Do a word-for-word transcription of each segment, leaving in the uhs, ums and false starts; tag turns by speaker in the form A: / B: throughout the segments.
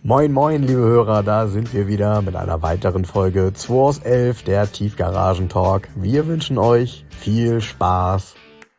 A: Moin moin, liebe Hörer, da sind wir wieder mit einer weiteren Folge zwei aus elf, der Tiefgaragen-Talk. Wir wünschen euch viel Spaß.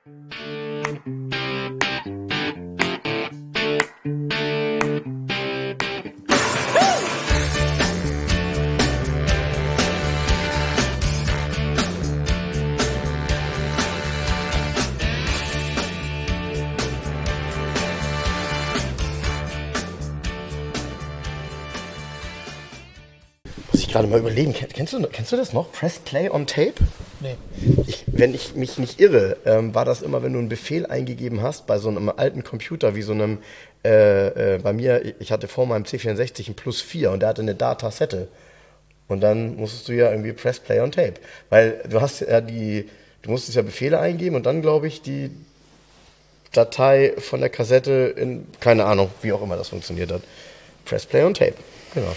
A: Gerade mal überlegen, kennst du, kennst du das noch? Press Play on Tape?
B: Nee.
A: Ich, wenn ich mich nicht irre, ähm, war das immer, wenn du einen Befehl eingegeben hast, bei so einem alten Computer, wie so einem, äh, äh, bei mir, ich hatte vor meinem C vierundsechzig ein Plus vier und der hatte eine Datasette. Und dann musstest du ja irgendwie Press Play on Tape. Weil du hast ja die, du musstest ja Befehle eingeben und dann, glaube ich, die Datei von der Kassette in, keine Ahnung, wie auch immer das funktioniert hat. Press Play on Tape, genau.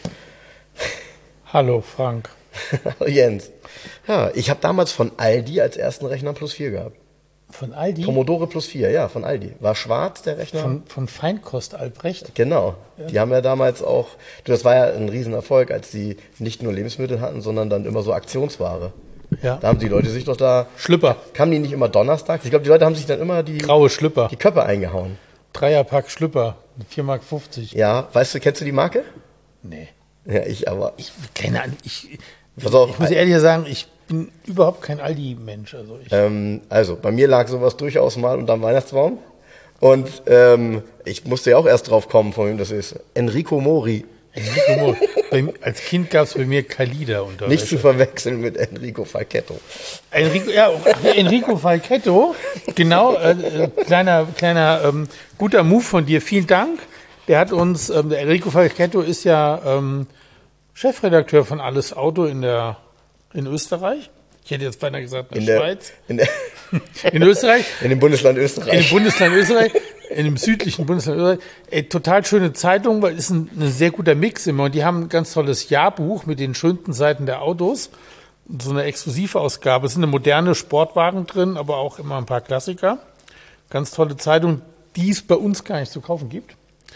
B: Hallo Frank.
A: Hallo Jens. Ja, ich habe damals von Aldi als ersten Rechner Plus vier gehabt.
B: Von Aldi?
A: Commodore Plus vier, ja, von Aldi. War schwarz, der Rechner.
B: Von, von Feinkost Albrecht?
A: Genau. Ja. Die haben ja damals auch, du, das war ja ein Riesenerfolg, als die nicht nur Lebensmittel hatten, sondern dann immer so Aktionsware.
B: Ja.
A: Da haben die Leute sich doch da...
B: Schlüpper.
A: Kamen die nicht immer donnerstags? Ich glaube, die Leute haben sich dann immer die...
B: Graue Schlüpper.
A: Die Köpfe eingehauen.
B: Dreierpack Schlüpper. vier Mark fünfzig.
A: Ja, weißt du, kennst du die Marke?
B: Nee.
A: Ja, ich aber.
B: Ich, keine Ahnung, ich,
A: Pass auf,
B: ich muss ehrlich sagen, ich bin überhaupt kein Aldi-Mensch. Also, ich
A: ähm, also, bei mir lag sowas durchaus mal unterm Weihnachtsbaum. Und ähm, ich musste ja auch erst drauf kommen, von wem das ist. Enrico Mori.
B: Enrico Mori. bei, als Kind gab es bei mir Kalida unter.
A: Nicht zu verwechseln mit Enrico Falchetto.
B: Enrico, ja, Enrico Falchetto, genau, äh, kleiner, kleiner ähm, guter Move von dir, vielen Dank. Der hat uns, ähm, der Enrico Falchetto ist ja ähm, Chefredakteur von Alles Auto in der in Österreich. Ich hätte jetzt beinahe gesagt in, in der Schweiz.
A: In, der
B: in Österreich.
A: In dem Bundesland Österreich.
B: In dem Bundesland Österreich. In dem südlichen Bundesland Österreich. Äh, total schöne Zeitung, weil es ist ein, ein sehr guter Mix immer. Und die haben ein ganz tolles Jahrbuch mit den schönsten Seiten der Autos. So eine Exklusivausgabe. Es sind eine moderne Sportwagen drin, aber auch immer ein paar Klassiker. Ganz tolle Zeitung, die es bei uns gar nicht zu kaufen gibt.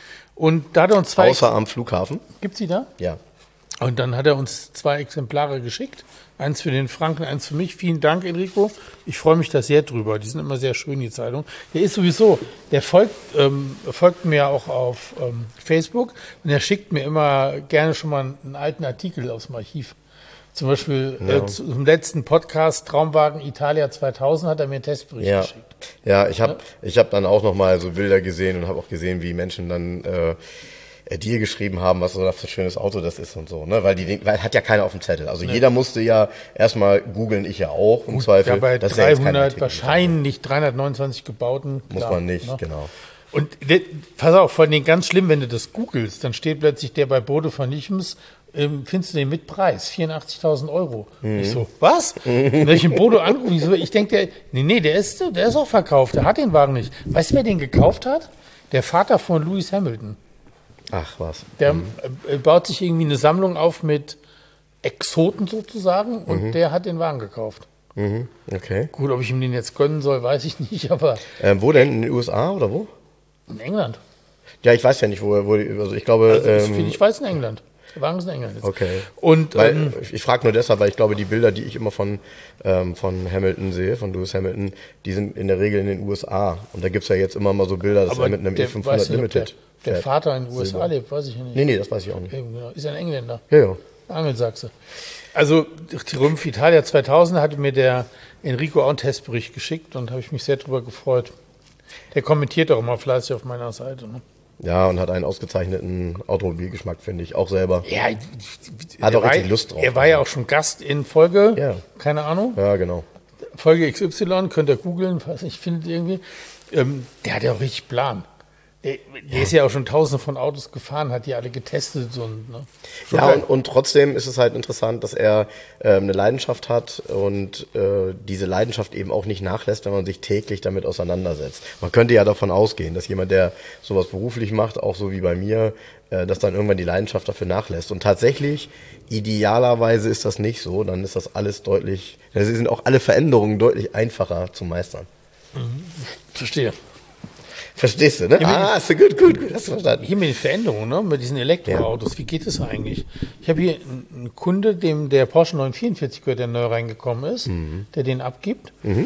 B: Und da hat er uns zwei...
A: Außer am Flughafen.
B: Gibt's die da?
A: Ja.
B: Und dann hat er uns zwei Exemplare geschickt. Eins für den Franken, eins für mich. Vielen Dank, Enrico. Ich freue mich da sehr drüber. Die sind immer sehr schön, die Zeitung. Der ist sowieso, der folgt, ähm, folgt mir auch auf ähm, Facebook. Und er schickt mir immer gerne schon mal einen alten Artikel aus dem Archiv. Zum Beispiel ja. äh, zum letzten Podcast Traumwagen Italia zweitausend hat er mir einen Testbericht
A: ja.
B: geschickt.
A: Ja, ich habe
B: ja?
A: ich hab dann auch nochmal so Bilder gesehen und habe auch gesehen, wie Menschen dann äh, dir geschrieben haben, was so das für ein schönes Auto das ist und so, ne? Weil die, weil hat ja keiner auf dem Zettel. Also nee. Jeder musste ja erstmal googeln, ich ja auch im
B: Gut,
A: Zweifel.
B: Ja, bei
A: das
B: dreihundert ja wahrscheinlich dreihundertneunundzwanzig gebauten.
A: Muss
B: klar,
A: man nicht,
B: ne?
A: genau.
B: Und de, pass auf, vor allem ganz schlimm, wenn du das googelst, dann steht plötzlich der bei Bode von Lichens, ähm, findest du den mit Preis, vierundachtzigtausend Euro. Mhm. Ich so, was? Mhm. Wenn ich einen Bodo anrufe, ich, so, ich denke, der, nee, nee, der ist, der ist auch verkauft, der hat den Wagen nicht. Weißt du, wer den gekauft hat? Der Vater von Lewis Hamilton.
A: Ach was.
B: Der
A: mhm.
B: äh, baut sich irgendwie eine Sammlung auf mit Exoten sozusagen und mhm. der hat den Wagen gekauft.
A: Mhm. Okay.
B: Gut, ob ich ihm den jetzt gönnen soll, weiß ich nicht, aber...
A: Ähm, wo denn? In den U S A oder wo?
B: In England.
A: Ja, ich weiß ja nicht, wo, wo also ich glaube...
B: Also,
A: ähm,
B: viel ich weiß in England. Der Wagen ist in England jetzt.
A: Okay.
B: Und,
A: weil,
B: ähm,
A: ich frage nur deshalb, weil ich glaube, die Bilder, die ich immer von, ähm, von Hamilton sehe, von Lewis Hamilton, die sind in der Regel in den U S A. Und da gibt's ja jetzt immer mal so Bilder, dass er mit einem E fünfhundert Limited
B: Der, der Vater in den U S A lebt, weiß ich ja nicht.
A: Nee, nee, das weiß ich auch nicht.
B: Eben, genau. Ist ja ein Engländer.
A: Ja, ja.
B: Angelsachse. Also, die Rumpf Italia zweitausend hatte mir der Enrico auch einen Testbericht geschickt und habe ich mich sehr drüber gefreut. Der kommentiert auch immer fleißig auf meiner Seite. Ne?
A: Ja, und hat einen ausgezeichneten Automobilgeschmack, finde ich, auch selber.
B: Ja,
A: hat auch richtig
B: war,
A: Lust drauf.
B: Er war ja auch schon Gast in Folge,
A: ja.
B: keine Ahnung.
A: Ja, genau.
B: Folge X Y, könnt ihr googeln, was ich finde irgendwie. Ähm, der hat ja auch richtig Plan. Der, der ja. ist ja auch schon tausende von Autos gefahren, hat die alle getestet. Und, ne?
A: Ja, und, und trotzdem ist es halt interessant, dass er äh, eine Leidenschaft hat und äh, diese Leidenschaft eben auch nicht nachlässt, wenn man sich täglich damit auseinandersetzt. Man könnte ja davon ausgehen, dass jemand, der sowas beruflich macht, auch so wie bei mir, äh, dass dann irgendwann die Leidenschaft dafür nachlässt. Und tatsächlich, idealerweise ist das nicht so, dann ist das alles deutlich, dann sind auch alle Veränderungen deutlich einfacher zu meistern.
B: Mhm. Verstehe.
A: Verstehst du, ne?
B: Ja,
A: ah, ist gut, gut, gut, hast du verstanden.
B: Hier mit den Veränderungen, ne? Mit diesen Elektroautos, ja. Wie geht es eigentlich? Ich habe hier einen Kunde, dem der Porsche neun vierundvierzig gehört, der neu reingekommen ist, mhm. der den abgibt. Mhm.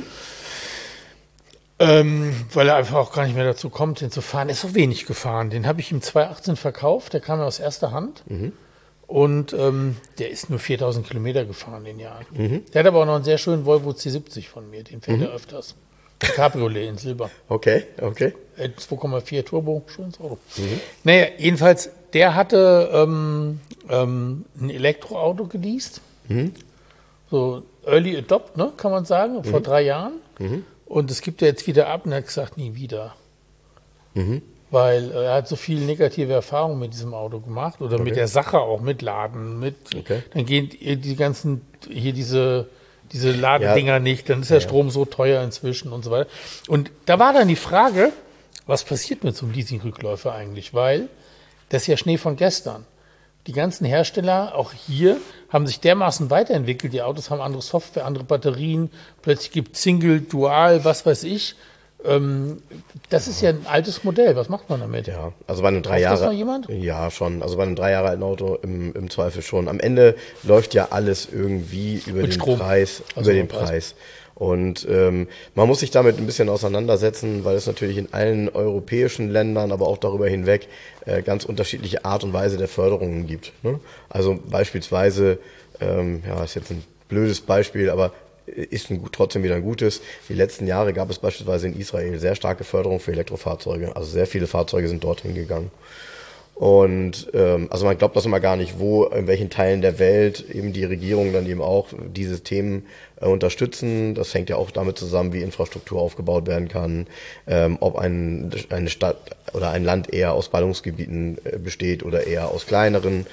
B: Ähm, weil er einfach auch gar nicht mehr dazu kommt, den zu fahren. Er ist auch wenig gefahren. Den habe ich ihm zwanzig achtzehn verkauft, der kam ja aus erster Hand. Mhm. Und ähm, der ist nur viertausend Kilometer gefahren in den Jahren. Mhm. Der hat aber auch noch einen sehr schönen Volvo C siebzig von mir, den fährt mhm. er öfters. Cabriolet in Silber.
A: Okay, okay.
B: zwei Komma vier Turbo, schönes Auto. Mhm. Naja, jedenfalls, der hatte ähm, ähm, ein Elektroauto geleast. Mhm. So Early Adopt, ne, kann man sagen, vor mhm. drei Jahren. Mhm. Und es gibt er jetzt wieder ab und er hat gesagt, nie wieder. Mhm. Weil äh, er hat so viel negative Erfahrungen mit diesem Auto gemacht oder okay. mit der Sache auch, mit Laden. Mit, okay. Dann gehen die ganzen, hier diese, diese Ladedinger ja. nicht, dann ist der ja. Strom so teuer inzwischen und so weiter. Und da war dann die Frage, was passiert mit so einem Leasing-Rückläufer eigentlich? Weil das ist ja Schnee von gestern. Die ganzen Hersteller, auch hier, haben sich dermaßen weiterentwickelt. Die Autos haben andere Software, andere Batterien. Plötzlich gibt es Single, Dual, was weiß ich. Ähm, das ist ja ein altes Modell. Was macht man damit?
A: Ja, also bei einem drei Jahre. Ist das noch jemand? Ja, schon. Also bei einem drei Jahre alten Auto im, im Zweifel schon. Am Ende läuft ja alles irgendwie über Mit den Strom. Preis, also über den Preis. Preis. Und ähm, man muss sich damit ein bisschen auseinandersetzen, weil es natürlich in allen europäischen Ländern, aber auch darüber hinweg äh, ganz unterschiedliche Art und Weise der Förderungen gibt. Ne? Also beispielsweise, ähm, ja, ist jetzt ein blödes Beispiel, aber ist ein, trotzdem wieder ein gutes. Die letzten Jahre gab es beispielsweise in Israel sehr starke Förderung für Elektrofahrzeuge. Also sehr viele Fahrzeuge sind dorthin gegangen. Und ähm, also man glaubt das immer gar nicht, wo, in welchen Teilen der Welt eben die Regierungen dann eben auch diese Themen äh, unterstützen. Das hängt ja auch damit zusammen, wie Infrastruktur aufgebaut werden kann, ähm, ob ein, eine Stadt oder ein Land eher aus Ballungsgebieten äh, besteht oder eher aus kleineren.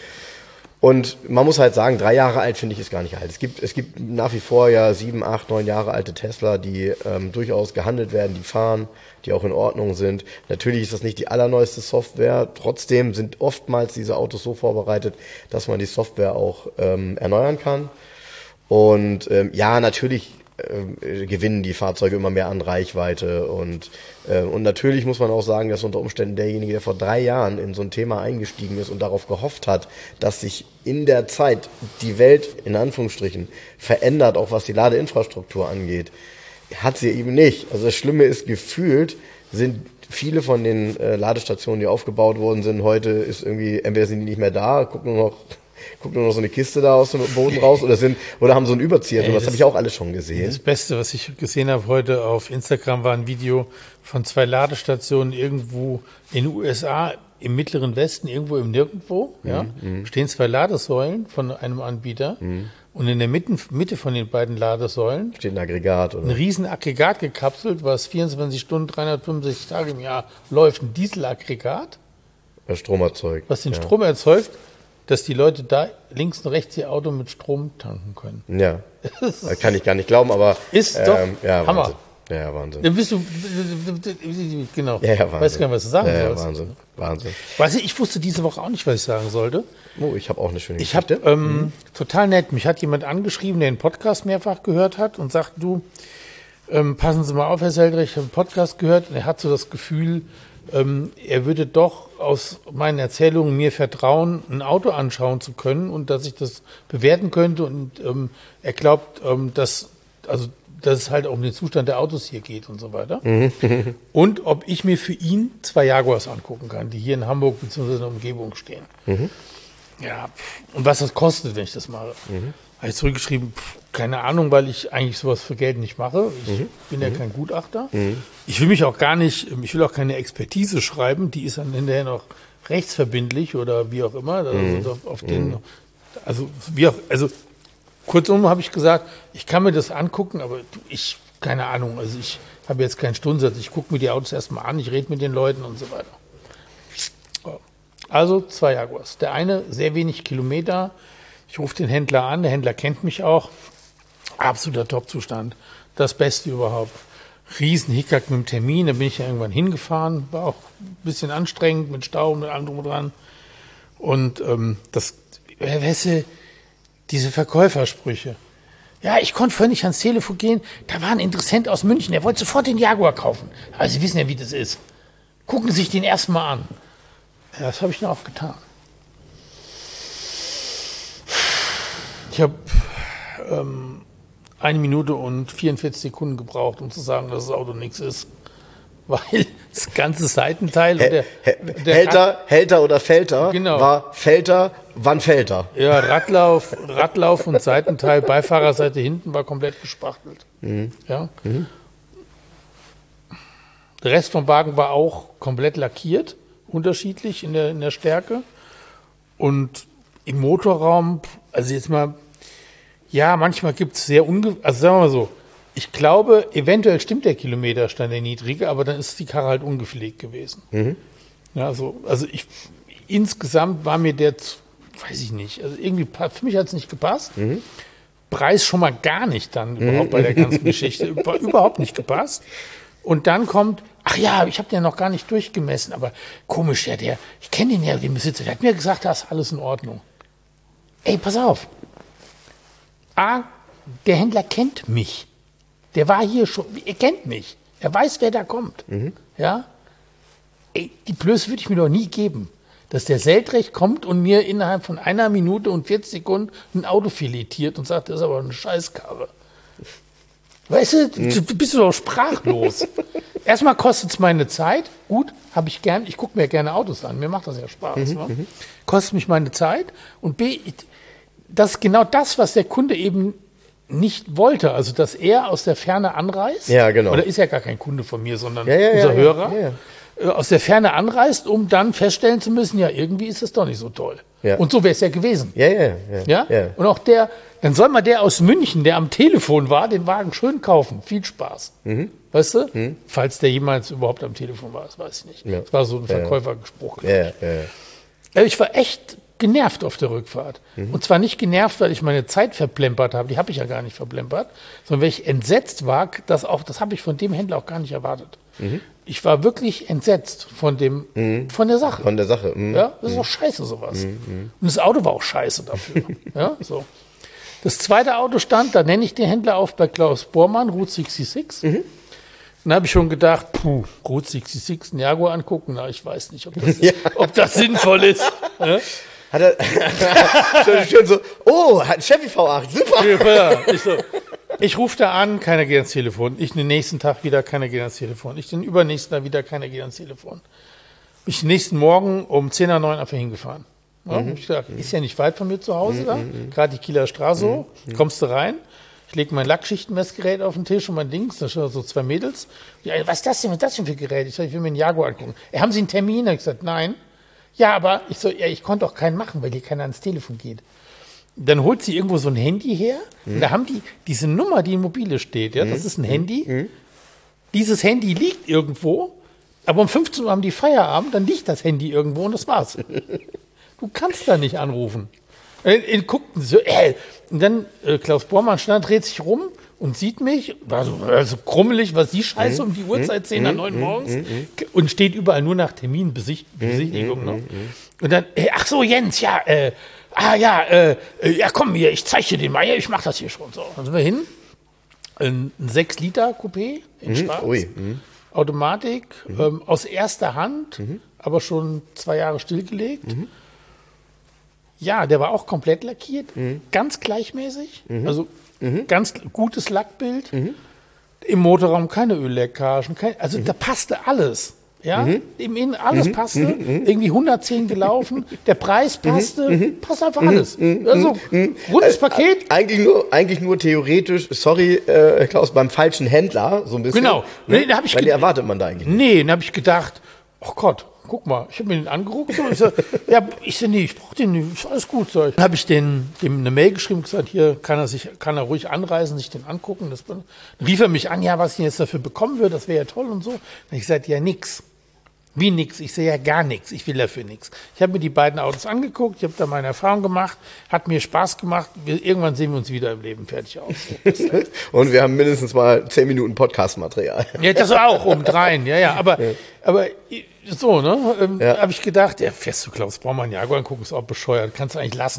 A: Und man muss halt sagen, drei Jahre alt finde ich ist gar nicht alt. Es gibt, es gibt nach wie vor ja sieben, acht, neun Jahre alte Tesla, die ähm, durchaus gehandelt werden, die fahren, die auch in Ordnung sind. Natürlich ist das nicht die allerneueste Software. Trotzdem sind oftmals diese Autos so vorbereitet, dass man die Software auch ähm, erneuern kann. Und ähm, ja, natürlich äh, gewinnen die Fahrzeuge immer mehr an Reichweite. Und, äh, und natürlich muss man auch sagen, dass unter Umständen derjenige, der vor drei Jahren in so ein Thema eingestiegen ist und darauf gehofft hat, dass sich in der Zeit die Welt, in Anführungsstrichen, verändert, auch was die Ladeinfrastruktur angeht, hat sie eben nicht. Also das Schlimme ist, gefühlt sind viele von den äh, Ladestationen, die aufgebaut worden sind, heute ist irgendwie, entweder sind die nicht mehr da, gucken nur noch, gucken nur noch so eine Kiste da aus dem Boden raus oder sind oder haben so einen Überzieher. Ey, das habe ich auch alles schon gesehen.
B: Das Beste, was ich gesehen habe heute auf Instagram, war ein Video von zwei Ladestationen irgendwo in den U S A, im Mittleren Westen, irgendwo im Nirgendwo. Mhm, ja, stehen zwei Ladesäulen von einem Anbieter. Mhm. Und in der Mitte, Mitte von den beiden Ladesäulen
A: steht ein Aggregat, oder?
B: Ein riesen Aggregat gekapselt, was vierundzwanzig Stunden, dreihundertfünfundsechzig Tage im Jahr läuft. Ein Dieselaggregat.
A: Was Strom erzeugt.
B: Was den ja. Strom erzeugt, dass die Leute da links und rechts ihr Auto mit Strom tanken können.
A: Ja, das kann ich gar nicht glauben, aber...
B: Ist ähm, doch
A: ja,
B: Hammer.
A: Wahnsinn. Ja, Wahnsinn.
B: Dann bist du, genau,
A: ja, ja, Wahnsinn.
B: Weißt gar nicht, was du sagen
A: ja,
B: sollst.
A: Ja, Wahnsinn, Wahnsinn.
B: Weißt du, ich wusste diese Woche auch nicht, was ich sagen sollte.
A: Oh, ich habe auch eine schöne
B: ich Geschichte. Ich habe, ähm, mhm. total nett, mich hat jemand angeschrieben, der den Podcast mehrfach gehört hat und sagt, du, ähm, passen Sie mal auf, Herr Seldrich, ich habe einen Podcast gehört und er hat so das Gefühl, ähm, er würde doch aus meinen Erzählungen mir vertrauen, ein Auto anschauen zu können und dass ich das bewerten könnte und ähm, er glaubt, ähm, dass, also dass es halt auch um den Zustand der Autos hier geht und so weiter. Mhm. Und ob ich mir für ihn zwei Jaguars angucken kann, die hier in Hamburg bzw. in der Umgebung stehen. Mhm. Ja, und was das kostet, wenn ich das mache. Mhm. Habe ich zurückgeschrieben, pff, keine Ahnung, weil ich eigentlich sowas für Geld nicht mache. Ich mhm. bin ja mhm. kein Gutachter. Mhm. Ich will mich auch gar nicht, ich will auch keine Expertise schreiben, die ist dann hinterher noch rechtsverbindlich oder wie auch immer. Also mhm. auf, auf den, also wie auch, also kurzum habe ich gesagt, ich kann mir das angucken, aber ich, keine Ahnung, also ich habe jetzt keinen Stundensatz, ich gucke mir die Autos erstmal an, ich rede mit den Leuten und so weiter. Also zwei Jaguars. Der eine sehr wenig Kilometer, ich rufe den Händler an, der Händler kennt mich auch, absoluter Top-Zustand, das Beste überhaupt. Riesen Hickhack mit dem Termin, da bin ich ja irgendwann hingefahren, war auch ein bisschen anstrengend mit Stau und mit allem drum und dran. Und ähm, das, weißt du, diese Verkäufersprüche. Ja, ich konnte vorhin nicht ans Telefon gehen. Da war ein Interessent aus München, der wollte sofort den Jaguar kaufen. Aber Sie wissen ja, wie das ist. gucken sich den erstmal an. Ja, das habe ich dann auch getan. Ich habe ähm, eine Minute und vierundvierzig Sekunden gebraucht, um zu sagen, dass das Auto nichts ist. Weil das ganze Seitenteil...
A: Hä-
B: und der,
A: Hä-
B: der
A: Hälter,
B: Rad,
A: Hälter oder Felter
B: Genau.
A: war Felter, wann Felter?
B: ja, Radlauf, Radlauf und Seitenteil, Beifahrerseite hinten war komplett gespachtelt.
A: Mhm.
B: Ja. Mhm. Der Rest vom Wagen war auch komplett lackiert, unterschiedlich in der, in der Stärke. Und im Motorraum, also jetzt mal, ja, manchmal gibt es sehr unge... Also sagen wir mal so, ich glaube, eventuell stimmt der Kilometerstand der niedrige, aber dann ist die Karre halt ungepflegt gewesen. Mhm. Ja, also, also ich, insgesamt war mir der, zu, weiß ich nicht, also irgendwie, für mich hat es nicht gepasst. Mhm. Preis schon mal gar nicht dann überhaupt mhm. bei der ganzen Geschichte, über, überhaupt nicht gepasst. Und dann kommt, ach ja, ich habe den noch gar nicht durchgemessen, aber komisch, ja, der, ich kenne den ja, den Besitzer, der hat mir gesagt, da ist alles in Ordnung. Ey, pass auf. A, der Händler kennt mich. Der war hier schon, er kennt mich. Er weiß, wer da kommt. Mhm. Ja? Ey, die Blöße würde ich mir doch nie geben, dass der Seldrecht kommt und mir innerhalb von einer Minute und vierzig Sekunden ein Auto filetiert und sagt, das ist aber eine Scheißkarre. Weißt du, mhm. du bist du doch sprachlos. Erstmal kostet es meine Zeit. Gut, habe ich gern, ich gucke mir gerne Autos an. Mir macht das ja Spaß. Mhm. Ne? Kostet mich meine Zeit. Und B, das ist genau das, was der Kunde eben nicht wollte, also dass er aus der Ferne anreist,
A: ja, genau.
B: oder ist ja gar kein Kunde von mir, sondern
A: ja, ja,
B: unser
A: ja,
B: Hörer,
A: ja,
B: ja. aus der Ferne anreist, um dann feststellen zu müssen, ja, irgendwie ist es doch nicht so toll. Ja. Und so wäre es ja gewesen.
A: Ja, ja, ja,
B: ja? Ja? Und auch der, dann soll mal der aus München, der am Telefon war, den Wagen schön kaufen. Viel Spaß. Mhm. Weißt du? Mhm. Falls der jemals überhaupt am Telefon war, das weiß ich nicht. Ja. Das war so ein Verkäufergespruch.
A: Ja, ja, ja.
B: Also ich war echt genervt auf der Rückfahrt. Mhm. Und zwar nicht genervt, weil ich meine Zeit verplempert habe, die habe ich ja gar nicht verplempert, sondern weil ich entsetzt war, dass auch, das habe ich von dem Händler auch gar nicht erwartet. Mhm. Ich war wirklich entsetzt von dem, mhm. von der Sache.
A: Von der Sache. Mhm.
B: Ja, das ist doch scheiße, sowas. Mhm. Und das Auto war auch scheiße dafür. Ja, so. Das zweite Auto stand, da nenne ich den Händler auf, bei Klaus Bormann, Route sechsundsechzig. Mhm. Dann habe ich schon gedacht, puh, Route sechsundsechzig, einen Jaguar angucken, na, ich weiß nicht, ob das, ja. ob das sinnvoll ist. Ja?
A: Hat er schön, schön so, oh, hat ein Chevy V acht, super.
B: Ja, ich so, ich rufe da an, keiner geht ans Telefon. Ich den nächsten Tag wieder, keiner geht ans Telefon. Ich den übernächsten Tag wieder, keiner geht ans Telefon. Ich den nächsten Morgen um zehn nach neun einfach hingefahren. Ja, mhm. Ich dachte, ist ja nicht weit von mir zu Hause mhm. da, gerade die Kieler Straße hoch, mhm. kommst du rein. Ich lege mein Lackschichtenmessgerät auf den Tisch und mein Dings, da stehen so zwei Mädels. Die eine, was ist das denn, was ist das denn für Gerät? Ich sage, ich will mir einen Jaguar angucken. Ja, haben Sie einen Termin? Da habe ich gesagt, nein. Ja, aber ich so, ja, ich konnte auch keinen machen, weil hier keiner ans Telefon geht. Dann holt sie irgendwo so ein Handy her. Mhm. Und da haben die diese Nummer, die in Mobile steht. Ja, das mhm. ist ein Handy. Mhm. Dieses Handy liegt irgendwo, aber um fünfzehn Uhr haben die Feierabend, dann liegt das Handy irgendwo und das war's. Du kannst da nicht anrufen. Und guckten so, äh, und dann äh, Klaus Bormann stand, dreht sich rum und sieht mich, war so also krummelig, was die Scheiße um die Uhrzeit, zehn nach neun morgens, und steht überall nur nach Terminbesichtigung. Ne? Und dann, äh, ach so, Jens, ja, äh, ah ja, äh, ja komm hier, ich zeige dir den mal, ja, ich mach das hier schon. So, dann sind wir hin, ein, ein sechs Liter Coupé in Schwarz, ui, Automatik, mhm. ähm, aus erster Hand, mhm. aber schon zwei Jahre stillgelegt. Mhm. Ja, der war auch komplett lackiert, mhm. ganz gleichmäßig, mhm. also mhm. ganz gutes Lackbild. Mhm. Im Motorraum keine Ölleckagen, kein, also mhm. da passte alles. Ja, mhm. im Innen alles mhm. passte, mhm. irgendwie hundertzehn gelaufen, der Preis passte, mhm. passt einfach alles. Mhm. Also, rundes Paket.
A: Äh, eigentlich nur, eigentlich nur theoretisch, sorry, äh, Klaus, beim falschen Händler, so ein bisschen.
B: Genau.
A: Ne?
B: Nee, da hab ich
A: Weil die erwartet man da eigentlich nicht.
B: Nee, dann habe ich gedacht, oh Gott, guck mal, ich habe mir den angeguckt und ich so, ja, ich so, nee, ich brauche den nicht, ist alles gut. So. Dann habe ich den, dem eine Mail geschrieben und gesagt, hier kann er sich, kann er ruhig anreisen, sich den angucken. Das, dann rief er mich an, ja, was ich denn jetzt dafür bekommen würde, das wäre ja toll und so. Dann habe ich gesagt, ja, nix. Wie nix? Ich sehe ja gar nichts. Ich will dafür nichts. Ich habe mir die beiden Autos angeguckt, ich habe da meine Erfahrung gemacht, hat mir Spaß gemacht. Wir, irgendwann sehen wir uns wieder im Leben fertig aus.
A: Und wir haben mindestens mal zehn Minuten Podcast-Material.
B: Ja, das auch obendrein, ja, ja. Aber, ja. aber so, ne? Ähm, ja. Habe ich gedacht, ja, fährst du Klaus Bormann Jaguar angucken, ist auch bescheuert, kannst du eigentlich lassen.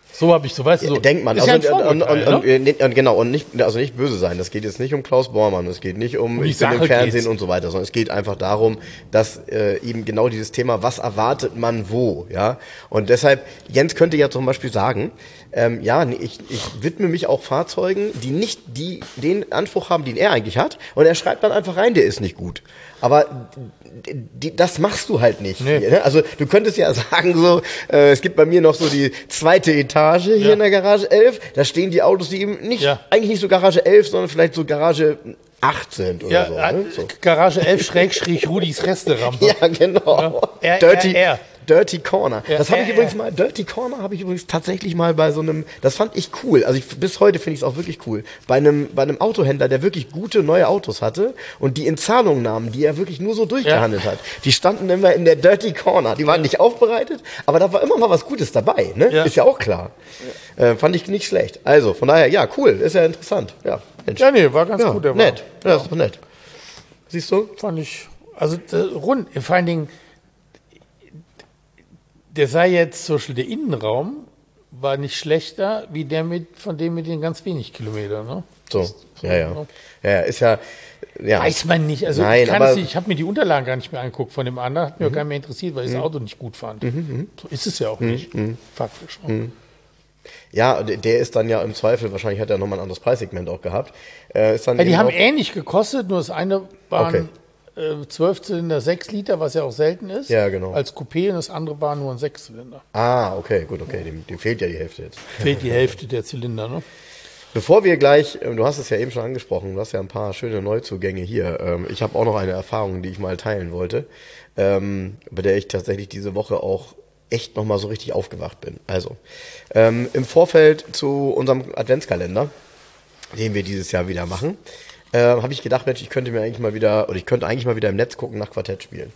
B: So habe ich, so weißt du, so.
A: Denkt man.
B: Ist
A: Also,
B: ja ein
A: und, und,
B: Vorurteil,
A: und,
B: ne?
A: und, und genau, und nicht, also nicht böse sein. Das geht jetzt nicht um Klaus Bormann, es geht nicht um,
B: Um die
A: ich bin im
B: Sache
A: Fernsehen
B: geht's.
A: und so weiter, sondern es geht einfach darum, dass äh, eben genau dieses Thema, was erwartet man wo, ja. Und deshalb, Jens könnte ja zum Beispiel sagen, ähm, ja, nee, ich, ich widme mich auch Fahrzeugen, die nicht die, den Anspruch haben, den er eigentlich hat. Und er schreibt dann einfach rein, der ist nicht gut. Aber die, das machst du halt nicht.
B: Nee.
A: Ne? Also du könntest ja sagen, so, äh, es gibt bei mir noch so die zweite Etage hier
B: Ja.
A: in der Garage elf. Da stehen die Autos, die eben nicht,
B: Ja.
A: eigentlich nicht so Garage elf, sondern vielleicht so Garage acht sind oder
B: Ja,
A: so.
B: äh,
A: Ne? so.
B: Garage elf Schrägstrich Rudis Resterampe.
A: Ja, genau.
B: Ja. R-
A: Dirty,
B: R- R.
A: Dirty Corner.
B: Ja,
A: Das habe ich
B: R-
A: übrigens
B: R.
A: mal, Dirty Corner habe ich übrigens tatsächlich mal bei so einem, das fand ich cool. Also ich, bis heute finde ich es auch wirklich cool. Bei einem, bei einem Autohändler, der wirklich gute neue Autos hatte und die in Zahlung nahmen, die er wirklich nur so durchgehandelt hat. Die standen immer in der Dirty Corner. Die waren nicht aufbereitet, aber da war immer mal was Gutes dabei. Ne?
B: Ja.
A: Ist ja auch klar. Äh, fand ich nicht schlecht. Also von daher, ja, cool. Ist ja interessant. Ja, Mensch.
B: Ja, nee, war ganz
A: Ja,
B: gut. Der
A: nett. Ja, ist doch nett. Siehst du?
B: War, fand ich, also äh, rund, vor allen Dingen, der sei jetzt zum Beispiel der Innenraum war nicht schlechter wie der mit, von dem mit den ganz wenig Kilometern. Ne?
A: So, ja, ja. Ja, ja, ist ja, ja.
B: Weiß man nicht. Also
A: Nein,
B: ich, kann
A: aber-
B: es nicht, ich habe mir die Unterlagen gar nicht mehr angeguckt von dem anderen, hat mir auch gar nicht mehr interessiert, weil ich das Auto nicht gut fand. So ist es ja auch nicht, faktisch. Ne?
A: Ja, der der ist dann ja im Zweifel, wahrscheinlich hat er nochmal ein anderes Preissegment auch gehabt. Äh, ist dann
B: Ja, die
A: eben
B: haben
A: auch,
B: ähnlich gekostet, nur das eine waren äh, zwölf Zylinder, sechs Liter, was ja auch selten ist,
A: Ja, genau.
B: als Coupé, und das andere war nur ein sechs Zylinder.
A: Ah, okay, gut, okay, dem, dem fehlt ja die Hälfte jetzt.
B: Fehlt die Hälfte der Zylinder, ne?
A: Bevor wir gleich, ähm, du hast es ja eben schon angesprochen, du hast ja ein paar schöne Neuzugänge hier. Ähm, Ich habe auch noch eine Erfahrung, die ich mal teilen wollte, ähm, bei der ich tatsächlich diese Woche auch echt nochmal so richtig aufgewacht bin. Also, ähm, im Vorfeld zu unserem Adventskalender, den wir dieses Jahr wieder machen, äh, habe ich gedacht, Mensch, ich könnte mir eigentlich mal wieder, oder ich könnte eigentlich mal wieder im Netz gucken nach Quartettspielen.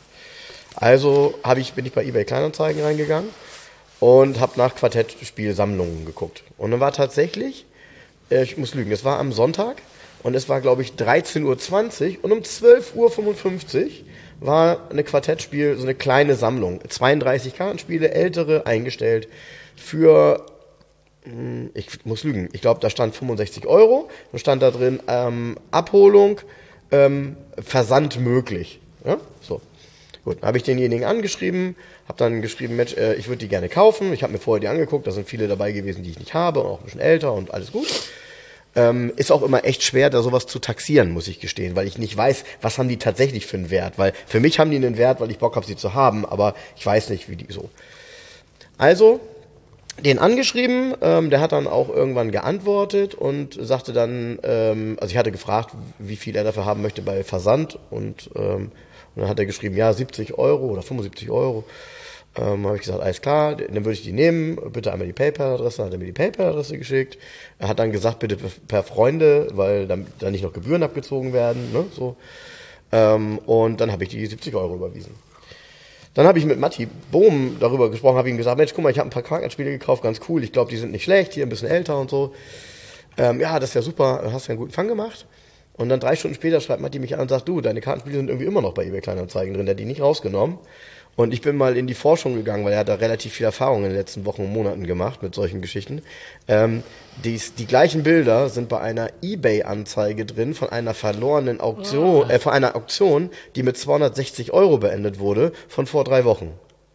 A: Also habe ich, bin ich bei eBay Kleinanzeigen reingegangen und habe nach Quartettspielsammlungen geguckt. Und dann war tatsächlich, äh, ich muss lügen, es war am Sonntag und es war, glaube ich, dreizehn Uhr zwanzig und um zwölf Uhr fünfundfünfzig war eine Quartettspiel, so eine kleine Sammlung. zweiunddreißig Kartenspiele, ältere, eingestellt für, hm, ich muss lügen, ich glaube, da stand fünfundsechzig Euro. Dann stand da drin ähm, Abholung, ähm, Versand möglich. Ja? So. Gut, dann habe ich denjenigen angeschrieben, habe dann geschrieben, Mensch, äh, ich würde die gerne kaufen. Ich habe mir vorher die angeguckt, da sind viele dabei gewesen, die ich nicht habe, und auch ein bisschen älter und alles gut. Ähm, ist auch immer echt schwer, da sowas zu taxieren, muss ich gestehen, weil ich nicht weiß, was haben die tatsächlich für einen Wert. Weil für mich haben die einen Wert, weil ich Bock habe, sie zu haben, aber ich weiß nicht, wie die so. Also, den angeschrieben, ähm, der hat dann auch irgendwann geantwortet und sagte dann, ähm, also ich hatte gefragt, wie viel er dafür haben möchte bei Versand, und, ähm, und dann hat er geschrieben, ja, siebzig Euro oder fünfundsiebzig Euro. Ähm, habe ich gesagt, alles klar, dann würde ich die nehmen, bitte einmal die PayPal-Adresse, dann hat er mir die PayPal-Adresse geschickt. Er hat dann gesagt, bitte per Freunde, weil dann, dann nicht noch Gebühren abgezogen werden, ne, so. Ähm, und dann habe ich die siebzig Euro überwiesen. Dann habe ich mit Matti Bohm darüber gesprochen, habe ihm gesagt, Mensch, guck mal, ich habe ein paar Kartenspiele gekauft, ganz cool, ich glaube, die sind nicht schlecht, hier ein bisschen älter und so. Ähm, ja, das ist ja super, hast ja einen guten Fang gemacht. Und dann drei Stunden später schreibt Matti mich an und sagt, du, deine Kartenspiele sind irgendwie immer noch bei eBay Kleinanzeigen drin, der hat die nicht rausgenommen. Und ich bin mal in die Forschung gegangen, weil er hat da relativ viel Erfahrung in den letzten Wochen und Monaten gemacht mit solchen Geschichten. Ähm, dies, die gleichen Bilder sind bei einer eBay-Anzeige drin von einer verlorenen Auktion, äh, von einer Auktion, die mit zweihundertsechzig Euro beendet wurde, von vor drei Wochen.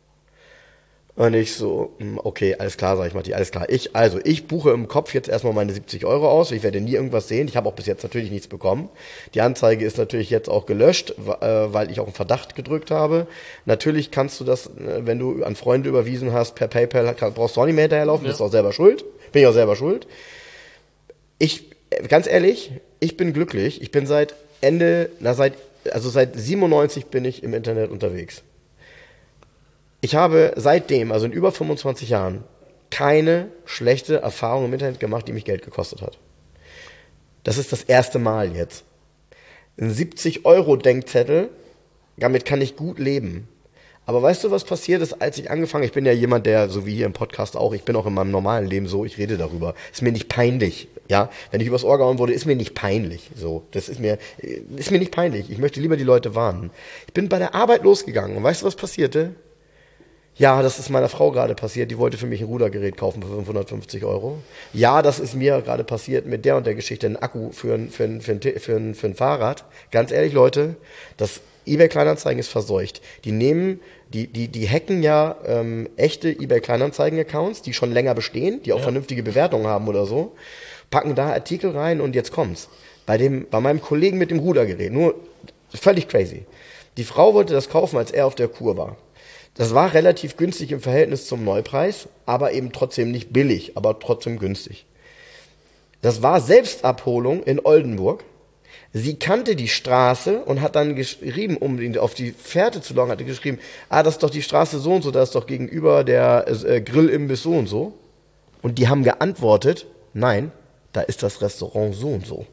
A: Und ich so, okay, alles klar, sag ich Matti, alles klar. Ich, also, ich buche im Kopf jetzt erstmal meine siebzig Euro aus. Ich werde nie irgendwas sehen. Ich habe auch bis jetzt natürlich nichts bekommen. Die Anzeige ist natürlich jetzt auch gelöscht, weil ich auch einen Verdacht gedrückt habe. Natürlich kannst du das, wenn du an Freunde überwiesen hast, per PayPal, brauchst du auch nicht mehr hinterherlaufen. Ja. Bist auch selber schuld. Bin ich auch selber schuld. Ich, ganz ehrlich, ich bin glücklich. Ich bin seit Ende, na, seit, also seit siebenundneunzig bin ich im Internet unterwegs. Ich habe seitdem, also in über fünfundzwanzig Jahren, keine schlechte Erfahrung im Internet gemacht, die mich Geld gekostet hat. Das ist das erste Mal jetzt. Ein siebzig Euro Denkzettel, damit kann ich gut leben. Aber weißt du, was passiert ist, als ich angefangen habe? Ich bin ja jemand, der, so wie hier im Podcast auch, ich bin auch in meinem normalen Leben so, ich rede darüber. Ist mir nicht peinlich, ja. Wenn ich übers Ohr gehauen wurde, ist mir nicht peinlich, so. Das ist mir, ist mir nicht peinlich. Ich möchte lieber die Leute warnen. Ich bin bei der Arbeit losgegangen und weißt du, was passierte? Ja, das ist meiner Frau gerade passiert. Die wollte für mich ein Rudergerät kaufen für fünfhundertfünfzig Euro. Ja, das ist mir gerade passiert mit der und der Geschichte. Ein Akku für ein, für ein, für ein, für ein, für ein Fahrrad. Ganz ehrlich, Leute, das eBay-Kleinanzeigen ist verseucht. Die nehmen, die, die, die hacken ja ähm, echte eBay-Kleinanzeigen-Accounts, die schon länger bestehen, die auch ja. vernünftige Bewertungen haben oder so, packen da Artikel rein und jetzt kommt's. Bei dem, bei meinem Kollegen mit dem Rudergerät, nur völlig crazy. Die Frau wollte das kaufen, als er auf der Kur war. Das war relativ günstig im Verhältnis zum Neupreis, aber eben trotzdem nicht billig, aber trotzdem günstig. Das war Selbstabholung in Oldenburg. Sie kannte die Straße und hat dann geschrieben, um ihn auf die Fährte zu locken, hatte geschrieben, ah, das ist doch die Straße so und so, das ist doch gegenüber der äh, Grillimbiss so und so. Und die haben geantwortet, nein, da ist das Restaurant so und so.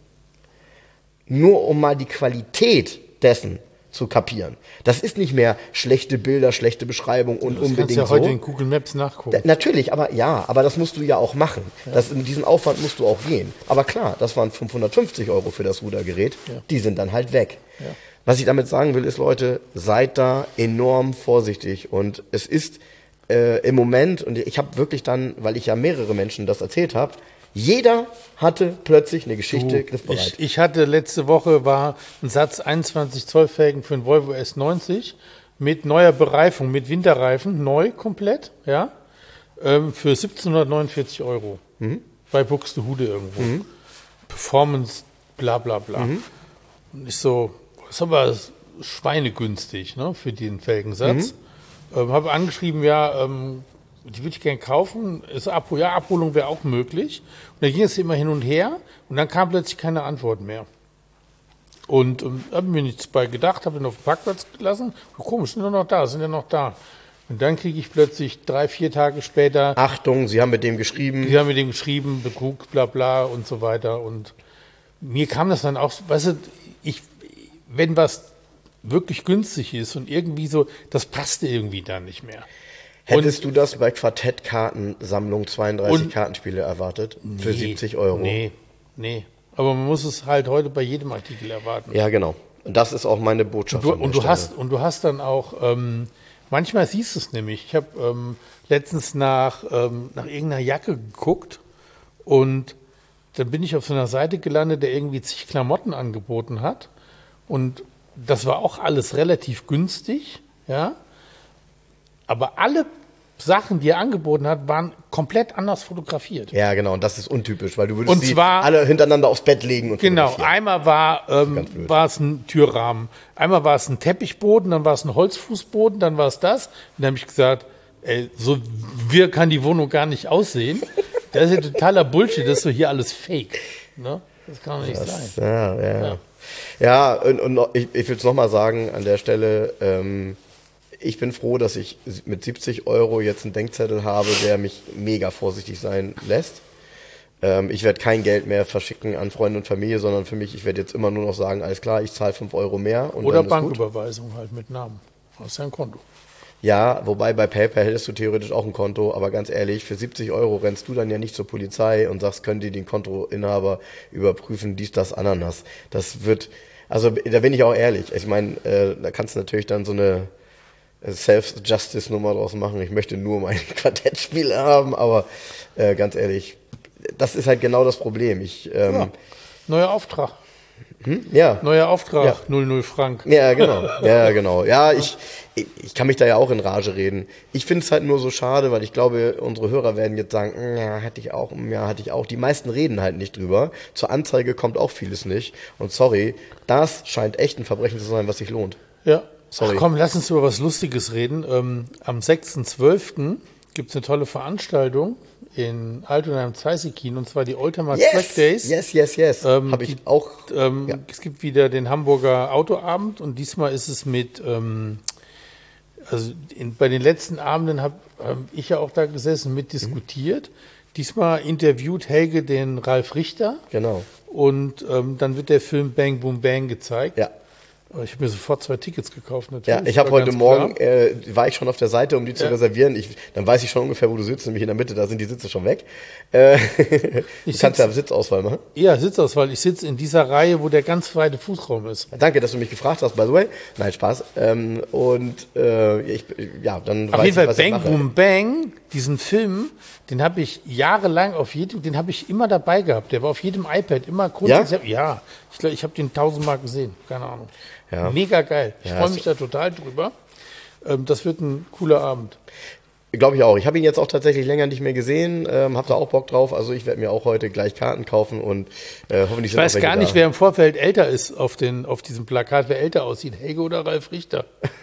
A: Nur um mal die Qualität dessen zu kapieren. Das ist nicht mehr schlechte Bilder, schlechte Beschreibung und
B: das
A: unbedingt
B: kannst du ja
A: so.
B: heute in Google Maps nachgucken.
A: Da, natürlich, aber ja, aber das musst du ja auch machen. Ja. Das, in diesen Aufwand musst du auch gehen. Aber klar, das waren fünfhundertfünfzig Euro für das Rudergerät. Ja. Die sind dann halt weg. Ja. Was ich damit sagen will, ist, Leute, seid da enorm vorsichtig. Und es ist äh, im Moment, und ich habe wirklich dann, weil ich ja mehrere Menschen das erzählt habe, jeder hatte plötzlich eine Geschichte
B: du,
A: griffbereit.
B: Ich, ich hatte letzte Woche war ein Satz einundzwanzig Zoll Felgen für ein Volvo S neunzig mit neuer Bereifung, mit Winterreifen, neu komplett, ja, ähm, für siebzehnhundertneunundvierzig Euro. Mhm. Bei Buxtehude irgendwo. Mhm. Performance, bla bla bla. Mhm. Und ich so, das ist aber schweinegünstig, ne, für den Felgensatz. Mhm. Ähm, habe angeschrieben, ja, ähm, die würde ich gerne kaufen. Ist Ab- ja, Abholung wäre auch möglich. Und dann ging es immer hin und her und dann kam plötzlich keine Antwort mehr. Und ähm, habe mir nichts bei gedacht, habe ihn auf den Parkplatz gelassen. Oh, komisch, sind ja noch da, sind ja noch da. Und dann kriege ich plötzlich drei, vier Tage später...
A: Achtung, Sie haben mit dem geschrieben.
B: Sie haben mit dem geschrieben, Betrug, bla bla und so weiter. Und mir kam das dann auch, weißt du, ich, wenn was wirklich günstig ist und irgendwie so, das passte irgendwie dann nicht mehr.
A: Hättest und, du das bei Quartettkartensammlung zweiunddreißig und, Kartenspiele erwartet? Nee, für siebzig Euro?
B: Nee, nee. Aber man muss es halt heute bei jedem Artikel erwarten.
A: Ja, genau. Und das ist auch meine Botschaft.
B: Und du, und du, hast, und du hast dann auch, ähm, manchmal siehst du es nämlich. Ich habe ähm, letztens nach, ähm, nach irgendeiner Jacke geguckt und dann bin ich auf so einer Seite gelandet, der irgendwie zig Klamotten angeboten hat. Und das war auch alles relativ günstig, ja. Aber alle Sachen, die er angeboten hat, waren komplett anders fotografiert.
A: Ja, genau. Und das ist untypisch, weil du würdest
B: und
A: sie
B: zwar,
A: alle hintereinander aufs Bett legen und
B: genau, einmal war, ähm, war es ein Türrahmen, einmal war es ein Teppichboden, dann war es ein Holzfußboden, dann war es das. Und dann habe ich gesagt, ey, so wir kann die Wohnung gar nicht aussehen. Das ist ja totaler Bullshit, das ist so hier alles Fake. Ne? Das kann doch nicht
A: das,
B: sein.
A: Ja, ja. Ja, ja und, und ich, ich will es nochmal sagen an der Stelle, ähm, ich bin froh, dass ich mit siebzig Euro jetzt einen Denkzettel habe, der mich mega vorsichtig sein lässt. Ähm, ich werde kein Geld mehr verschicken an Freunde und Familie, sondern für mich, ich werde jetzt immer nur noch sagen, alles klar, ich zahle fünf Euro mehr. Und
B: Oder
A: dann ist
B: Banküberweisung halt mit Namen. Du hast ja ein Konto.
A: Ja, wobei bei PayPal hättest du theoretisch auch ein Konto, aber ganz ehrlich, für siebzig Euro rennst du dann ja nicht zur Polizei und sagst, können die den Kontoinhaber überprüfen, dies, das, Ananas. Das wird, also da bin ich auch ehrlich. Ich meine, äh, da kannst du natürlich dann so eine Self-Justice-Nummer draus machen. Ich möchte nur meine Quartettspiele haben, aber äh, ganz ehrlich, das ist halt genau das Problem. Ich, ähm,
B: ja. Neuer Auftrag.
A: Hm? Ja.
B: Neuer Auftrag,
A: ja.
B: null null Frank.
A: Ja, genau. Ja, genau. Ja, ich, ich, ich kann mich da ja auch in Rage reden. Ich finde es halt nur so schade, weil ich glaube, unsere Hörer werden jetzt sagen, ja, hatte ich auch, ja, hatte ich auch. Die meisten reden halt nicht drüber. Zur Anzeige kommt auch vieles nicht. Und sorry, das scheint echt ein Verbrechen zu sein, was sich lohnt.
B: Ja. Sorry. Ach komm, lass uns über was Lustiges reden. Ähm, am sechsten zwölften gibt es eine tolle Veranstaltung in Altona im Zeisekin, und zwar die Oldtimer
A: yes,
B: Track Days.
A: Yes, yes, yes.
B: Ähm,
A: Habe ich
B: die,
A: auch.
B: Ähm, ja. Es gibt wieder den Hamburger Autoabend und diesmal ist es mit, ähm, also in, bei den letzten Abenden habe hab ich ja auch da gesessen, mit diskutiert. Mhm. Diesmal interviewt Helge den Ralf Richter.
A: Genau.
B: Und ähm, dann wird der Film Bang Boom Bang gezeigt.
A: Ja.
B: Ich habe mir sofort zwei Tickets gekauft, natürlich.
A: Ja, ich habe heute Morgen, äh, war ich schon auf der Seite, um die zu ja. reservieren. Ich, dann weiß ich schon ungefähr, wo du sitzt, nämlich in der Mitte, da sind die Sitze schon weg. Äh, du
B: ich
A: kannst
B: sitz,
A: ja Sitzauswahl machen.
B: Ja, Sitzauswahl. Ich sitze in dieser Reihe, wo der ganz weite Fußraum ist.
A: Danke, dass du mich gefragt hast, by the way. Nein, Spaß. Ähm, und äh, ich, ja, dann
B: auf
A: weiß
B: jeden
A: ich,
B: Fall
A: was
B: Bang
A: ich mache.
B: Boom Bang, diesen Film, den habe ich jahrelang auf jedem, den habe ich immer dabei gehabt. Der war auf jedem iPad, immer kurz.
A: Ja?
B: Ja, ich glaube, ich habe den tausendmal gesehen. Keine Ahnung.
A: Ja.
B: Mega geil. Ich
A: Ja,
B: freue mich da total drüber. Ähm, das wird ein cooler Abend.
A: Glaube ich auch. Ich habe ihn jetzt auch tatsächlich länger nicht mehr gesehen, ähm, habe da auch Bock drauf. Also ich werde mir auch heute gleich Karten kaufen und äh, hoffentlich
B: Ich weiß
A: sind auch
B: gar
A: welche
B: nicht,
A: da.
B: wer im Vorfeld älter ist auf, den, auf diesem Plakat, wer älter aussieht, Helge oder Ralf Richter.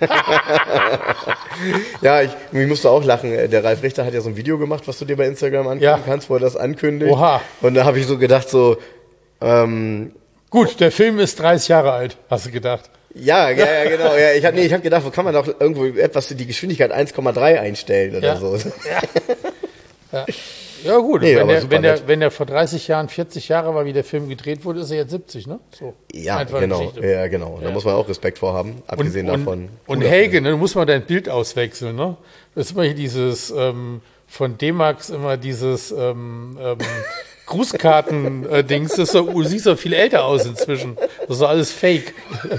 A: Ja, ich, ich musste auch lachen. Der Ralf Richter hat ja so ein Video gemacht, was du dir bei Instagram angucken
B: Ja.
A: kannst, wo er das ankündigt.
B: Oha.
A: Und da habe ich so gedacht, so, ähm,
B: Gut, der Film ist dreißig Jahre alt, hast du gedacht.
A: ja, ja, ja, genau. Ja, ich habe nee, ich hab gedacht, wo kann man doch irgendwo etwas die Geschwindigkeit eins Komma drei einstellen oder
B: Ja.
A: so.
B: Ja, ja. Ja gut,
A: Nee,
B: wenn,
A: aber
B: der,
A: super
B: wenn, der,
A: nett.
B: wenn der vor dreißig Jahren vierzig Jahre war, wie der Film gedreht wurde, ist er jetzt siebzig, ne? So.
A: Ja,
B: Einfache
A: genau.
B: Geschichte.
A: Ja, genau. Da muss man auch Respekt vor haben, abgesehen
B: und,
A: davon.
B: Und
A: cooler
B: Helge,
A: Film.
B: ne, du musst mal dein Bild auswechseln, ne? Das ist immer hier dieses, ähm, von D-Max immer dieses ähm, ähm, Grußkarten-Dings. Das ist so, du siehst doch viel älter aus inzwischen. Das ist doch alles Fake.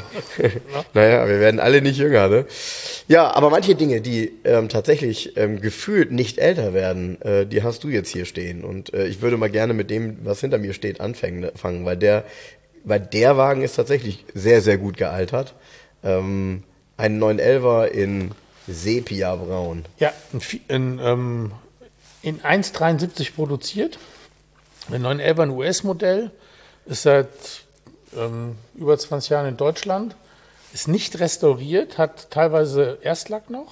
A: Naja, wir werden alle nicht jünger, ne? Ja, aber manche Dinge, die ähm, tatsächlich ähm, gefühlt nicht älter werden, äh, die hast du jetzt hier stehen. Und äh, ich würde mal gerne mit dem, was hinter mir steht, anfangen, fangen, weil der, weil der Wagen ist tatsächlich sehr, sehr gut gealtert. Ähm, ein neun elfer in Sepia-Braun.
B: Ja, in, vi- in, ähm, in eins Komma dreiundsiebzig produziert. Ein neun elfer, ein U S-Modell, ist seit ähm, über zwanzig Jahren in Deutschland, ist nicht restauriert, hat teilweise Erstlack noch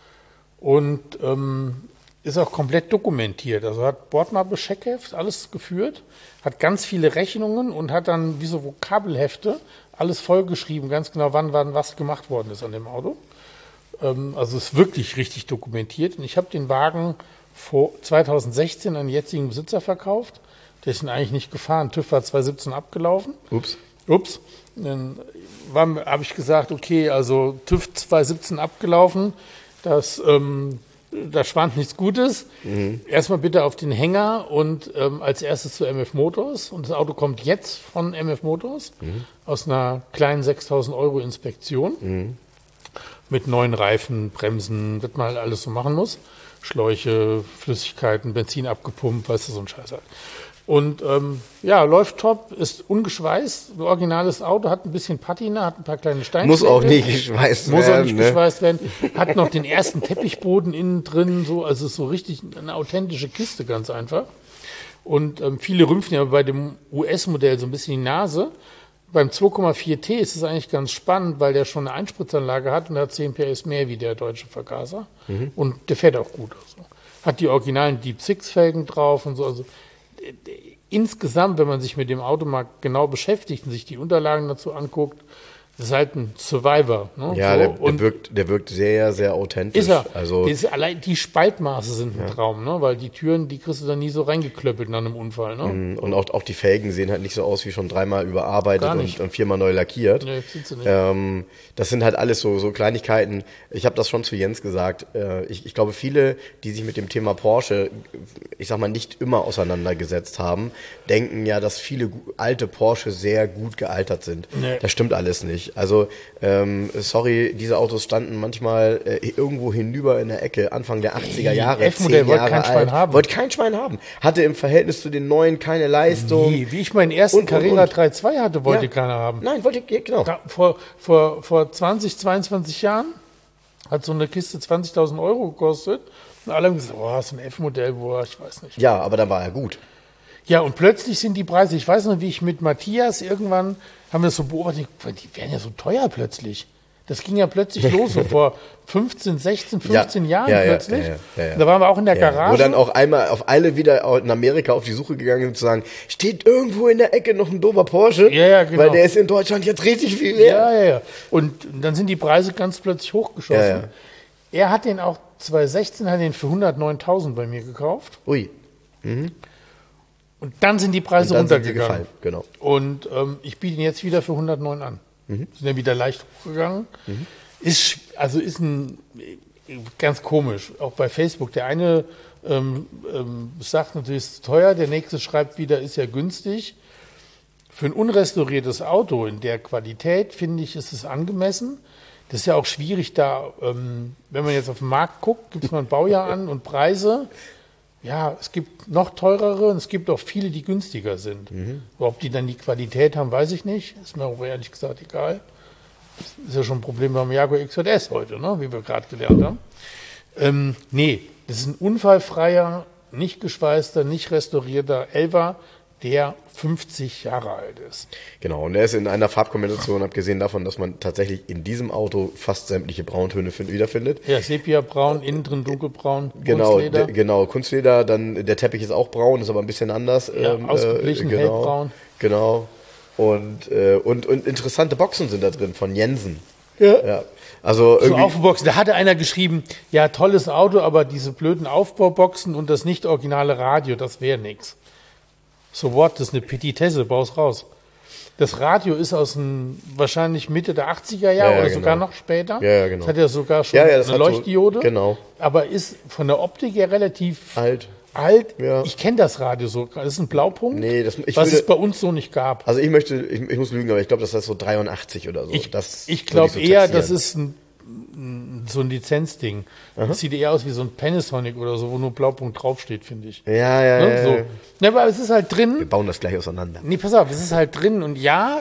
B: und ähm, ist auch komplett dokumentiert. Also hat Bordmappe, Scheckheft, alles geführt, hat ganz viele Rechnungen und hat dann wie so Vokabelhefte alles vollgeschrieben, ganz genau wann, wann was gemacht worden ist an dem Auto. Ähm, also ist wirklich richtig dokumentiert. Und ich habe den Wagen vor zweitausendsechzehn an den jetzigen Besitzer verkauft. Der ist ihn eigentlich nicht gefahren. TÜV war zweitausendsiebzehn abgelaufen.
A: Ups.
B: Ups. Dann habe ich gesagt, okay, also TÜV zweitausendsiebzehn abgelaufen, das, ähm, da schwant nichts Gutes. Mhm. Erstmal bitte auf den Hänger und ähm, als erstes zu M F Motors. Und das Auto kommt jetzt von M F Motors mhm. aus einer kleinen sechstausend Euro Inspektion mhm. mit neuen Reifen, Bremsen, was man halt alles so machen muss. Schläuche, Flüssigkeiten, Benzin abgepumpt, weißt du, so ein Scheiß halt. Und ähm, ja, läuft top, ist ungeschweißt, ein originales Auto, hat ein bisschen Patina, hat ein paar kleine Steine.
A: Muss auch nicht geschweißt
B: Muss
A: werden.
B: auch nicht
A: ne?
B: geschweißt werden. Hat noch den ersten Teppichboden innen drin, so, also ist so richtig eine authentische Kiste, ganz einfach. Und ähm, viele rümpfen ja bei dem U S-Modell so ein bisschen die Nase. Beim zwei Komma vier T ist es eigentlich ganz spannend, weil der schon eine Einspritzanlage hat und hat zehn P S mehr wie der deutsche Vergaser. Mhm. Und der fährt auch gut. Also. Hat die originalen Deep Six Felgen drauf und so. Also insgesamt, wenn man sich mit dem Auto mal genau beschäftigt und sich die Unterlagen dazu anguckt, das ist halt ein Survivor. Ne?
A: Ja,
B: so.
A: der, der,
B: und
A: wirkt, der wirkt sehr, sehr authentisch.
B: ist er.
A: Also,
B: ist, allein die Spaltmaße sind ein ja. Traum, ne? Weil die Türen, die kriegst du dann nie so reingeklöppelt nach einem Unfall. Ne?
A: Und auch, auch die Felgen sehen halt nicht so aus wie schon dreimal überarbeitet und, und viermal neu lackiert.
B: Nee, sind sie nicht.
A: Ähm, das sind halt alles so, so Kleinigkeiten. Ich habe das schon zu Jens gesagt. Äh, ich, ich glaube, viele, die sich mit dem Thema Porsche, ich sag mal, nicht immer auseinandergesetzt haben, denken ja, dass viele alte Porsche sehr gut gealtert sind. Nee. Das stimmt alles nicht. Also Ähm, sorry, diese Autos standen manchmal äh, irgendwo hinüber in der Ecke, Anfang der achtziger Jahre,
B: F-Modell wollte kein Schwein haben.
A: Wollte kein Schwein haben. Hatte im Verhältnis zu den neuen keine Leistung.
B: Nee, wie ich meinen ersten und, Carrera und, und. drei Komma zwei hatte, wollte ja. keiner haben.
A: Nein, wollte ich, genau.
B: Da, vor, vor, vor zwanzig, zweiundzwanzig Jahren hat so eine Kiste zwanzigtausend Euro gekostet. Und alle haben gesagt, oh, das ist ein F-Modell, wo ich weiß nicht.
A: Ja, aber dann war er gut.
B: Ja, und plötzlich sind die Preise, ich weiß noch, wie ich mit Matthias irgendwann, haben wir das so beobachtet, die werden ja so teuer plötzlich. Das ging ja plötzlich los, so vor fünfzehn, sechzehn, fünfzehn
A: ja,
B: Jahren
A: ja,
B: plötzlich.
A: Ja, ja, ja.
B: Da waren wir auch in der
A: ja,
B: Garage.
A: Wo dann auch einmal auf alle wieder in Amerika auf die Suche gegangen sind, zu sagen, steht irgendwo in der Ecke noch ein doofer Porsche,
B: ja, ja, genau.
A: weil der ist in Deutschland jetzt richtig viel wert.
B: Ja, ja, ja. Und dann sind die Preise ganz plötzlich hochgeschossen. Ja, ja. Er hat den auch zweitausendsechzehn hat den für hundertneuntausend bei mir gekauft.
A: Ui. Mhm.
B: Und dann sind die Preise
A: und dann
B: runtergegangen.
A: Sind sie gefallen, genau.
B: Und ähm, ich biete ihn jetzt wieder für hundertneun an. Mhm. Sind ja wieder leicht hochgegangen. Mhm. Ist, also ist ein, ganz komisch, auch bei Facebook. Der eine ähm, ähm, sagt natürlich, es ist teuer, der nächste schreibt wieder, ist ja günstig. Für ein unrestauriertes Auto in der Qualität, finde ich, ist es angemessen. Das ist ja auch schwierig da, ähm, wenn man jetzt auf den Markt guckt, gibt es mal ein Baujahr an und Preise. Ja, es gibt noch teurere und es gibt auch viele, die günstiger sind. Mhm. Ob die dann die Qualität haben, weiß ich nicht. Ist mir auch ehrlich gesagt egal. Das ist ja schon ein Problem beim Jaguar X J S heute, ne? Wie wir gerade gelernt haben. Ähm, nee, das ist ein unfallfreier, nicht geschweißter, nicht restaurierter Elfer, der fünfzig Jahre alt ist.
A: Genau, und er ist in einer Farbkombination, abgesehen davon, dass man tatsächlich in diesem Auto fast sämtliche Brauntöne wiederfindet.
B: Ja, Sepia-braun, innen drin dunkelbraun,
A: genau,
B: Kunstleder.
A: D- genau, Kunstleder, dann der Teppich ist auch braun, ist aber ein bisschen anders.
B: Ja,
A: ähm,
B: ausgeglichen,
A: äh, genau,
B: hellbraun.
A: Genau, und, äh, und, und interessante Boxen sind da drin von Jensen.
B: Ja.
A: ja. Also
B: so Aufbauboxen. Da hatte einer geschrieben, ja, tolles Auto, aber diese blöden Aufbauboxen und das nicht originale Radio, das wäre nix. So what, das ist eine Petitesse, baus raus. Das Radio ist aus dem, wahrscheinlich Mitte der achtziger Jahre
A: ja, ja,
B: oder
A: genau.
B: sogar noch später.
A: Ja, ja, genau.
B: Das hat ja sogar schon
A: ja, ja, das
B: eine
A: hat
B: Leuchtdiode.
A: So, genau.
B: Aber ist von der Optik her relativ
A: alt.
B: alt.
A: Ja.
B: Ich kenne das Radio so. Das ist ein Blaupunkt,
A: nee, das, ich
B: was
A: würde,
B: es bei uns so nicht gab.
A: Also ich möchte, ich, ich muss lügen, aber ich glaube, das ist so dreiundachtzig oder so.
B: Ich,
A: das
B: ich glaube
A: so
B: eher,
A: taxieren.
B: das ist ein, so ein Lizenzding. Aha. Das sieht eher aus wie so ein Panasonic oder so, wo nur Blaupunkt draufsteht, finde ich.
A: Ja, ja,
B: ne?
A: ja.
B: So. Ja, aber es ist halt drin.
A: Wir bauen das gleich auseinander.
B: Nee, pass auf, es ist halt drin und ja,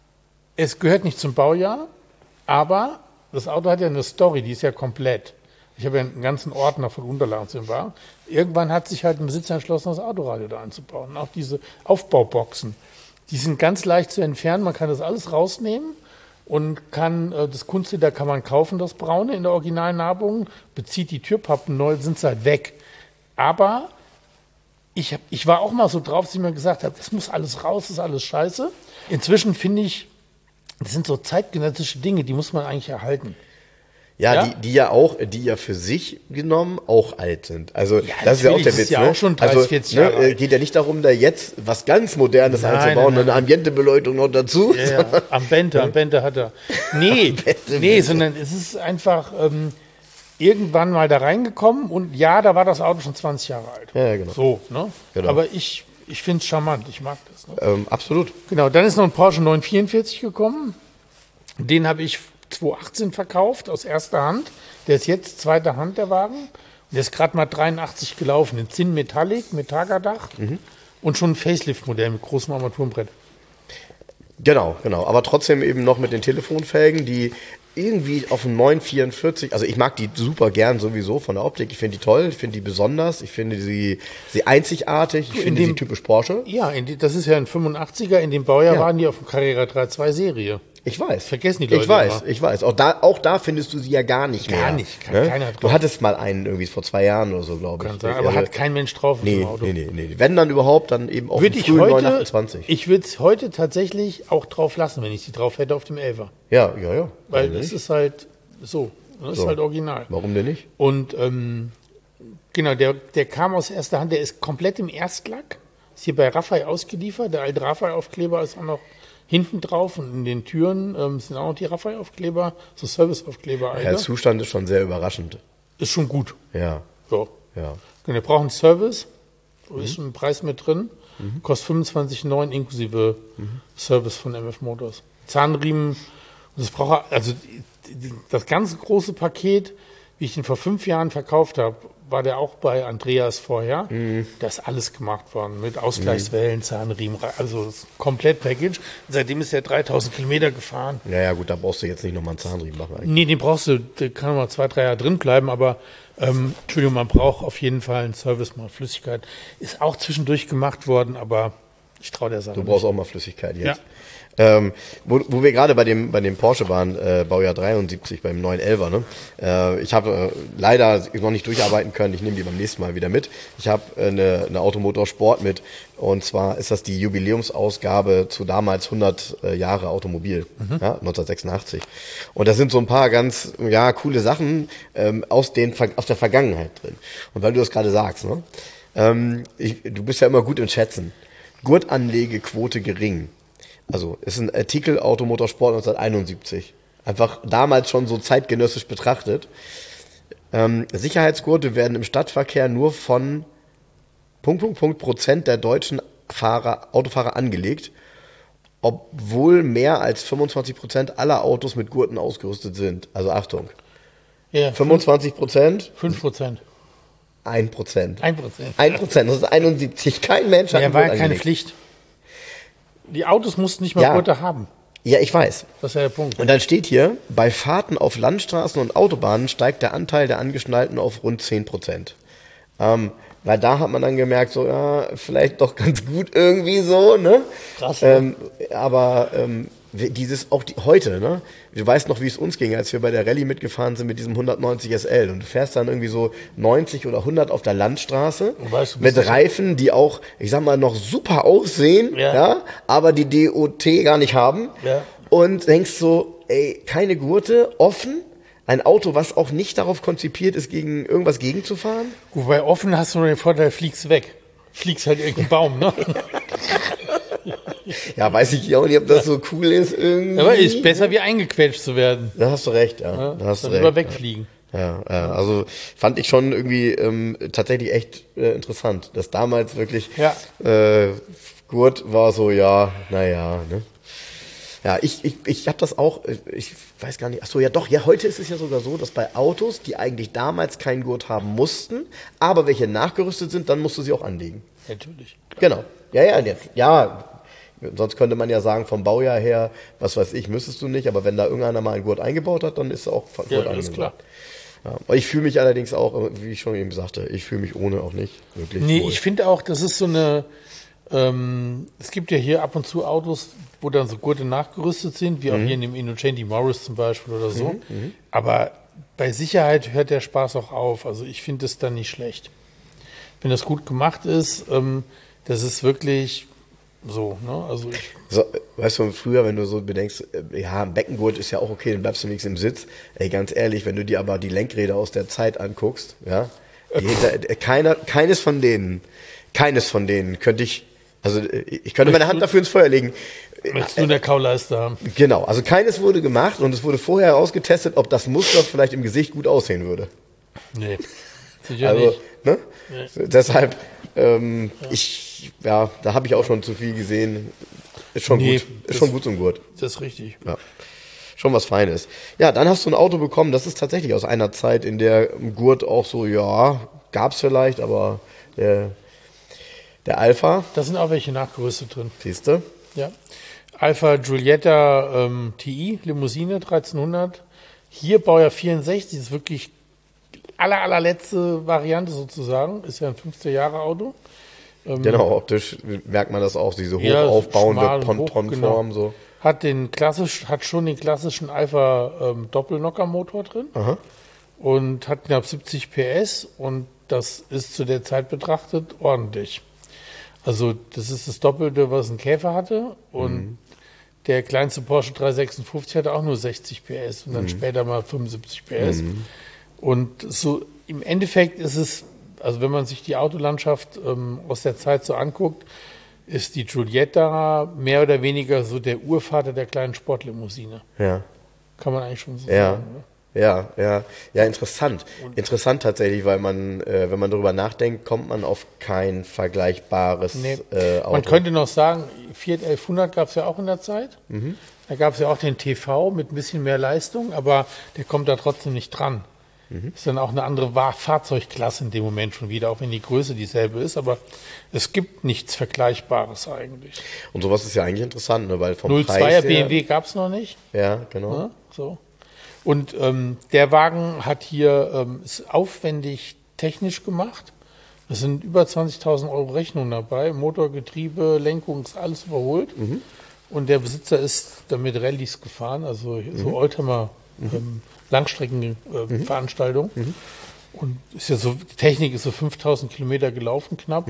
B: es gehört nicht zum Baujahr, aber das Auto hat ja eine Story, die ist ja komplett. Ich habe ja einen ganzen Ordner von Unterlagen zu dem Wagen. Irgendwann hat sich halt ein Besitzer entschlossen, das Autoradio da einzubauen. Und auch diese Aufbauboxen, die sind ganz leicht zu entfernen. Man kann das alles rausnehmen und kann, das Kunstleder kann man kaufen, das Braune in der Originalnarbung, bezieht die Türpappen neu, sind sie halt weg. Aber ich, hab, ich war auch mal so drauf, dass ich mir gesagt habe, das muss alles raus, das ist alles scheiße. Inzwischen finde ich, das sind so zeitgenössische Dinge, die muss man eigentlich erhalten.
A: Ja,
B: Ja?
A: Die, die ja auch, die ja für sich genommen auch alt sind. Also
B: Ja,
A: das ist ja auch der
B: natürlich,
A: Witz.
B: ist ja
A: ne?
B: auch schon dreißig,
A: also,
B: vierzig
A: ne,
B: Jahre
A: äh, geht ja nicht darum, da jetzt was ganz Modernes
B: Nein,
A: einzubauen,
B: nein,
A: eine Ambientebeleuchtung noch dazu.
B: Ja, ja. Am Bente, am Bente hat er. Nee, nee, sondern es ist einfach ähm, irgendwann mal da reingekommen und ja, da war das Auto schon zwanzig Jahre alt.
A: Ja, genau.
B: So, ne?
A: Genau.
B: Aber ich, ich finde es charmant, ich mag das. Ne?
A: Ähm, absolut.
B: Genau, dann ist noch ein Porsche neunhundertvierundvierzig gekommen. Den habe ich zweitausendachtzehn verkauft, aus erster Hand. Der ist jetzt zweite Hand, der Wagen. Und der ist gerade mal dreiundachtzig gelaufen. In Zinn Metallic, mit Tagerdach. Mhm. Und schon ein Facelift-Modell mit großem Armaturenbrett.
A: Genau, genau. Aber trotzdem eben noch mit den Telefonfelgen, die irgendwie auf dem neunhundertvierundvierzig, also ich mag die super gern sowieso von der Optik. Ich finde die toll, ich finde die besonders, ich finde sie, sie einzigartig, ich
B: in
A: finde
B: dem,
A: sie typisch Porsche.
B: Ja, in die, das ist ja ein fünfundachtziger. In dem Baujahr
A: Ja.
B: waren die auf dem Carrera drei Punkt zwei Serie.
A: Ich weiß.
B: Vergessen die Leute
A: Ich weiß,
B: immer.
A: ich weiß. Auch da, auch da findest du sie ja gar nicht
B: Gar
A: mehr.
B: nicht, kann
A: ne?
B: keiner drauf.
A: Du hattest mal einen irgendwie vor zwei Jahren oder so, glaube ich.
B: Kann sein, aber
A: Also,
B: hat kein Mensch drauf auf
A: nee,
B: dem Auto.
A: nee, nee, nee. Wenn dann überhaupt, dann eben auf
B: Würde
A: dem
B: ich
A: frühen
B: heute,
A: neunhundertachtundzwanzig.
B: ich würde es heute tatsächlich auch drauf lassen, wenn ich sie drauf hätte auf dem Elfer.
A: Ja, ja, ja.
B: Weil
A: Warum
B: das
A: nicht?
B: ist halt so. Das
A: So.
B: ist halt original.
A: Warum denn nicht?
B: Und ähm, genau, der, der kam aus erster Hand, der ist komplett im Erstlack. Ist hier bei Raffael ausgeliefert. Der alte Raffael-Aufkleber ist auch noch hinten drauf und in den Türen ähm, sind auch noch die Raffael-Aufkleber, so Service-Aufkleber.
A: Ja,
B: Alter.
A: der Zustand ist schon sehr überraschend.
B: Ist schon gut.
A: Ja,
B: So.
A: ja.
B: Und wir brauchen Service, da ist schon ein Preis mit drin, kostet fünfundzwanzig Komma neun inklusive Service von M F Motors. Zahnriemen, und das braucht er- also die- die- das ganze große Paket, wie ich ihn vor fünf Jahren verkauft habe, war der auch bei Andreas vorher. Da ist alles gemacht worden mit Ausgleichswellen, Zahnriemen, also das Komplett-Package. Seitdem ist er dreitausend Kilometer gefahren.
A: Ja, ja, gut, da brauchst du jetzt nicht nochmal einen Zahnriemen machen. Eigentlich.
B: Nee, den brauchst du, der kann noch mal zwei, drei Jahre drin bleiben, aber ähm, Entschuldigung, man braucht auf jeden Fall einen Service, mal Flüssigkeit. Ist auch zwischendurch gemacht worden, aber ich traue der Sache
A: Du brauchst auch mal Flüssigkeit jetzt.
B: Ja.
A: Ähm, wo, wo wir gerade bei dem, bei dem Porsche waren, äh, Baujahr dreiundsiebzig, beim neun elfer, ne? Äh, ich habe äh, leider noch nicht durcharbeiten können, ich nehme die beim nächsten Mal wieder mit. Ich habe äh, eine, eine Automotorsport mit, und zwar ist das die Jubiläumsausgabe zu damals hundert äh, Jahre Automobil, mhm. ja, neunzehnhundertsechsundachtzig. Und da sind so ein paar ganz ja coole Sachen ähm, aus, den, aus der Vergangenheit drin. Und weil du das gerade sagst, ne? ähm, ich, du bist ja immer gut im Schätzen. Gurtanlegequote gering. Also ist ein Artikel Automotorsport neunzehnhunderteinundsiebzig. Einfach damals schon so zeitgenössisch betrachtet. Ähm, Sicherheitsgurte werden im Stadtverkehr nur von Punkt, Punkt, Punkt Prozent der deutschen Fahrer, Autofahrer angelegt, obwohl mehr als fünfundzwanzig Prozent aller Autos mit Gurten ausgerüstet sind. Also Achtung.
B: Ja,
A: fünfundzwanzig Prozent?
B: fünf Prozent.
A: ein Prozent.
B: ein Prozent.
A: ein Prozent, das ist einundsiebzig. Kein Mensch hat
B: Ja,
A: einen
B: war ja
A: Gurt
B: keine
A: angelegt.
B: Pflicht. Die Autos mussten nicht mal
A: Ja.
B: Gurte haben.
A: Ja, ich weiß.
B: Das ist ja der Punkt.
A: Und dann steht hier, bei Fahrten auf Landstraßen und Autobahnen steigt der Anteil der Angeschnallten auf rund zehn Prozent. Ähm, weil da hat man dann gemerkt, so, ja, vielleicht doch ganz gut irgendwie so, ne?
B: Krass.
A: Ähm, aber ähm, dieses, auch die, heute, ne? Du weißt noch, wie es uns ging, als wir bei der Rallye mitgefahren sind mit diesem hundertneunzig S L. Und du fährst dann irgendwie so neunzig oder hundert auf der Landstraße
B: Und weißt, du
A: mit
B: bist
A: Reifen, die auch, ich sag mal, noch super aussehen,
B: Ja.
A: ja, aber die D O T gar nicht haben.
B: Ja.
A: Und denkst so, ey, keine Gurte, offen, ein Auto, was auch nicht darauf konzipiert ist, gegen irgendwas gegenzufahren.
B: Wobei offen hast du nur den Vorteil, fliegst weg. Fliegst halt irgendeinen Baum, ne?
A: Ja, weiß ich auch nicht, ob das so cool ist irgendwie.
B: Aber ist besser, wie eingequetscht zu werden.
A: Da hast du recht, ja.
B: Ja?
A: Da hast du
B: Dann
A: recht.
B: lieber wegfliegen.
A: Ja, ja, also fand ich schon irgendwie ähm, tatsächlich echt äh, interessant, dass damals wirklich
B: Ja.
A: äh, Gurt war so, ja, naja, ne? Ja, ich, ich, ich habe das auch, ich weiß gar nicht, ach so, ja doch, ja, heute ist es ja sogar so, dass bei Autos, die eigentlich damals keinen Gurt haben mussten, aber welche nachgerüstet sind, dann musst du sie auch anlegen.
B: Natürlich.
A: Genau. Ja, ja, ja, ja. Sonst könnte man ja sagen, vom Baujahr her, was weiß ich, müsstest du nicht, aber wenn da irgendeiner mal einen Gurt eingebaut hat, dann ist er auch von
B: Ja,
A: Gurt
B: das ist
A: angesagt.
B: klar.
A: Ja, aber ich fühle mich allerdings auch, wie ich schon eben sagte, ich fühle mich ohne auch nicht wirklich
B: Nee,
A: wohl.
B: ich finde auch, das ist so eine, ähm, es gibt ja hier ab und zu Autos, wo dann so Gurte nachgerüstet sind, wie auch hier in dem Innocenti Morris zum Beispiel oder so. Aber bei Sicherheit hört der Spaß auch auf. Also ich finde es dann nicht schlecht. Wenn das gut gemacht ist, ähm, das ist wirklich so, ne? Also ich,
A: So, weißt du, früher, wenn du so bedenkst, äh, ja, ein Beckengurt ist ja auch okay, dann bleibst du wenigstens im Sitz. Ey, ganz ehrlich, wenn du dir aber die Lenkräder aus der Zeit anguckst, ja, die hinter, äh, keiner, keines von denen, keines von denen könnte ich, also äh, ich könnte meine Hand dafür ins Feuer legen.
B: möchtest du in der Kauleiste haben?
A: Genau, also keines wurde gemacht und es wurde vorher ausgetestet, ob das Muster vielleicht im Gesicht gut aussehen würde.
B: Nee, sicher
A: Also,
B: nicht.
A: ne? Deshalb, ähm, ich, ja, da habe ich auch schon zu viel gesehen. Ist schon
B: Nee,
A: gut.
B: das-
A: Ist schon gut zum Gurt.
B: Das ist richtig.
A: Ja. Schon was Feines. Ja, dann hast du ein Auto bekommen, das ist tatsächlich aus einer Zeit, in der Gurt auch so, ja, gab's vielleicht, aber der, der Alpha,
B: Da sind auch welche nachgerüstet drin.
A: siehst du?
B: Ja. Alpha Giulietta ähm, T I, Limousine dreizehnhundert. Hier Baujahr vierundsechzig, ist wirklich aller, allerletzte Variante sozusagen. Ist ja ein fünfzehn Jahre Auto.
A: Genau, optisch merkt man das auch, diese hoch
B: Ja,
A: aufbauende
B: schmal und hoch,
A: Pontonform,
B: genau.
A: so.
B: Hat den klassisch, hat schon den klassischen Alpha ähm, Doppelnocker-Motor drin
A: Aha.
B: und hat knapp siebzig P S und das ist zu der Zeit betrachtet ordentlich. Also das ist das Doppelte, was ein Käfer hatte und
A: Mhm.
B: der kleinste Porsche dreihundertsechsundfünfzig hatte auch nur sechzig P S und dann
A: Mhm.
B: später mal fünfundsiebzig P S. Und so im Endeffekt ist es, also wenn man sich die Autolandschaft ähm, aus der Zeit so anguckt, ist die Giulietta mehr oder weniger so der Urvater der kleinen Sportlimousine.
A: Ja.
B: Kann man eigentlich schon so
A: Ja.
B: sagen. Ne?
A: Ja, ja, ja, interessant. Interessant tatsächlich, weil man, äh, wenn man darüber nachdenkt, kommt man auf kein vergleichbares
B: Nee.
A: äh, Auto.
B: Man könnte noch sagen, Fiat elfhundert gab es ja auch in der Zeit.
A: Mhm.
B: Da gab es ja auch den T V mit ein bisschen mehr Leistung, aber der kommt da trotzdem nicht dran.
A: Mhm.
B: Ist dann auch eine andere Wa- Fahrzeugklasse in dem Moment schon wieder, auch wenn die Größe dieselbe ist. Aber es gibt nichts Vergleichbares eigentlich.
A: Und sowas ist ja eigentlich interessant, ne? Weil vom
B: null
A: Preis
B: zweier
A: her,
B: B M W gab es noch nicht.
A: Ja, genau.
B: Ne? So. Und ähm, der Wagen hat hier, ähm, ist aufwendig technisch gemacht. Es sind über zwanzigtausend Euro Rechnung dabei. Motor, Getriebe, Lenkung ist alles überholt.
A: Mhm.
B: Und der Besitzer ist damit Rallyes gefahren, also so Oldtimer ähm, Langstreckenveranstaltung. Äh,
A: Mhm.
B: Und ist ja so, die Technik ist so fünftausend Kilometer gelaufen knapp.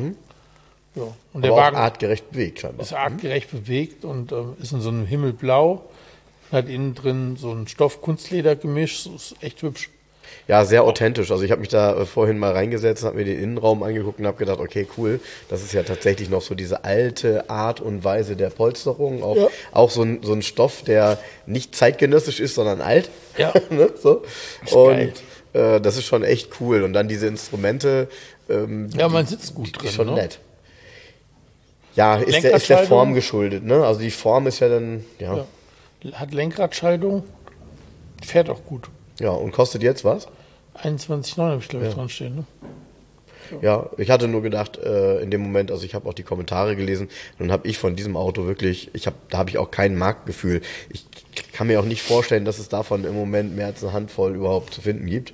B: Ja. Und der
A: Aber
B: Wagen
A: auch artgerecht bewegt scheinbar.
B: ist artgerecht bewegt und ähm, ist in so einem Himmelblau. Hat innen drin so ein Stoff-Kunstleder-Gemisch, so ist echt hübsch.
A: Ja, sehr authentisch. Also ich habe mich da äh, vorhin mal reingesetzt, habe mir den Innenraum angeguckt und habe gedacht, okay, cool, das ist ja tatsächlich noch so diese alte Art und Weise der Polsterung. Auch,
B: Ja.
A: auch so, ein, so ein Stoff, der nicht zeitgenössisch ist, sondern alt.
B: Ja.
A: ne? so.
B: Ist
A: Und
B: geil.
A: äh, das ist schon echt cool. Und dann diese Instrumente, ähm,
B: Ja, man
A: die-
B: sitzt gut
A: die
B: drin,
A: ist schon
B: ne?
A: nett. Ja, ist der, ist der
B: Lenkradschaltung?
A: Form geschuldet. Ne? Also die Form ist ja dann, ja,
B: Ja. Hat Lenkradschaltung, fährt auch gut.
A: ja, und kostet jetzt was?
B: einundzwanzig Komma neun habe ich, glaube ich, dran stehen. Ne?
A: Ja, ich hatte nur gedacht, äh, in dem Moment, also ich habe auch die Kommentare gelesen, nun habe ich von diesem Auto wirklich, ich habe, da habe ich auch kein Marktgefühl. Ich kann mir auch nicht vorstellen, dass es davon im Moment mehr als eine Handvoll überhaupt zu finden gibt.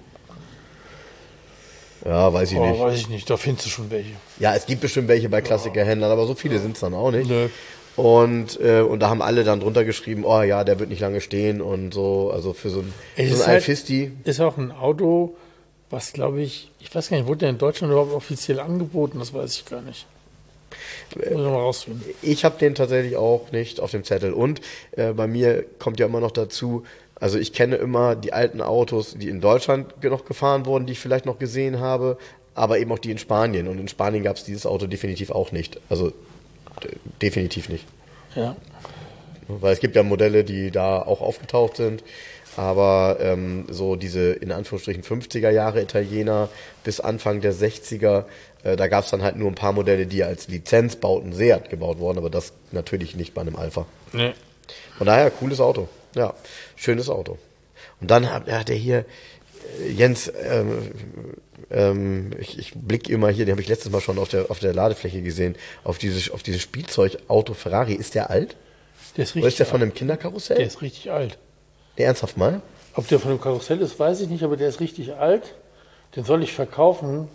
A: Ja, weiß ich
B: Oh,
A: nicht.
B: weiß ich nicht, da findest du schon welche.
A: Ja, es gibt bestimmt welche bei Klassikerhändlern, aber so viele sind es dann auch nicht.
B: Nö.
A: Und, äh, und da haben alle dann drunter geschrieben, oh ja, der wird nicht lange stehen und so, also für so ein,
B: Es
A: so
B: ist
A: ein
B: halt-
A: Alfisti.
B: Ist auch ein Auto, was, glaube ich, ich weiß gar nicht, wurde der in Deutschland überhaupt offiziell angeboten? Das weiß ich gar nicht. Muss ich mal rausfinden.
A: Ich habe den tatsächlich auch nicht auf dem Zettel. Und äh, bei mir kommt ja immer noch dazu, also ich kenne immer die alten Autos, die in Deutschland noch gefahren wurden, die ich vielleicht noch gesehen habe, aber eben auch die in Spanien. Und in Spanien gab es dieses Auto definitiv auch nicht. Also d- definitiv nicht.
B: Ja.
A: Weil es gibt ja Modelle, die da auch aufgetaucht sind. Aber ähm, so diese in Anführungsstrichen fünfziger Jahre Italiener bis Anfang der sechziger, äh, da gab es dann halt nur ein paar Modelle, die als Lizenzbauten Seat gebaut wurden, aber das natürlich nicht bei einem Alpha.
B: Nee.
A: Von daher, cooles Auto. Ja, schönes Auto. Und dann hat, hat er hier, äh, Jens, ähm, ähm, ich, ich blicke immer hier, den habe ich letztes Mal schon auf der, auf der Ladefläche gesehen, auf dieses, auf dieses Spielzeugauto Ferrari. Ist der alt?
B: Der ist
A: Oder
B: richtig
A: ist der von
B: alt.
A: einem Kinderkarussell?
B: Der ist richtig alt.
A: Nee, ernsthaft mal?
B: Ob der von dem Karussell ist, weiß ich nicht, aber der ist richtig alt. Den soll ich verkaufen.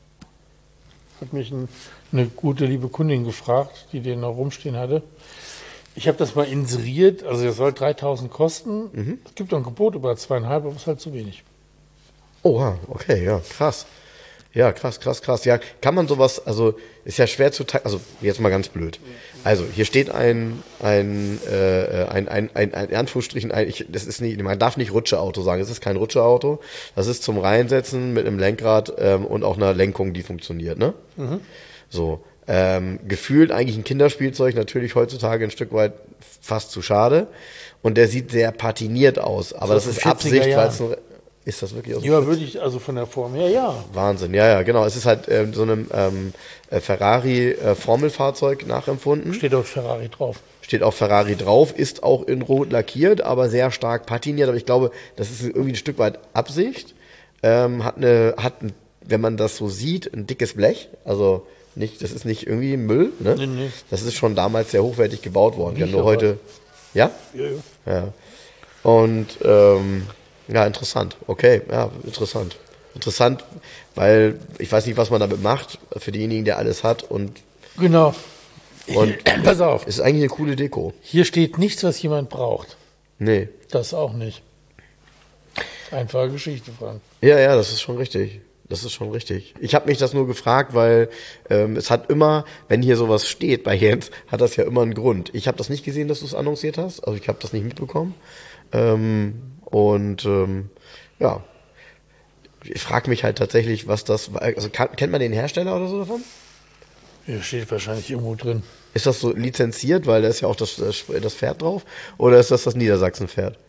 B: Hat mich ein, eine gute liebe Kundin gefragt, die den noch rumstehen hatte. Ich habe das mal inseriert, also der soll dreitausend kosten. Es gibt auch ein Gebot über zweieinhalb, aber es ist halt zu wenig.
A: Oha, okay, ja, krass. Ja, krass, krass, krass. Ja, kann man sowas, also ist ja schwer zu teilen, also jetzt mal ganz blöd. Also hier steht ein, ein, äh, ein, ein, ein, ein in Anführungsstrichen, ein, ich, das ist nicht, man darf nicht Rutscheauto sagen, es ist kein Rutscheauto. Das ist zum Reinsetzen mit einem Lenkrad ähm, und auch einer Lenkung, die funktioniert, ne? So. Ähm, gefühlt eigentlich ein Kinderspielzeug, natürlich heutzutage ein Stück weit fast zu schade. Und der sieht sehr patiniert aus, aber
B: Das
A: das
B: ist
A: ist
B: ein
A: Absicht,
B: vierziger
A: weil es ein, ist das wirklich aus dem
B: Ja, würde ich, also von der Form her, ja.
A: Wahnsinn, ja, ja, genau. Es ist halt ähm, so einem ähm, äh, Ferrari-Formelfahrzeug nachempfunden.
B: Steht auf Ferrari drauf.
A: Steht auch Ferrari drauf, ist auch in Rot lackiert, aber sehr stark patiniert. Aber ich glaube, das ist irgendwie ein Stück weit Absicht. Ähm, hat eine, hat, ein, wenn man das so sieht, ein dickes Blech. Also nicht, das ist nicht irgendwie Müll. Ne?
B: Nee, nee.
A: Das ist schon damals sehr hochwertig gebaut worden. Wir haben nur
B: Riecht
A: heute, ja,
B: Ja, ja.
A: ja. Und ähm, ja, interessant. Okay, ja, interessant. Interessant, weil ich weiß nicht, was man damit macht, für denjenigen, der alles hat. Und
B: Genau.
A: Und
B: Pass auf,
A: es ist eigentlich eine coole Deko.
B: hier steht nichts, was jemand braucht.
A: Nee.
B: Das auch nicht. Einfache Geschichte, Frank.
A: Ja, ja, das ist schon richtig. Das ist schon richtig. Ich habe mich das nur gefragt, weil ähm, es hat immer, wenn hier sowas steht bei Jens, hat das ja immer einen Grund. Ich habe das nicht gesehen, dass du es annonciert hast. Also ich habe das nicht mitbekommen. Ähm, und ähm, ja, ich frage mich halt tatsächlich, was das war. Also kann, kennt man den Hersteller oder so davon?
B: Hier steht wahrscheinlich irgendwo drin.
A: Ist das so lizenziert, weil da ist ja auch das, das, das Pferd drauf? Oder ist das das Niedersachsen-Pferd?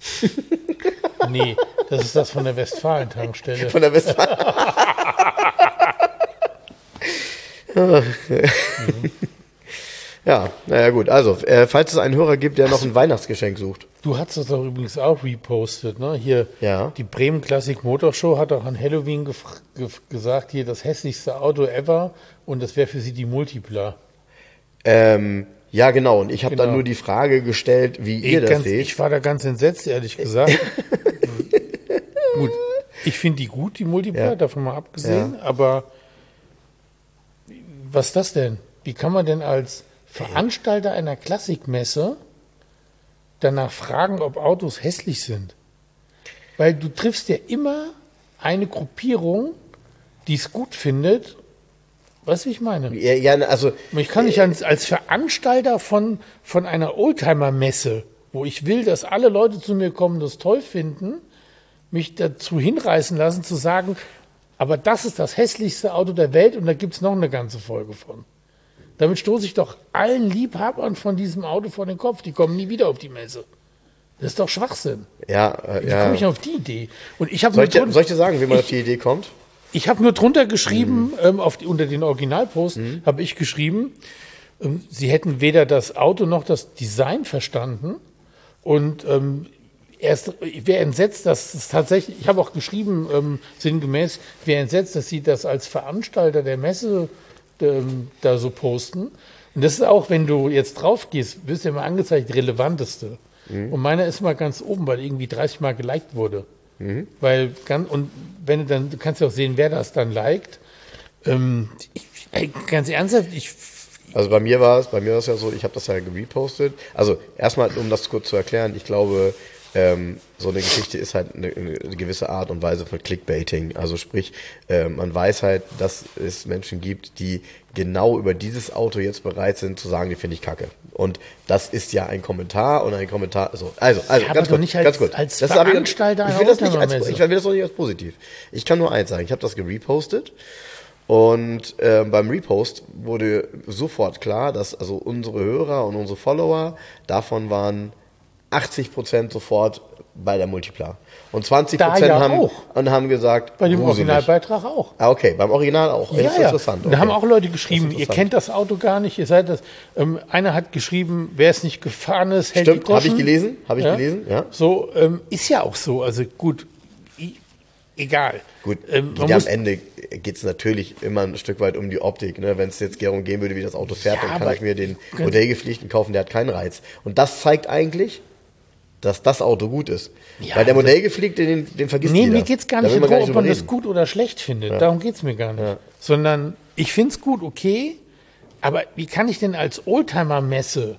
B: Nee, das ist das von der Westfalen-Tankstelle.
A: Von der Westfalen. Ja, naja gut. Also, äh, falls es einen Hörer gibt, der noch ein Weihnachtsgeschenk sucht.
B: Du hast das doch übrigens auch repostet, ne? Hier,
A: Ja.
B: die Bremen Classic Motor Show hat auch an Halloween gef- gef- gesagt, hier das hässlichste Auto ever und das wäre für sie die Multipla.
A: Ähm, ja, genau. Und ich habe dann
B: Genau.
A: nur die Frage gestellt, wie ihr
B: Ich,
A: das
B: ganz,
A: seht.
B: ich war da ganz entsetzt, ehrlich gesagt. Gut, ich finde die gut, die Multipla,
A: Ja.
B: davon mal abgesehen, aber was ist das denn? Wie kann man denn als Veranstalter einer Klassikmesse danach fragen, ob Autos hässlich sind? Weil du triffst ja immer eine Gruppierung, die es gut findet. Weißt du, wie ich meine?
A: Ja, ja, also
B: Und ich kann nicht als, als Veranstalter von, von einer Oldtimer-Messe, wo ich will, dass alle Leute zu mir kommen, das toll finden, mich dazu hinreißen lassen, zu sagen, aber das ist das hässlichste Auto der Welt und da gibt es noch eine ganze Folge von. Damit stoße ich doch allen Liebhabern von diesem Auto vor den Kopf. Die kommen nie wieder auf die Messe. Das ist doch Schwachsinn.
A: Ja, äh,
B: Wie
A: ja.
B: komme ich auf die Idee? Und ich habe
A: Soll,
B: nur
A: ich dir-
B: drun-
A: soll ich dir sagen, wie man
B: ich-
A: auf die Idee kommt?
B: Ich habe nur drunter geschrieben, mhm. ähm, auf die, unter den Originalpost mhm. habe ich geschrieben, ähm, sie hätten weder das Auto noch das Design verstanden. Und ähm, erst, ich wäre entsetzt, dass es tatsächlich, ich habe auch geschrieben, ähm, sinngemäß, ich wäre entsetzt, dass sie das als Veranstalter der Messe ähm, da so posten. Und das ist auch, wenn du jetzt drauf gehst, wirst du ja immer angezeigt, relevanteste. Mhm. Und meiner ist mal ganz oben, weil irgendwie dreißig Mal geliked wurde. Mhm. Weil ganz, und wenn du dann, du kannst ja auch sehen, wer das dann liked. Ähm, ich, ey, ganz ernsthaft, ich.
A: Also bei mir war es, bei mir war es ja so, ich habe das ja gepostet. Also erstmal, um das kurz zu erklären, ich glaube, ähm, so eine Geschichte ist halt eine, eine gewisse Art und Weise von Clickbaiting. Also sprich, äh, man weiß halt, dass es Menschen gibt, die genau über dieses Auto jetzt bereit sind zu sagen, die finde ich kacke. Und das ist ja ein Kommentar und ein Kommentar. Also, also, also
B: ja,
A: ganz
B: aber
A: kurz,
B: nicht als,
A: ganz kurz.
B: als
A: das
B: Veranstalter
A: ich, ich will das nicht als,
B: Oldtimer-Messe.
A: ich will das auch nicht als positiv. Ich kann nur eins sagen, ich habe das gerepostet. Und äh, beim Repost wurde sofort klar, dass also unsere Hörer und unsere Follower, davon waren achtzig Prozent sofort bei der Multipla. Und zwanzig Prozent
B: ja
A: haben,
B: auch.
A: und haben gesagt,
B: Bei dem
A: gruselig.
B: Originalbeitrag auch.
A: Ah, okay, beim Original auch.
B: Ja,
A: das ist
B: ja.
A: interessant.
B: Und da
A: Okay.
B: haben auch Leute geschrieben,
A: Das ist
B: ihr kennt das Auto gar nicht, ihr seid das. Ähm, einer hat geschrieben, wer es nicht gefahren ist, hält
A: Stimmt,
B: die
A: habe ich
B: Goschen.
A: gelesen, habe ich
B: Ja?
A: gelesen, ja.
B: So, ähm, ist ja auch so. Also gut, i- egal.
A: Gut,
B: ähm, man
A: geht am
B: muss,
A: Ende geht es natürlich immer ein Stück weit um die Optik. Ne? Wenn es jetzt darum gehen würde, wie das Auto fährt,
B: Ja,
A: dann kann
B: aber-
A: ich mir den Modellgepflegten kaufen, der hat keinen Reiz. Und das zeigt eigentlich, dass das Auto gut ist.
B: Ja,
A: Weil der
B: das-
A: Modellgepflegte, den, den vergisst
B: nee,
A: jeder.
B: mir geht es gar
A: Da
B: nicht
A: will man
B: darum, ob
A: drüber
B: man das
A: reden.
B: gut oder schlecht findet.
A: Ja.
B: Darum geht es mir gar nicht.
A: Ja.
B: Sondern ich finde es gut, okay, aber wie kann ich denn als Oldtimer-Messe,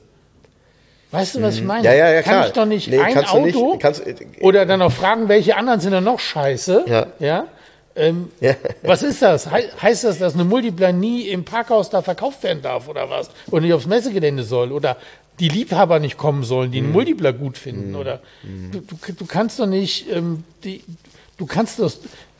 B: weißt du, was ich meine?
A: Ja, ja, ja,
B: kann
A: klar.
B: ich doch nicht
A: Nee,
B: ein
A: kannst du nicht-
B: Auto
A: kannst-
B: oder dann auch fragen, welche anderen sind denn noch scheiße?
A: Ja.
B: ja? Ähm,
A: Ja.
B: Was ist das? He heißt das, dass eine Multipla nie im Parkhaus da verkauft werden darf oder was? Und nicht aufs Messegelände soll? Oder die Liebhaber nicht kommen sollen, die einen Multipla gut finden?
A: Mhm.
B: Oder du, du, du kannst doch nicht, ähm, die, du kannst das.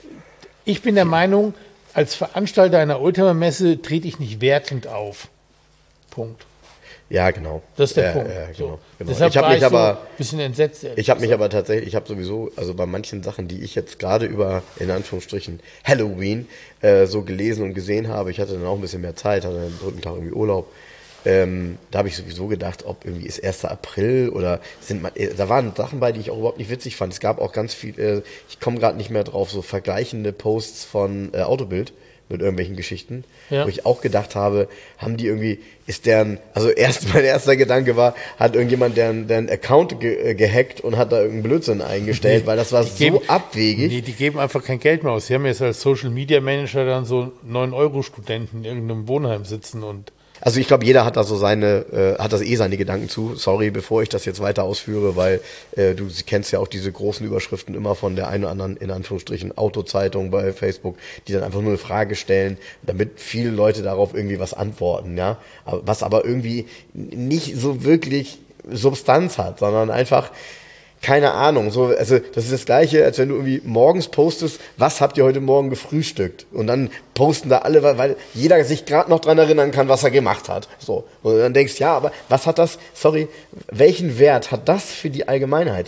B: Ich bin der Meinung, als Veranstalter einer Oldtimer-Messe trete ich nicht wertend auf. Punkt.
A: Ja, genau.
B: Das ist der
A: ja,
B: Punkt.
A: Ja,
B: So.
A: genau, genau.
B: Deshalb
A: Ich habe
B: war
A: mich
B: ich so
A: aber,
B: ein bisschen entsetzt. ehrlich
A: ich habe mich
B: gesagt.
A: aber tatsächlich, ich habe sowieso, also bei manchen Sachen, die ich jetzt gerade über, in Anführungsstrichen, Halloween äh, so gelesen und gesehen habe, ich hatte dann auch ein bisschen mehr Zeit, hatte einen dritten Tag irgendwie Urlaub, ähm, da habe ich sowieso gedacht, ob irgendwie ist erster April oder sind, man- äh, da waren Sachen bei, die ich auch überhaupt nicht witzig fand. Es gab auch ganz viel, äh, ich komme gerade nicht mehr drauf, so vergleichende Posts von äh, Autobild mit irgendwelchen Geschichten,
B: Ja.
A: wo ich auch gedacht habe, haben die irgendwie, ist deren, also erst mein erster Gedanke war, hat irgendjemand deren, deren Account ge, äh, gehackt und hat da irgendeinen Blödsinn eingestellt,
B: Nee,
A: weil das war
B: die
A: so
B: geben-
A: abwegig.
B: Nee, die geben einfach kein Geld mehr aus. Sie haben jetzt als Social Media Manager dann so neun Euro Studenten in irgendeinem Wohnheim sitzen und
A: Also ich glaube, jeder hat da so seine, äh, hat das eh seine Gedanken zu. Sorry, bevor ich das jetzt weiter ausführe, weil äh, du kennst ja auch diese großen Überschriften immer von der einen oder anderen, in Anführungsstrichen, Autozeitung bei Facebook, die dann einfach nur eine Frage stellen, damit viele Leute darauf irgendwie was antworten, ja. Aber, was aber irgendwie nicht so wirklich Substanz hat, sondern einfach, keine Ahnung, so, also das ist das Gleiche, als wenn du irgendwie morgens postest, was habt ihr heute Morgen gefrühstückt? Und dann posten da alle, weil, weil jeder sich gerade noch dran erinnern kann, was er gemacht hat. So. Und du dann denkst, ja, aber was hat das, sorry, welchen Wert hat das für die Allgemeinheit?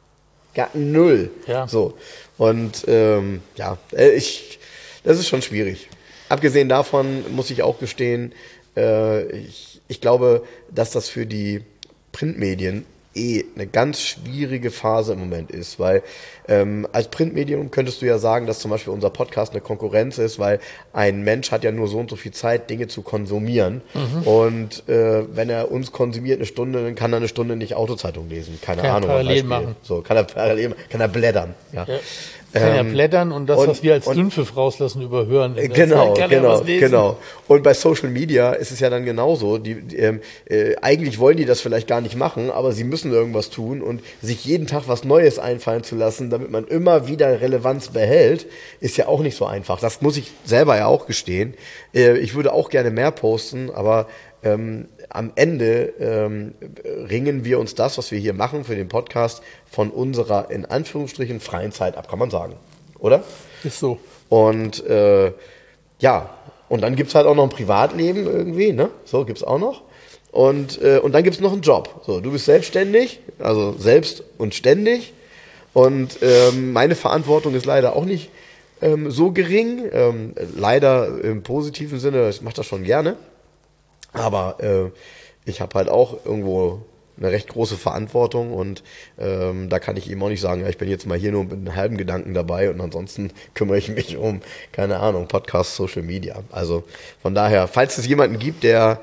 A: Gar null.
B: Ja.
A: So. Und ähm, ja, äh, ich, das ist schon schwierig. Abgesehen davon muss ich auch gestehen, äh, ich, ich glaube, dass das für die Printmedien eh eine ganz schwierige Phase im Moment ist, weil ähm, als Printmedium könntest du ja sagen, dass zum Beispiel unser Podcast eine Konkurrenz ist, weil ein Mensch hat ja nur so und so viel Zeit, Dinge zu konsumieren
B: Mhm.
A: und äh, wenn er uns konsumiert eine Stunde, dann kann er eine Stunde nicht Autozeitung lesen, keine
B: Kann er
A: Ahnung.
B: parallel
A: Beispiel.
B: machen.
A: So, kann er parallel, kann er blättern, ja.
B: ja. Kann ja
A: Ähm,
B: blättern und das,
A: und-
B: was wir als
A: und-
B: Dünnpfiff rauslassen, überhören. In der
A: Genau,
B: Zeit kann er
A: genau,
B: was lesen.
A: genau. Und bei Social Media ist es ja dann genauso. Die, die, ähm, äh, eigentlich wollen die das vielleicht gar nicht machen, aber sie müssen irgendwas tun und sich jeden Tag was Neues einfallen zu lassen, damit man immer wieder Relevanz behält, ist ja auch nicht so einfach. Das muss ich selber ja auch gestehen. Äh, ich würde auch gerne mehr posten, aber ähm, am Ende ähm, ringen wir uns das, was wir hier machen für den Podcast, von unserer, in Anführungsstrichen, freien Zeit ab, kann man sagen. Oder?
B: Ist so.
A: Und äh, ja, und dann gibt's halt auch noch ein Privatleben irgendwie, ne? So gibt's auch noch. Und, äh, und dann gibt's noch einen Job. So, du bist selbstständig, also selbst und ständig. Und ähm, meine Verantwortung ist leider auch nicht ähm, so gering. Ähm, leider im positiven Sinne, ich mache das schon gerne. Aber äh, ich habe halt auch irgendwo eine recht große Verantwortung und ähm, da kann ich eben auch nicht sagen, ja, ich bin jetzt mal hier nur mit einem halben Gedanken dabei und ansonsten kümmere ich mich um, keine Ahnung, Podcast, Social Media. Also von daher, falls es jemanden gibt, der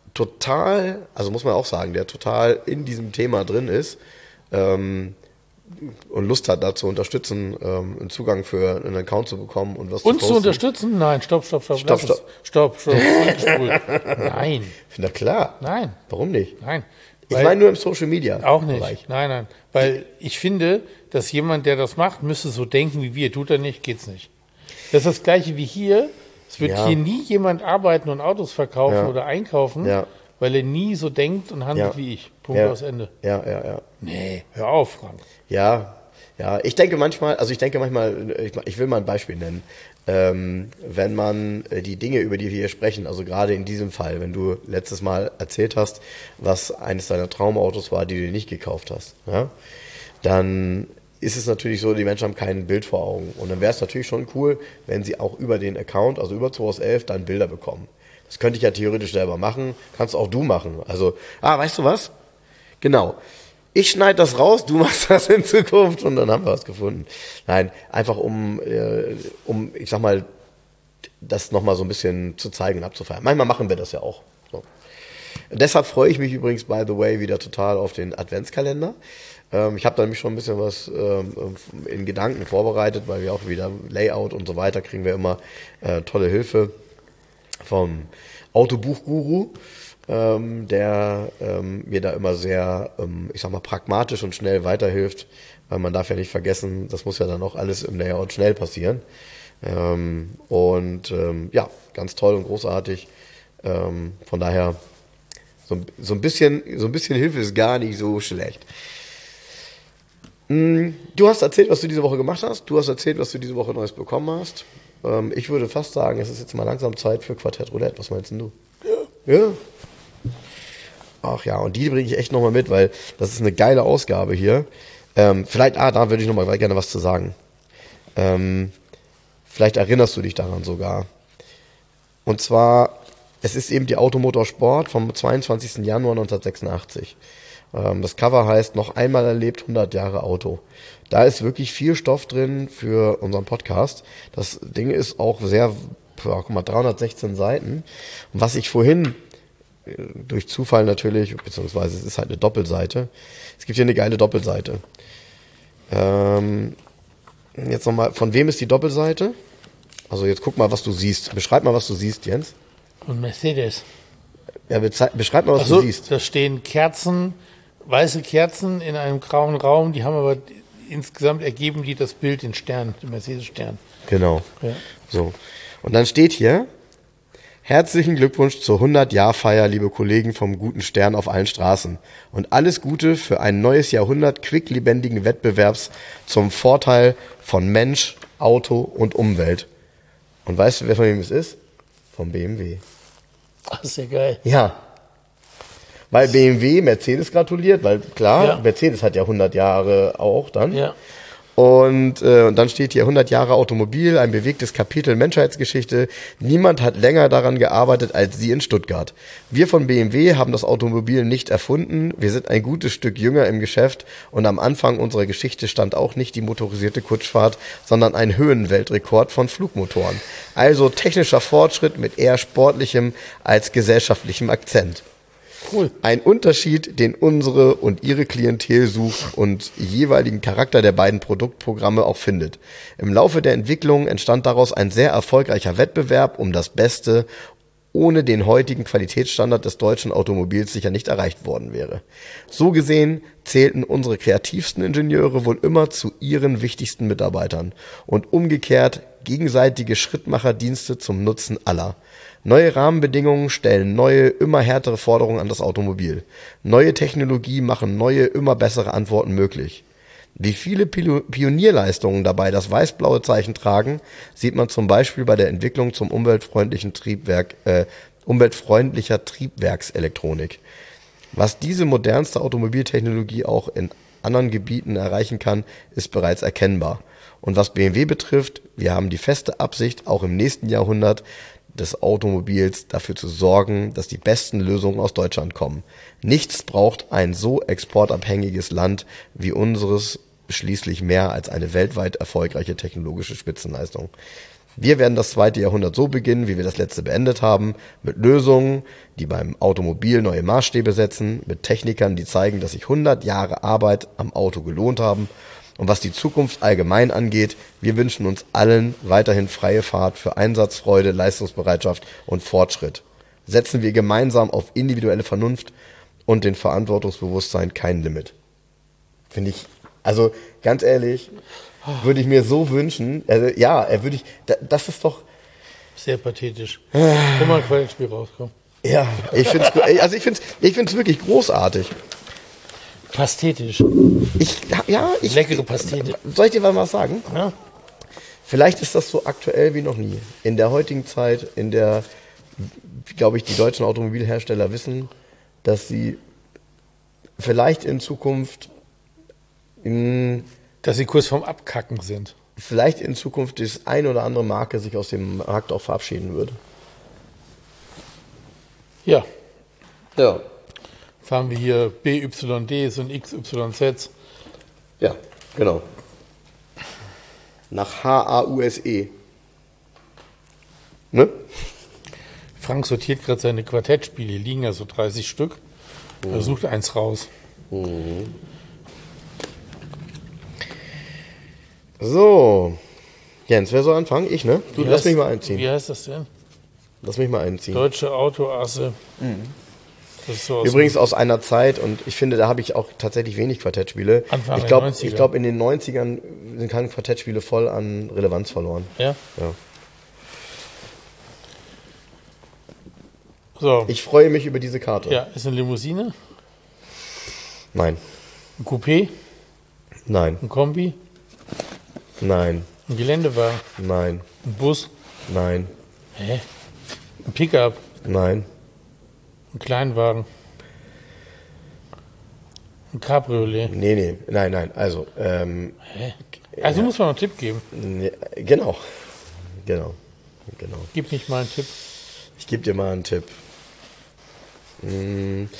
A: total, also muss man auch sagen, der total in diesem Thema drin ist ähm, und Lust hat, da zu unterstützen, ähm, einen Zugang für einen Account zu bekommen und was
B: Uns
A: zu
B: zu
A: posten.
B: unterstützen? Nein, stopp, stopp, stopp.
A: Stopp,
B: lass es. Stopp, stopp. zurückgespult. Nein,
A: Na klar.
B: nein,
A: Warum nicht?
B: nein.
A: Ich
B: Weil-
A: meine nur im Social Media.
B: Auch nicht.
A: Bereich.
B: Nein, nein. Weil ich finde, dass jemand, der das macht, müsste so denken wie wir. Tut er nicht, geht's nicht. Das ist das Gleiche wie hier. Es wird
A: Ja.
B: hier nie jemand arbeiten und Autos verkaufen
A: Ja.
B: oder einkaufen,
A: Ja.
B: weil er nie so denkt und handelt
A: Ja.
B: wie ich. Punkt
A: Ja.
B: aus Ende.
A: Ja, ja, ja.
B: Nee, hör auf, Frank.
A: Ja, ja. Ich denke manchmal, also ich denke manchmal, ich, ich will mal ein Beispiel nennen. Ähm, wenn man äh, die Dinge, über die wir hier sprechen, also gerade in diesem Fall, wenn du letztes Mal erzählt hast, was eines deiner Traumautos war, die du dir nicht gekauft hast, ja, dann ist es natürlich so, die Menschen haben kein Bild vor Augen. Und dann wäre es natürlich schon cool, wenn sie auch über den Account, also über zwei elf, dann Bilder bekommen. Das könnte ich ja theoretisch selber machen, kannst auch du machen. Also, ah, weißt du was? Genau. Ich schneide das raus, du machst das in Zukunft und dann haben wir was gefunden. Nein, einfach um, äh, um ich sag mal, das nochmal so ein bisschen zu zeigen und abzufeiern. Manchmal machen wir das ja auch. So. Deshalb freue ich mich übrigens, by the way, wieder total auf den Adventskalender. Ähm, ich habe da nämlich schon ein bisschen was ähm, in Gedanken vorbereitet, weil wir auch wieder Layout und so weiter kriegen wir immer äh, tolle Hilfe vom Autobuchguru. Ähm, der ähm, mir da immer sehr, ähm, ich sag mal, pragmatisch und schnell weiterhilft, weil man darf ja nicht vergessen, das muss ja dann auch alles im Layout schnell passieren. Ähm, und ähm, ja, ganz toll und großartig. Ähm, von daher, so, so, ein bisschen, so ein bisschen Hilfe ist gar nicht so schlecht. Mm, du hast erzählt, was du diese Woche gemacht hast. Du hast erzählt, was du diese Woche Neues bekommen hast. Ähm, ich würde fast sagen, es ist jetzt mal langsam Zeit für Quartett Roulette. Was meinst denn du? Ja. Ja. Ach ja, und die bringe ich echt nochmal mit, weil das ist eine geile Ausgabe hier. Ähm, vielleicht, ah, da würde ich nochmal gerne was zu sagen. Ähm, vielleicht erinnerst du dich daran sogar. Und zwar, es ist eben die Automotorsport vom zweiundzwanzigsten Januar neunzehnhundertsechsundachtzig. Ähm, das Cover heißt, noch einmal erlebt, hundert Jahre Auto. Da ist wirklich viel Stoff drin für unseren Podcast. Das Ding ist auch sehr, ja, guck mal, dreihundertsechzehn Seiten. Und was ich vorhin durch Zufall natürlich, beziehungsweise es ist halt eine Doppelseite. Es gibt hier eine geile Doppelseite. Ähm, jetzt nochmal, von wem ist die Doppelseite? Also jetzt guck mal, was du siehst. Beschreib mal, was du siehst, Jens.
B: Und Mercedes.
A: Ja, bezei- beschreib mal, was
B: Also,
A: du siehst.
B: da stehen Kerzen, weiße Kerzen in einem grauen Raum, die haben aber insgesamt ergeben die das Bild, den Stern, den Mercedes-Stern.
A: Genau.
B: Ja.
A: So. Und dann steht hier: Herzlichen Glückwunsch zur hundert-Jahr-Feier, liebe Kollegen vom Guten Stern auf allen Straßen. Und alles Gute für ein neues Jahrhundert quicklebendigen Wettbewerbs zum Vorteil von Mensch, Auto und Umwelt. Und weißt du, wer von wem es ist? Vom B M W.
B: Das ist ja geil.
A: Ja. Weil B M W Mercedes gratuliert, weil klar,
B: Ja.
A: Mercedes hat ja hundert Jahre auch dann.
B: Ja.
A: Und, äh, und dann steht hier hundert Jahre Automobil, ein bewegtes Kapitel Menschheitsgeschichte. Niemand hat länger daran gearbeitet als Sie in Stuttgart. Wir von B M W haben das Automobil nicht erfunden. Wir sind ein gutes Stück jünger im Geschäft und am Anfang unserer Geschichte stand auch nicht die motorisierte Kutschfahrt, sondern ein Höhenweltrekord von Flugmotoren. Also technischer Fortschritt mit eher sportlichem als gesellschaftlichem Akzent.
B: Cool.
A: Ein Unterschied, den unsere und ihre Klientel sucht und jeweiligen Charakter der beiden Produktprogramme auch findet. Im Laufe der Entwicklung entstand daraus ein sehr erfolgreicher Wettbewerb um das Beste, ohne den heutigen Qualitätsstandard des deutschen Automobils sicher nicht erreicht worden wäre. So gesehen zählten unsere kreativsten Ingenieure wohl immer zu ihren wichtigsten Mitarbeitern und umgekehrt gegenseitige Schrittmacherdienste zum Nutzen aller. Neue Rahmenbedingungen stellen neue, immer härtere Forderungen an das Automobil. Neue Technologie machen neue, immer bessere Antworten möglich. Wie viele Pionierleistungen dabei das weiß-blaue Zeichen tragen, sieht man zum Beispiel bei der Entwicklung zum umweltfreundlichen Triebwerk, äh, umweltfreundlicher Triebwerkselektronik. Was diese modernste Automobiltechnologie auch in anderen Gebieten erreichen kann, ist bereits erkennbar. Und was B M W betrifft, wir haben die feste Absicht, auch im nächsten Jahrhundert des Automobils dafür zu sorgen, dass die besten Lösungen aus Deutschland kommen. Nichts braucht ein so exportabhängiges Land wie unseres schließlich mehr als eine weltweit erfolgreiche technologische Spitzenleistung. Wir werden das zweite Jahrhundert so beginnen, wie wir das letzte beendet haben, mit Lösungen, die beim Automobil neue Maßstäbe setzen, mit Technikern, die zeigen, dass sich hundert Jahre Arbeit am Auto gelohnt haben. Und was die Zukunft allgemein angeht, wir wünschen uns allen weiterhin freie Fahrt für Einsatzfreude, Leistungsbereitschaft und Fortschritt. Setzen wir gemeinsam auf individuelle Vernunft und den Verantwortungsbewusstsein kein Limit. Finde ich, also ganz ehrlich, würde ich mir so wünschen, also ja, er würde ich, das ist doch...
B: Sehr pathetisch. Wo mal ein Qualitspiel rauskommt.
A: Ja, ich finde es also ich find's, ich find's wirklich großartig.
B: Pasthetisch.
A: Ich, ja, ich,
B: Leckere Pastete.
A: Soll ich dir mal was sagen?
B: Ja.
A: Vielleicht ist das so aktuell wie noch nie. In der heutigen Zeit, in der, glaube ich, die deutschen Automobilhersteller wissen, dass sie vielleicht in Zukunft, in,
B: dass sie kurz vorm Abkacken sind.
A: Vielleicht in Zukunft das ein oder andere Marke sich aus dem Markt auch verabschieden würde.
B: Ja.
A: Ja.
B: Jetzt haben wir hier B Y Ds und X Y Zs.
A: Ja, genau. Nach H A U S E. Ne?
B: Frank sortiert gerade seine Quartettspiele. Hier liegen ja so dreißig Stück. Mhm. Er sucht eins raus.
A: Mhm. So. Jens, wer soll anfangen? Ich, ne? Du,
B: wie
A: lass
B: heißt,
A: mich mal einziehen.
B: Wie heißt das denn?
A: Lass mich mal einziehen.
B: Deutsche Autoasse. Mhm. Das ist so aus
A: Übrigens aus einer Zeit, und ich finde, da habe ich auch tatsächlich wenig Quartettspiele.
B: Anfang
A: ich glaube,
B: der neunziger.
A: Ich glaube, in den neunzigern sind keine Quartettspiele voll an Relevanz verloren.
B: Ja?
A: Ja.
B: So.
A: Ich freue mich über diese Karte.
B: Ja, ist eine Limousine?
A: Nein.
B: Ein Coupé?
A: Nein.
B: Ein Kombi?
A: Nein.
B: Ein Geländewagen?
A: Nein.
B: Ein Bus?
A: Nein.
B: Hä? Ein Pickup?
A: Nein.
B: Ein Kleinwagen? Ein Cabriolet?
A: Nee, nee, nein, nein. Also, ähm,
B: Hä? Also
A: ja.
B: muss man einen Tipp geben.
A: Nee, genau. Genau. Genau.
B: Gib nicht mal einen Tipp.
A: Ich gebe dir mal einen Tipp. Hm.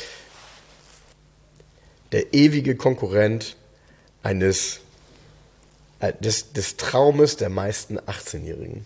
A: Der ewige Konkurrent eines äh, des, des Traumes der meisten achtzehnjährigen.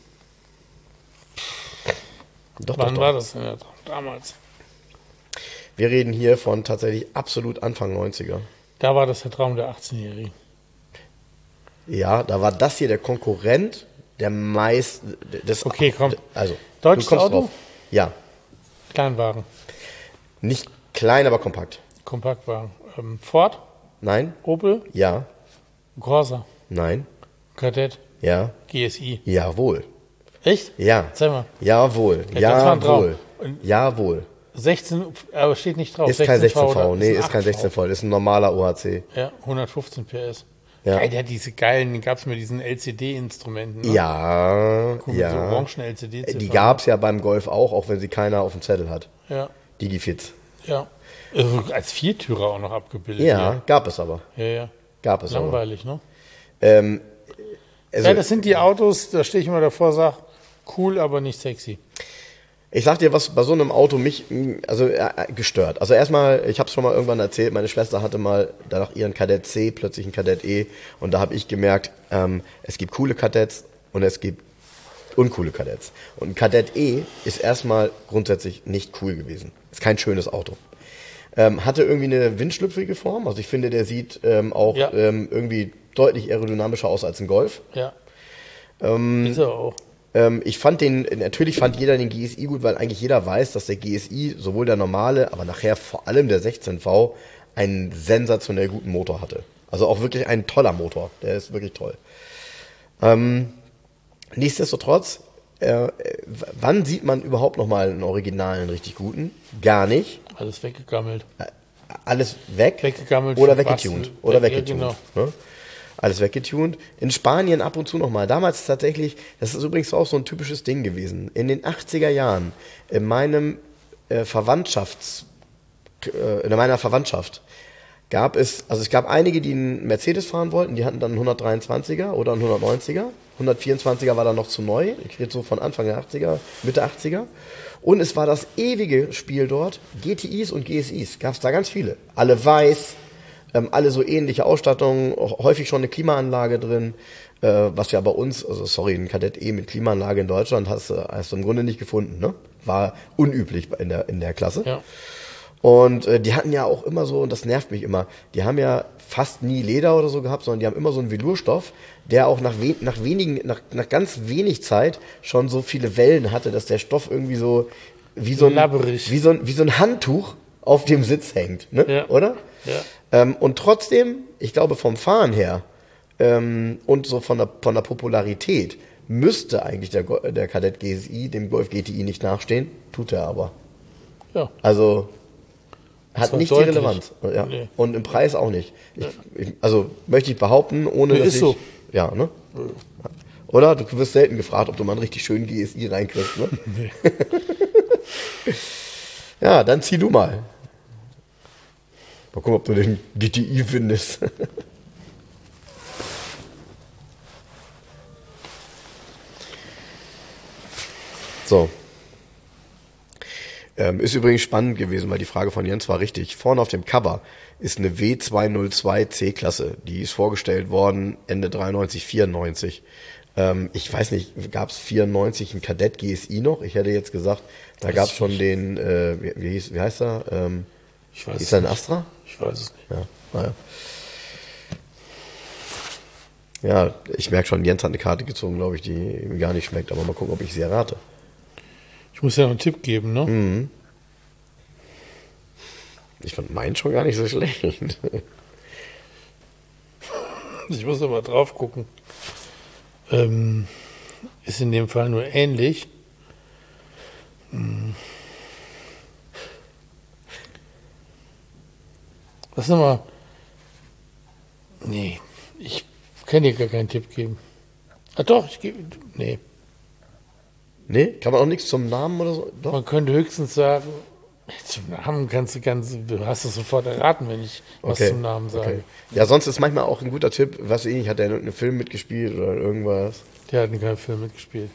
A: Doch,
B: Wann
A: doch, doch.
B: war das denn damals?
A: Wir reden hier von tatsächlich absolut Anfang neunziger.
B: Da war das der Traum der achtzehnjährigen.
A: Ja, da war das hier der Konkurrent der meisten. Des,
B: Okay, komm.
A: Also,
B: Deutsches
A: du kommst
B: Auto?
A: drauf. Ja.
B: Kleinwagen.
A: Nicht klein, aber kompakt.
B: Kompaktwagen. Ähm, Ford?
A: Nein?
B: Opel?
A: Ja.
B: Corsa?
A: Nein?
B: Kadett?
A: Ja.
B: G S I?
A: Jawohl.
B: Echt?
A: Ja.
B: Zeig mal.
A: Jawohl.
B: Ja, das war ein Traum.
A: Jawohl. Jawohl.
B: sechzehn, aber steht nicht drauf.
A: Ist kein sechzehn V.
B: oder
A: Nee,
B: ein
A: ist kein
B: acht V.
A: sechzehn V. Ist ein normaler O H C.
B: Ja, hundertfünfzehn P S.
A: Ja.
B: Geil, der hat diese geilen, den gab es mit diesen L C D-Instrumenten. Ne?
A: Ja.
B: Cool,
A: ja.
B: mit so orangen L C D-Ziffern.
A: Die gab es ja beim Golf auch, auch wenn sie keiner auf dem Zettel hat.
B: Ja,
A: Digifits.
B: ja. Also als Viertürer auch noch abgebildet.
A: Ja, gab es aber.
B: Ja, ja.
A: Gab es
B: Langweilig, ne?
A: aber. Ähm, also,
B: Ja, das sind die Autos, da stehe ich immer davor und sage, cool, aber nicht sexy.
A: Ich sag dir, was bei so einem Auto mich mh, also äh, gestört. Also erstmal, ich habe es schon mal irgendwann erzählt, meine Schwester hatte mal danach ihren Kadett C, plötzlich einen Kadett E, und da habe ich gemerkt, ähm, es gibt coole Kadetts und es gibt uncoole Kadetts. Und ein Kadett E ist erstmal grundsätzlich nicht cool gewesen. Ist kein schönes Auto. Ähm, hatte irgendwie eine windschlüpfrige Form, also ich finde, der sieht ähm, auch
B: Ja.
A: ähm, irgendwie deutlich aerodynamischer aus als ein Golf.
B: Ja.
A: Ähm,
B: Ist er auch.
A: Ähm, ich fand den, natürlich fand jeder den G S I gut, weil eigentlich jeder weiß, dass der G S I, sowohl der normale, aber nachher vor allem der sechzehn V, einen sensationell guten Motor hatte. Also auch wirklich ein toller Motor. Der ist wirklich toll. Ähm, nichtsdestotrotz, Äh, w- wann sieht man überhaupt noch mal einen originalen, richtig guten? Gar nicht.
B: Alles weggegammelt.
A: Alles weg
B: Weggegammelt,
A: oder
B: verbastelt.
A: weggetunt. Oder
B: Ja,
A: weggetunt.
B: genau.
A: Ne? Alles weggetunt. In Spanien ab und zu nochmal. Damals tatsächlich, das ist übrigens auch so ein typisches Ding gewesen. In den achtziger Jahren, in meinem äh, Verwandtschafts, äh, in meiner Verwandtschaft, gab es, also es gab einige, die einen Mercedes fahren wollten, die hatten dann einen hundertdreiundzwanziger oder einen hundertneunziger. hundertvierundzwanziger war dann noch zu neu. Ich rede so von Anfang der achtziger, Mitte achtziger. Und es war das ewige Spiel dort, G T Is und G S Is. Gab es da ganz viele. Alle weiß, ähm, alle so ähnliche Ausstattungen, häufig schon eine Klimaanlage drin. Äh, was ja bei uns, also sorry, ein Kadett E mit Klimaanlage in Deutschland hast, du- hast du im Grunde nicht gefunden. Ne? War unüblich in der, in der Klasse.
B: Ja.
A: Und äh, die hatten ja auch immer so, und das nervt mich immer, die haben ja fast nie Leder oder so gehabt, sondern die haben immer so einen Velourstoff, der auch nach, we nach wenigen, nach, nach ganz wenig Zeit schon so viele Wellen hatte, dass der Stoff irgendwie so wie so ein,
B: Labberig.
A: wie so ein, wie so ein Handtuch auf dem Sitz hängt, ne?
B: Ja.
A: Oder?
B: Ja.
A: Ähm, und trotzdem, ich glaube vom Fahren her ähm, und so von der, von der Popularität müsste eigentlich der, Go- der Kadett G S I dem Golf G T I nicht nachstehen, tut er aber.
B: Ja.
A: Also hat
B: war
A: nicht
B: deutlich.
A: die Relevanz. Ja.
B: Nee.
A: Und im Preis auch nicht. Ich, ich, also möchte ich behaupten, ohne
B: Nee,
A: dass
B: ist
A: ich...
B: so.
A: Ja, ne? Oder? Du wirst selten gefragt, ob du mal einen richtig schönen G S I reinkriegst, ne?
B: Nee.
A: Ja, dann zieh du mal. Mal gucken, ob du den G T I findest. So. Ähm, ist übrigens spannend gewesen, weil die Frage von Jens war richtig. Vorne auf dem Cover ist eine W zweihundertzwei C-Klasse. Die ist vorgestellt worden Ende dreiundneunzig, vierundneunzig. Ähm, ich weiß nicht, gab es vierundneunzig einen Kadett G S I noch? Ich hätte jetzt gesagt, da
B: Weiß
A: gab es
B: ich
A: schon
B: nicht.
A: den, äh, wie, wie, hieß, wie heißt er? Ähm,
B: Ich weiß
A: ist
B: es
A: er ein
B: nicht.
A: Astra?
B: Ich weiß es nicht.
A: Ja, naja. Ja, ich merke schon, Jens hat eine Karte gezogen, glaube ich, die ihm gar nicht schmeckt. Aber mal gucken, ob ich sie errate.
B: Ich muss ja noch einen Tipp geben, ne?
A: Mhm. Ich fand meinen schon gar nicht so schlecht.
B: Ich muss aber drauf gucken. Ähm, ist in dem Fall nur ähnlich. Hm. Was nochmal? Nee, ich kann dir gar keinen Tipp geben. Ah doch, ich gebe. Nee.
A: Nee, kann man auch nichts zum Namen oder so? Doch.
B: Man könnte höchstens sagen, zum Namen kannst du ganz, du hast es sofort erraten, wenn ich was zum Namen sage.
A: Okay. Ja, sonst ist manchmal auch ein guter Tipp, was ich, hat der in irgendeinem Film mitgespielt oder irgendwas?
B: Der hat in keinem Film mitgespielt.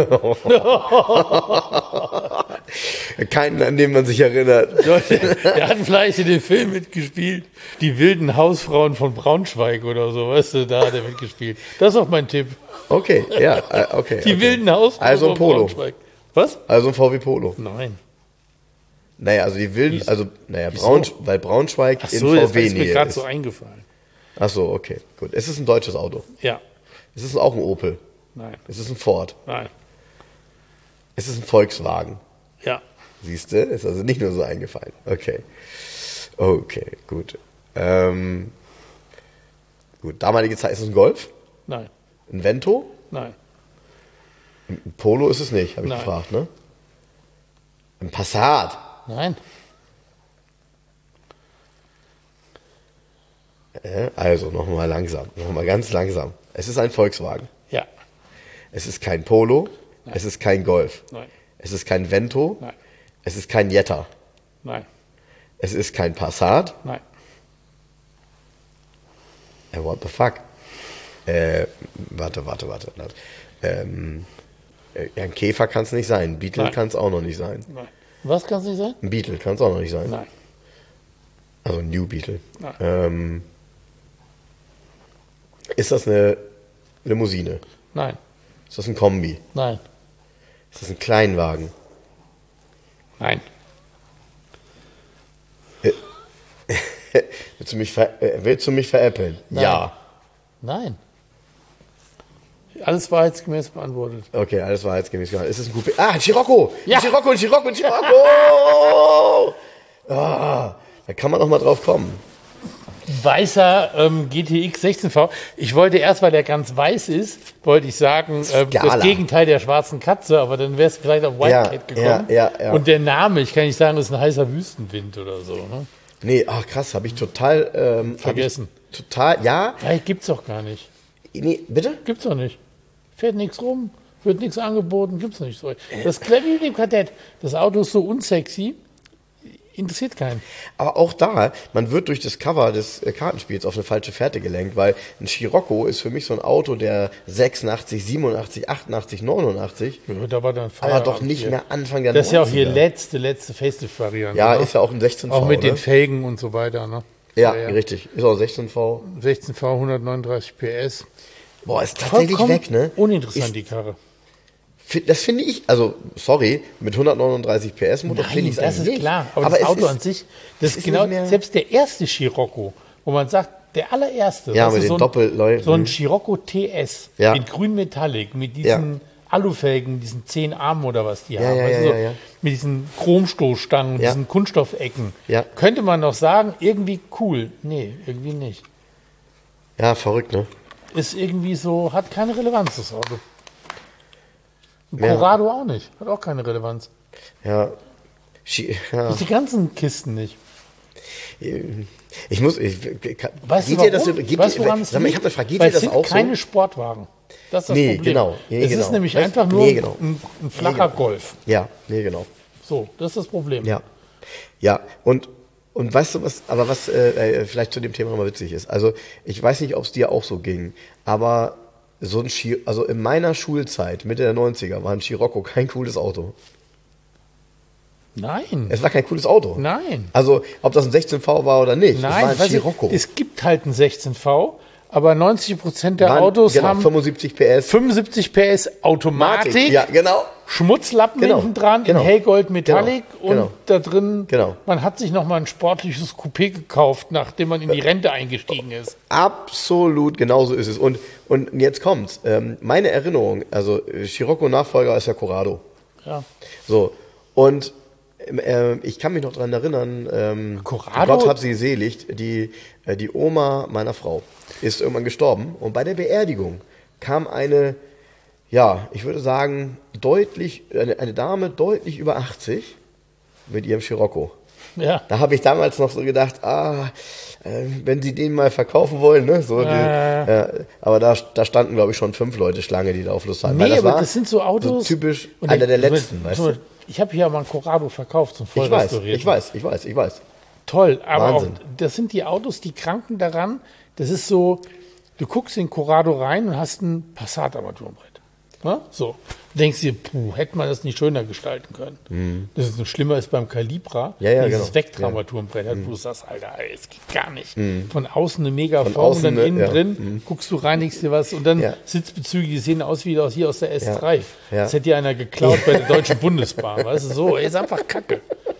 A: Keinen, an den man sich erinnert.
B: Der hat vielleicht in dem Film mitgespielt, die wilden Hausfrauen von Braunschweig oder so, weißt du, da hat er mitgespielt. Das ist auch mein Tipp.
A: Okay, ja, äh, okay.
B: Die
A: okay.
B: wilden Hausfrauen
A: Also ein
B: von
A: Polo.
B: Braunschweig. Was?
A: Also ein V W Polo.
B: Nein.
A: Naja, also die wilden,
B: Wieso?
A: also, naja,
B: Wieso?
A: Braun, weil Braunschweig
B: Ach
A: in
B: so, das ist mir
A: V W-Nähe
B: gerade
A: ist.
B: so eingefallen.
A: Ach so, okay, gut. Es ist ein deutsches Auto.
B: Ja.
A: Es ist auch ein Opel.
B: Nein.
A: Es ist ein Ford.
B: Nein.
A: Es ist ein Volkswagen.
B: Ja.
A: Siehst du? Ist also nicht nur so eingefallen. Okay. Okay, gut. Ähm, gut, damalige Zeit ist es ein Golf?
B: Nein.
A: Ein Vento?
B: Nein.
A: Ein Polo ist es nicht, habe ich
B: Nein.
A: gefragt, ne? Ein Passat?
B: Nein.
A: Äh, also, nochmal langsam. Nochmal ganz langsam. Es ist ein Volkswagen.
B: Ja.
A: Es ist kein Polo.
B: Nein.
A: Es ist kein Golf.
B: Nein.
A: Es ist kein Vento.
B: Nein.
A: Es ist kein Jetta.
B: Nein.
A: Es ist kein Passat.
B: Nein.
A: Äh, what the fuck? Äh, warte, warte, warte. Ähm, äh, ein Käfer kann es nicht sein. Ein Beetle
B: Nein.
A: kann es auch noch nicht sein.
B: Nein. Was kann es nicht sein?
A: Ein Beetle kann es auch noch nicht sein.
B: Nein.
A: Also ein New Beetle.
B: Nein.
A: Ähm, ist das eine Limousine?
B: Nein.
A: Ist das ein Kombi?
B: Nein.
A: Ist das ein Kleinwagen?
B: Nein.
A: Willst du mich, ver äh, willst du mich veräppeln?
B: Nein.
A: Ja.
B: Nein. Alles wahrheitsgemäß beantwortet.
A: Okay, alles war jetzt gemäß gemacht. Ist es ein Coupé? Ah, ein Scirocco!
B: Ja.
A: Ein Scirocco, ein Scirocco, ein Scirocco! Ah, da kann man noch mal drauf kommen.
B: Weißer ähm, G T X sechzehn V. Ich wollte erst, weil der ganz weiß ist, wollte ich sagen, äh, das Gegenteil der schwarzen Katze, aber dann wäre es vielleicht auf Wildcat
A: ja,
B: gekommen.
A: Ja, ja, ja.
B: Und der Name, ich kann nicht sagen, das ist ein heißer Wüstenwind oder so. Ne?
A: Nee, ach krass, habe ich total ähm,
B: vergessen.
A: Ich total, ja.
B: Ja, gibt's doch gar nicht.
A: Nee, bitte?
B: Gibt's doch nicht. Fährt nichts rum, wird nichts angeboten, gibt's nicht so. Das Klavier dem Kadett, das Auto ist so unsexy. Interessiert keinen.
A: Aber auch da, man wird durch das Cover des äh, Kartenspiels auf eine falsche Fährte gelenkt, weil ein Scirocco ist für mich so ein Auto, der sechsundachtzig, siebenundachtzig, achtundachtzig, neunundachtzig,
B: ja, da war dann
A: aber doch nicht mehr Anfang der
B: Das ist ja auch
A: neunziger.
B: hier letzte, letzte Facelift-Variante.
A: Ja,
B: ne?
A: ist ja auch ein sechzehn V.
B: Auch mit
A: ne?
B: den Felgen und so weiter. Ne?
A: Ja,
B: ja, ja,
A: richtig. Ist auch sechzehn V.
B: sechzehn V, hundertneununddreißig P S.
A: Boah, ist tatsächlich
B: Vollkommen
A: weg, ne?
B: uninteressant,
A: Ist,
B: die Karre.
A: Das finde ich, also sorry, mit hundertneununddreißig P S Motor finde ich
B: das ist
A: nicht.
B: klar. Aber,
A: aber
B: das Auto
A: ist,
B: an sich, das ist
A: ist
B: genau,
A: nicht mehr-
B: selbst der erste Scirocco, wo man sagt, der allererste,
A: Ja,
B: das
A: mit
B: ist
A: den
B: so ein,
A: Doppelleuchten.
B: so ein Scirocco T S
A: Ja.
B: in grün Metallic mit diesen
A: Ja.
B: Alufelgen, diesen zehn Armen oder was die
A: Ja,
B: haben,
A: ja,
B: weißt
A: ja,
B: du, so,
A: ja, ja.
B: mit diesen Chromstoßstangen,
A: Ja.
B: diesen Kunststoffecken.
A: Ja.
B: Könnte man noch sagen, irgendwie cool. Nee, irgendwie nicht.
A: Ja, verrückt, ne?
B: Ist irgendwie so, hat keine Relevanz, das Auto. Ein
A: Ja.
B: Corrado auch nicht, hat auch keine Relevanz.
A: Ja. Schi- ja.
B: Die ganzen Kisten nicht.
A: Ich muss. Ich,
B: Weißt du,
A: geht dir das,
B: warum?
A: geht
B: weißt du,
A: dir,
B: woran es
A: sag mal, ich
B: liegt?
A: habe eine Frage, geht
B: Weil
A: dir das
B: es sind
A: auch so?
B: keine Sportwagen. Das ist das
A: Nee,
B: Problem.
A: genau. Nee,
B: es
A: genau.
B: ist nämlich
A: Weißt-
B: einfach nur
A: nee, genau.
B: ein, ein flacher
A: Nee, genau.
B: Golf.
A: Ja, nee, genau.
B: So, das ist das Problem.
A: Ja. Ja, und, und weißt du was, aber was äh, äh, vielleicht zu dem Thema nochmal witzig ist. Also, ich weiß nicht, ob es dir auch so ging, aber so ein Ski, also in meiner Schulzeit, Mitte der neunziger, war ein Scirocco kein cooles Auto.
B: Nein.
A: Es war kein cooles Auto.
B: Nein.
A: Also, ob das ein sechzehn V war oder nicht, es war
B: Nein,
A: ein
B: weißt du,
A: Scirocco.
B: es gibt halt einen sechzehn V, aber neunzig Prozent der
A: Waren-
B: Autos
A: genau,
B: haben
A: fünfundsiebzig P S.
B: fünfundsiebzig P S Automatik,
A: Ja, genau.
B: Schmutzlappen
A: Genau,
B: hinten dran
A: genau,
B: in hellgold Metallic
A: genau,
B: und
A: genau.
B: da drin,
A: Genau.
B: man hat sich nochmal ein sportliches Coupé gekauft, nachdem man in die Rente eingestiegen ist.
A: Absolut, genauso ist es. Und, und jetzt kommt's. Ähm, meine Erinnerung, also äh, Scirocco-Nachfolger ist ja Corrado.
B: Ja.
A: So, und ähm, äh, ich kann mich noch dran erinnern, ähm,
B: Corrado?
A: Gott hab sie selig, die, äh, die Oma meiner Frau ist irgendwann gestorben. Und bei der Beerdigung kam eine, ja, ich würde sagen, deutlich, eine, eine Dame deutlich über achtzig mit ihrem Scirocco.
B: Ja.
A: Da habe ich damals noch so gedacht, ah, äh, wenn sie den mal verkaufen wollen, ne? So, die,
B: Ja.
A: äh, aber da, da standen, glaube ich, schon fünf Leute Schlange, die da auf Lust hatten.
B: Nee,
A: Weil das
B: aber
A: war
B: das sind so Autos.
A: So typisch
B: Und
A: einer der
B: ich-
A: letzten, weißt du?
B: Ich habe hier mal einen Corrado verkauft zum
A: Ich weiß,
B: Vollrestaurierten.
A: ich weiß, ich weiß, ich weiß.
B: Toll, aber
A: Wahnsinn.
B: auch, das sind die Autos, die kranken daran. Das ist so, du guckst in Corrado rein und hast ein Passat-Armaturenbrett. Ne? So. Du denkst dir, puh, hätte man das nicht schöner gestalten können. Das ist so schlimmer ist beim Calibra,
A: Mhm. Ja, ja,
B: dieses
A: genau.
B: Vectra-Armaturenbrett hat, wo du sagst, Alter, es geht gar nicht. Von außen eine mega
A: Von
B: Form und
A: außen
B: dann
A: eine-
B: innen
A: ja.
B: drin guckst du, reinigst dir was und dann
A: Ja.
B: Sitzbezüge, die sehen aus wie aus hier aus der S drei.
A: Ja.
B: Das hätte dir einer geklaut bei der Deutschen Bundesbahn. Weißt du, so, ey, ist einfach Kacke.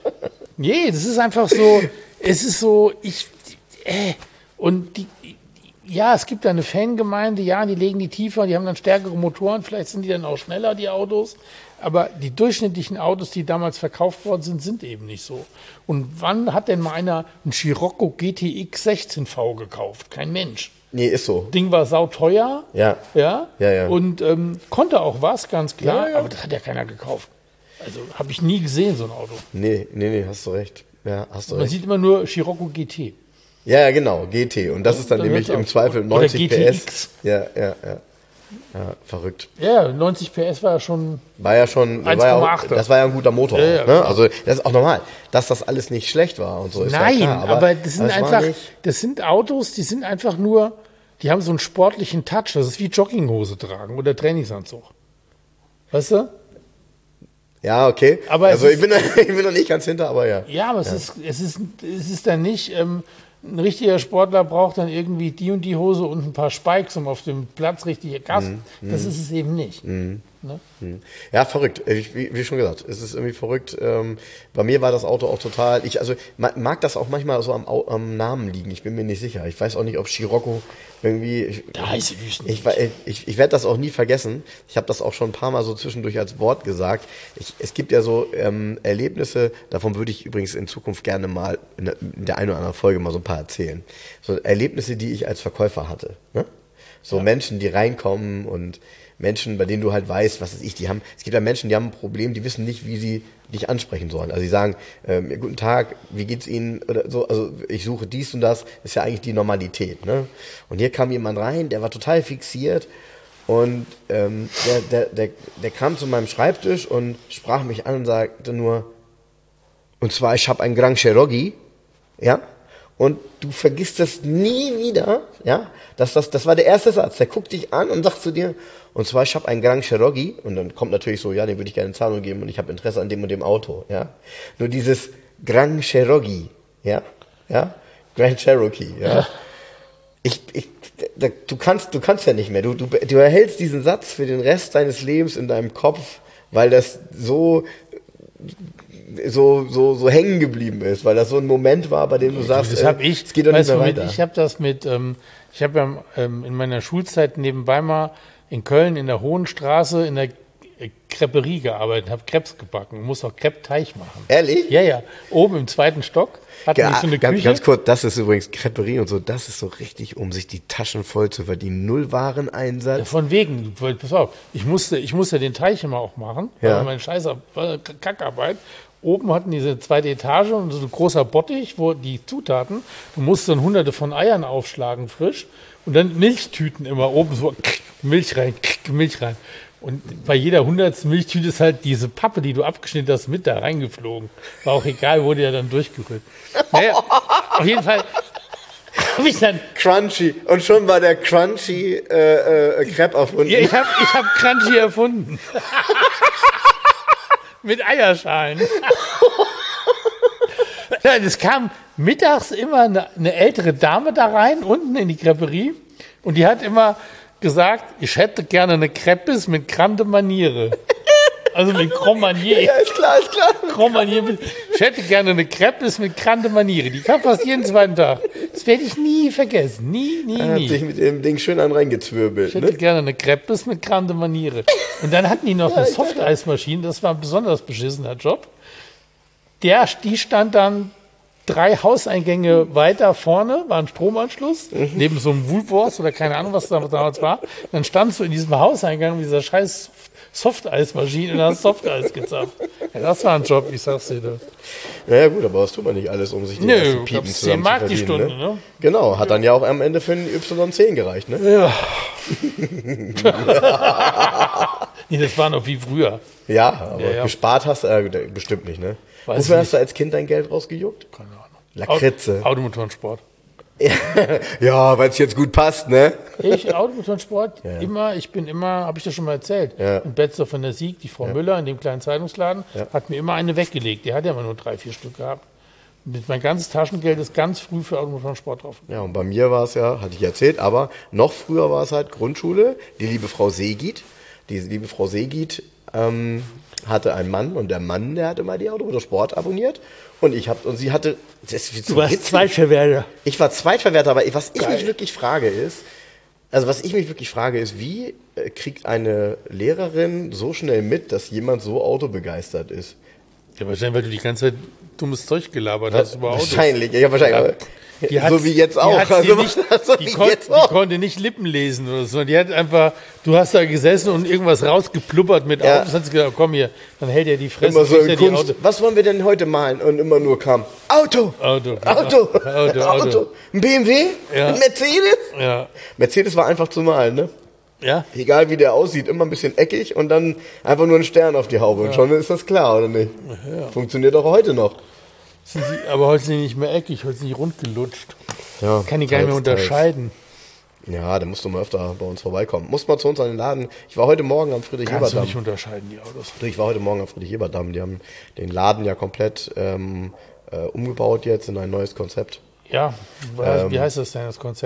B: Nee, das ist einfach so, es ist so, ich, äh, und die, ja, es gibt da eine Fangemeinde, ja, die legen die tiefer, die haben dann stärkere Motoren, vielleicht sind die dann auch schneller, die Autos, aber die durchschnittlichen Autos, die damals verkauft worden sind, sind eben nicht so. Und wann hat denn mal einer einen Scirocco G T X sechzehn V gekauft? Kein Mensch.
A: Nee, ist so.
B: Ding war sauteuer,
A: Ja.
B: ja,
A: Ja, ja.
B: und ähm, konnte auch was, ganz klar,
A: Ja, ja.
B: aber das hat ja keiner gekauft. Also habe ich nie gesehen, so ein Auto.
A: Nee, nee, nee, hast du recht. Ja, hast du
B: Man
A: recht.
B: sieht immer nur Scirocco G T.
A: Ja, ja, genau, G T. Und das ist dann
B: Dann
A: nämlich
B: hört's
A: im
B: auf.
A: Zweifel
B: Oder
A: neunzig P S.
B: G T X.
A: Ja, ja, ja. Ja, verrückt.
B: Ja, neunzig P S war ja schon.
A: War ja schon, war ja
B: eins Komma
A: auch,
B: achter.
A: das war ja ein guter Motor.
B: Ja, ja,
A: ne?
B: klar.
A: Also das ist auch normal, dass das alles nicht schlecht war und so. Ist
B: Nein,
A: ja klar,
B: aber, das sind
A: es war
B: einfach,
A: nicht-
B: das sind Autos, die sind einfach nur, die haben so einen sportlichen Touch. Das ist wie Jogginghose tragen oder Trainingsanzug. Weißt du?
A: Ja, okay.
B: Aber
A: also
B: es
A: ich bin, da- ich bin noch nicht ganz hinter, aber ja.
B: Ja, aber es ist, es ist, es ist dann nicht, ähm, ein richtiger Sportler braucht dann irgendwie die und die Hose und ein paar Spikes, um auf dem Platz richtig Gas.
A: Mhm,
B: Das ist es eben nicht. Ne?
A: Ja, verrückt. Ich, wie, wie schon gesagt, es ist irgendwie verrückt. Ähm, bei mir war das Auto auch total. Ich also ma- mag das auch manchmal so am, Au- am Namen liegen. Ich bin mir nicht sicher. Ich weiß auch nicht, ob Scirocco irgendwie. Ich,
B: Der heiße Wüsten.
A: ich, ich, ich, ich werde das auch nie vergessen. Ich habe das auch schon ein paar Mal so zwischendurch als Wort gesagt. Ich, es gibt ja so ähm, Erlebnisse, davon würde ich übrigens in Zukunft gerne mal in der, in der einen oder anderen Folge mal so ein paar erzählen. So Erlebnisse, die ich als Verkäufer hatte. Ne? So
B: Ja.
A: Menschen, die reinkommen und Menschen, bei denen du halt weißt, was weiß ich, die haben, es gibt ja Menschen, die haben ein Problem, die wissen nicht, wie sie dich ansprechen sollen. Also sie sagen, ähm, guten Tag, wie geht's Ihnen oder so, also ich suche dies und das, ist ja eigentlich die Normalität, ne? Und hier kam jemand rein, der war total fixiert und ähm, der, der, der, der kam zu meinem Schreibtisch und sprach mich an und sagte nur, und zwar, ich habe einen Grand Cherokee, ja, und du vergisst das nie wieder, ja, das, das, das war der erste Satz, der guckt dich an und sagt zu dir, und zwar, ich habe einen Grand Cherokee, und dann kommt natürlich so, ja, den würde ich gerne in Zahlung geben und ich habe Interesse an dem und dem Auto, ja. Nur dieses Grand Cherokee, ja, ja, Grand Cherokee, ja. ja. Ich, ich, da, du kannst, du kannst ja nicht mehr, du, du, du erhältst diesen Satz für den Rest deines Lebens in deinem Kopf, weil das so, so, so, so hängen geblieben ist, weil das so ein Moment war, bei dem du sagst,
B: das habe ich,
A: es geht doch nicht mehr
B: womit,
A: weiter.
B: Ich habe das mit, ähm, ich habe ja ähm, in meiner Schulzeit nebenbei mal in Köln in der Hohen Straße in der Creperie gearbeitet, habe Crepes gebacken und muss auch Crepe-Teig machen.
A: Ehrlich?
B: Ja, ja. Oben im zweiten Stock hatten
A: Ja,
B: wir so eine
A: ganz,
B: Küche.
A: ganz kurz, das ist übrigens Creperie und so, das ist so richtig, um sich die Taschen voll zu verdienen. Null Wareneinsatz.
B: Ja, von wegen, pass auf, ich musste, ich musste den Teig immer auch machen,
A: Ja.
B: weil meine scheiß Kackarbeit. Oben hatten diese zweite Etage und so ein großer Bottich, wo die Zutaten, du musst dann hunderte von Eiern aufschlagen, frisch, und dann Milchtüten immer oben so, Milch rein, Milch rein. Und bei jeder hundertsten Milchtüte ist halt diese Pappe, die du abgeschnitten hast, mit da reingeflogen. War auch egal, wurde ja dann durchgerührt. Naja, auf jeden Fall habe ich dann...
A: Crunchy. Und schon war der Crunchy äh, äh, Crepe erfunden.
B: Ja, ich habe ich hab Crunchy erfunden. Mit Eierschalen. Ja, es kam mittags immer eine, eine ältere Dame da rein, unten in die Creperie. Und die hat immer gesagt, ich hätte gerne eine Crepes mit Grande Maniere. Also mit Grand Marnier.
A: Ja, ist klar, ist klar.
B: Grand Marnier. Ich hätte gerne eine Crepes mit Grande Maniere. Die kam fast jeden zweiten Tag. Das werde ich nie vergessen. Nie, nie,
A: Er hat
B: nie.
A: sich mit dem Ding schön an reingezwirbelt.
B: Ich hätte
A: Ne?
B: gerne eine Crepes mit Grande Maniere. Und dann hatten die noch eine Softeismaschine. Das war ein besonders beschissener Job. Der, die stand dann drei Hauseingänge weiter vorne, war ein Stromanschluss,
A: Mhm.
B: neben so einem Woolworths oder keine Ahnung, was da damals war. Dann standst du in diesem Hauseingang mit dieser scheiß Softeismaschine und hast Softeis gezapft. Ja, das war ein Job, ich sag's dir. Da.
A: Ja, gut, aber das tut man nicht alles, um sich die
B: Nö,
A: ersten
B: du
A: Piepen
B: glaubst,
A: zusammen
B: zehn Mark
A: zu
B: die
A: verdienen,
B: Stunde, ne?
A: Genau, hat dann ja auch am Ende für einen Y zehn gereicht, ne?
B: Ja. Nee, das war noch wie früher.
A: Ja, aber
B: Ja, ja.
A: gespart hast du äh, bestimmt nicht, ne?
B: Weiß
A: Wofür
B: ich
A: hast du als Kind dein Geld rausgejuckt?
B: Keine Ahnung.
A: Lakritze.
B: Automotorensport.
A: Ja, weil es jetzt gut passt, ne?
B: Ich, Automotorensport, immer, ich bin immer, habe ich das schon mal erzählt,
A: Ja.
B: in Betzdorf von der Sieg, die Frau Müller in dem kleinen Zeitungsladen,
A: Ja.
B: hat mir immer eine weggelegt. Die hat ja immer nur drei, vier Stück gehabt. Und mein ganzes Taschengeld ist ganz früh für Automotorensport drauf.
A: Ja, und bei mir war es ja, hatte ich erzählt, aber noch früher war es halt Grundschule. Die liebe Frau Segit, diese liebe Frau Segit ähm, hatte einen Mann und der Mann, der hat immer die Automotorsport abonniert und ich hab, und sie hatte, das ist so witzig.
B: Zweitverwerter.
A: Ich war Zweitverwerter, aber was ich
B: Geil.
A: mich wirklich frage ist, also was ich mich wirklich frage ist, wie äh, kriegt eine Lehrerin so schnell mit, dass jemand so autobegeistert ist?
B: Ja, wahrscheinlich, weil du die ganze Zeit dummes Zeug gelabert hast über Autos.
A: Wahrscheinlich, ja wahrscheinlich.
B: Ja.
A: aber-
B: Die hat-
A: so wie jetzt
B: die
A: auch.
B: hat sie
A: Also,
B: nicht,
A: so
B: die,
A: wie
B: kon,
A: jetzt
B: die
A: auch.
B: konnte nicht Lippen lesen oder so. Die hat einfach, du hast da gesessen und irgendwas rausgepluppert mit
A: Ja.
B: Autos. Hat sie gesagt, komm hier, dann hält er die Fresse.
A: Immer so
B: kriegt
A: in
B: er die
A: Kunst.
B: Auto.
A: Was wollen wir denn heute malen? Und immer nur kam Auto,
B: Auto.
A: Auto,
B: Auto, Auto.
A: Ein B M W,
B: Ja.
A: ein Mercedes.
B: Ja.
A: Mercedes war einfach zu malen, ne?
B: Ja?
A: Egal wie der aussieht, immer ein bisschen eckig und dann einfach nur ein Stern auf die Haube. Und schon ist das klar, oder nicht? Funktioniert auch heute noch.
B: Sind sie, aber heute sind die nicht mehr eckig, heute sind die rund gelutscht.
A: Ja,
B: Kann ich gar nicht mehr
A: teils, teils.
B: unterscheiden.
A: Ja, da musst du mal öfter bei uns vorbeikommen. Musst mal zu uns an den Laden. Ich war heute Morgen am
B: Kannst du
A: Friedrich-Ebert-Damm.
B: nicht unterscheiden, die Autos.
A: Du, Ich war heute Morgen am Friedrich-Ebert-Damm. Die haben den Laden ja komplett ähm, äh, umgebaut jetzt in ein neues Konzept.
B: Ja, wie heißt das denn, das Konzept?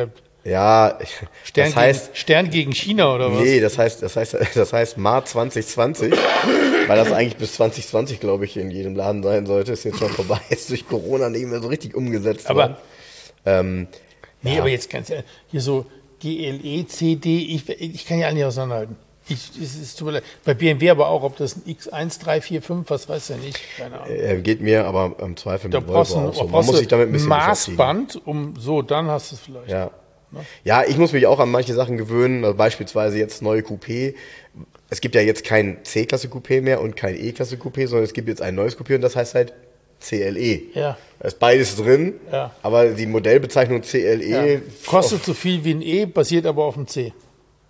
A: Ja,
B: Stern,
A: das heißt,
B: gegen, Stern gegen China oder was?
A: nee, das heißt, das heißt, das heißt Mart zwanzig zwanzig, weil das eigentlich bis zwanzig zwanzig, glaube ich, in jedem Laden sein sollte. Ist jetzt schon vorbei, ist durch Corona nicht mehr so richtig umgesetzt
B: Aber-
A: worden. Ähm,
B: Nee,
A: Ja.
B: aber jetzt kannst du hier so G L E, C D, ich, ich kann ja alle nicht auseinanderhalten. Ich, es ist, tut mir leid. Bei B M W aber auch, ob das ein X eins, drei, vier, fünf, was weiß ja nicht, keine Ahnung.
A: äh, geht mir aber im Zweifel
B: Da
A: mit
B: brauchst du,
A: Volvo auch so. Man
B: brauchst
A: muss
B: du
A: sich damit ein
B: ein
A: bisschen beschäftigen.
B: Maßband, um so, dann hast du es vielleicht.
A: Ja. Ja, ich muss mich auch an manche Sachen gewöhnen, also beispielsweise jetzt neue Coupé. Es gibt ja jetzt kein C-Klasse Coupé mehr und kein E-Klasse Coupé, sondern es gibt jetzt ein neues Coupé und das heißt halt C L E.
B: Ja.
A: Da ist beides drin,
B: Ja.
A: aber die Modellbezeichnung C L E
B: Ja. Kostet so viel wie ein E, basiert aber auf dem C.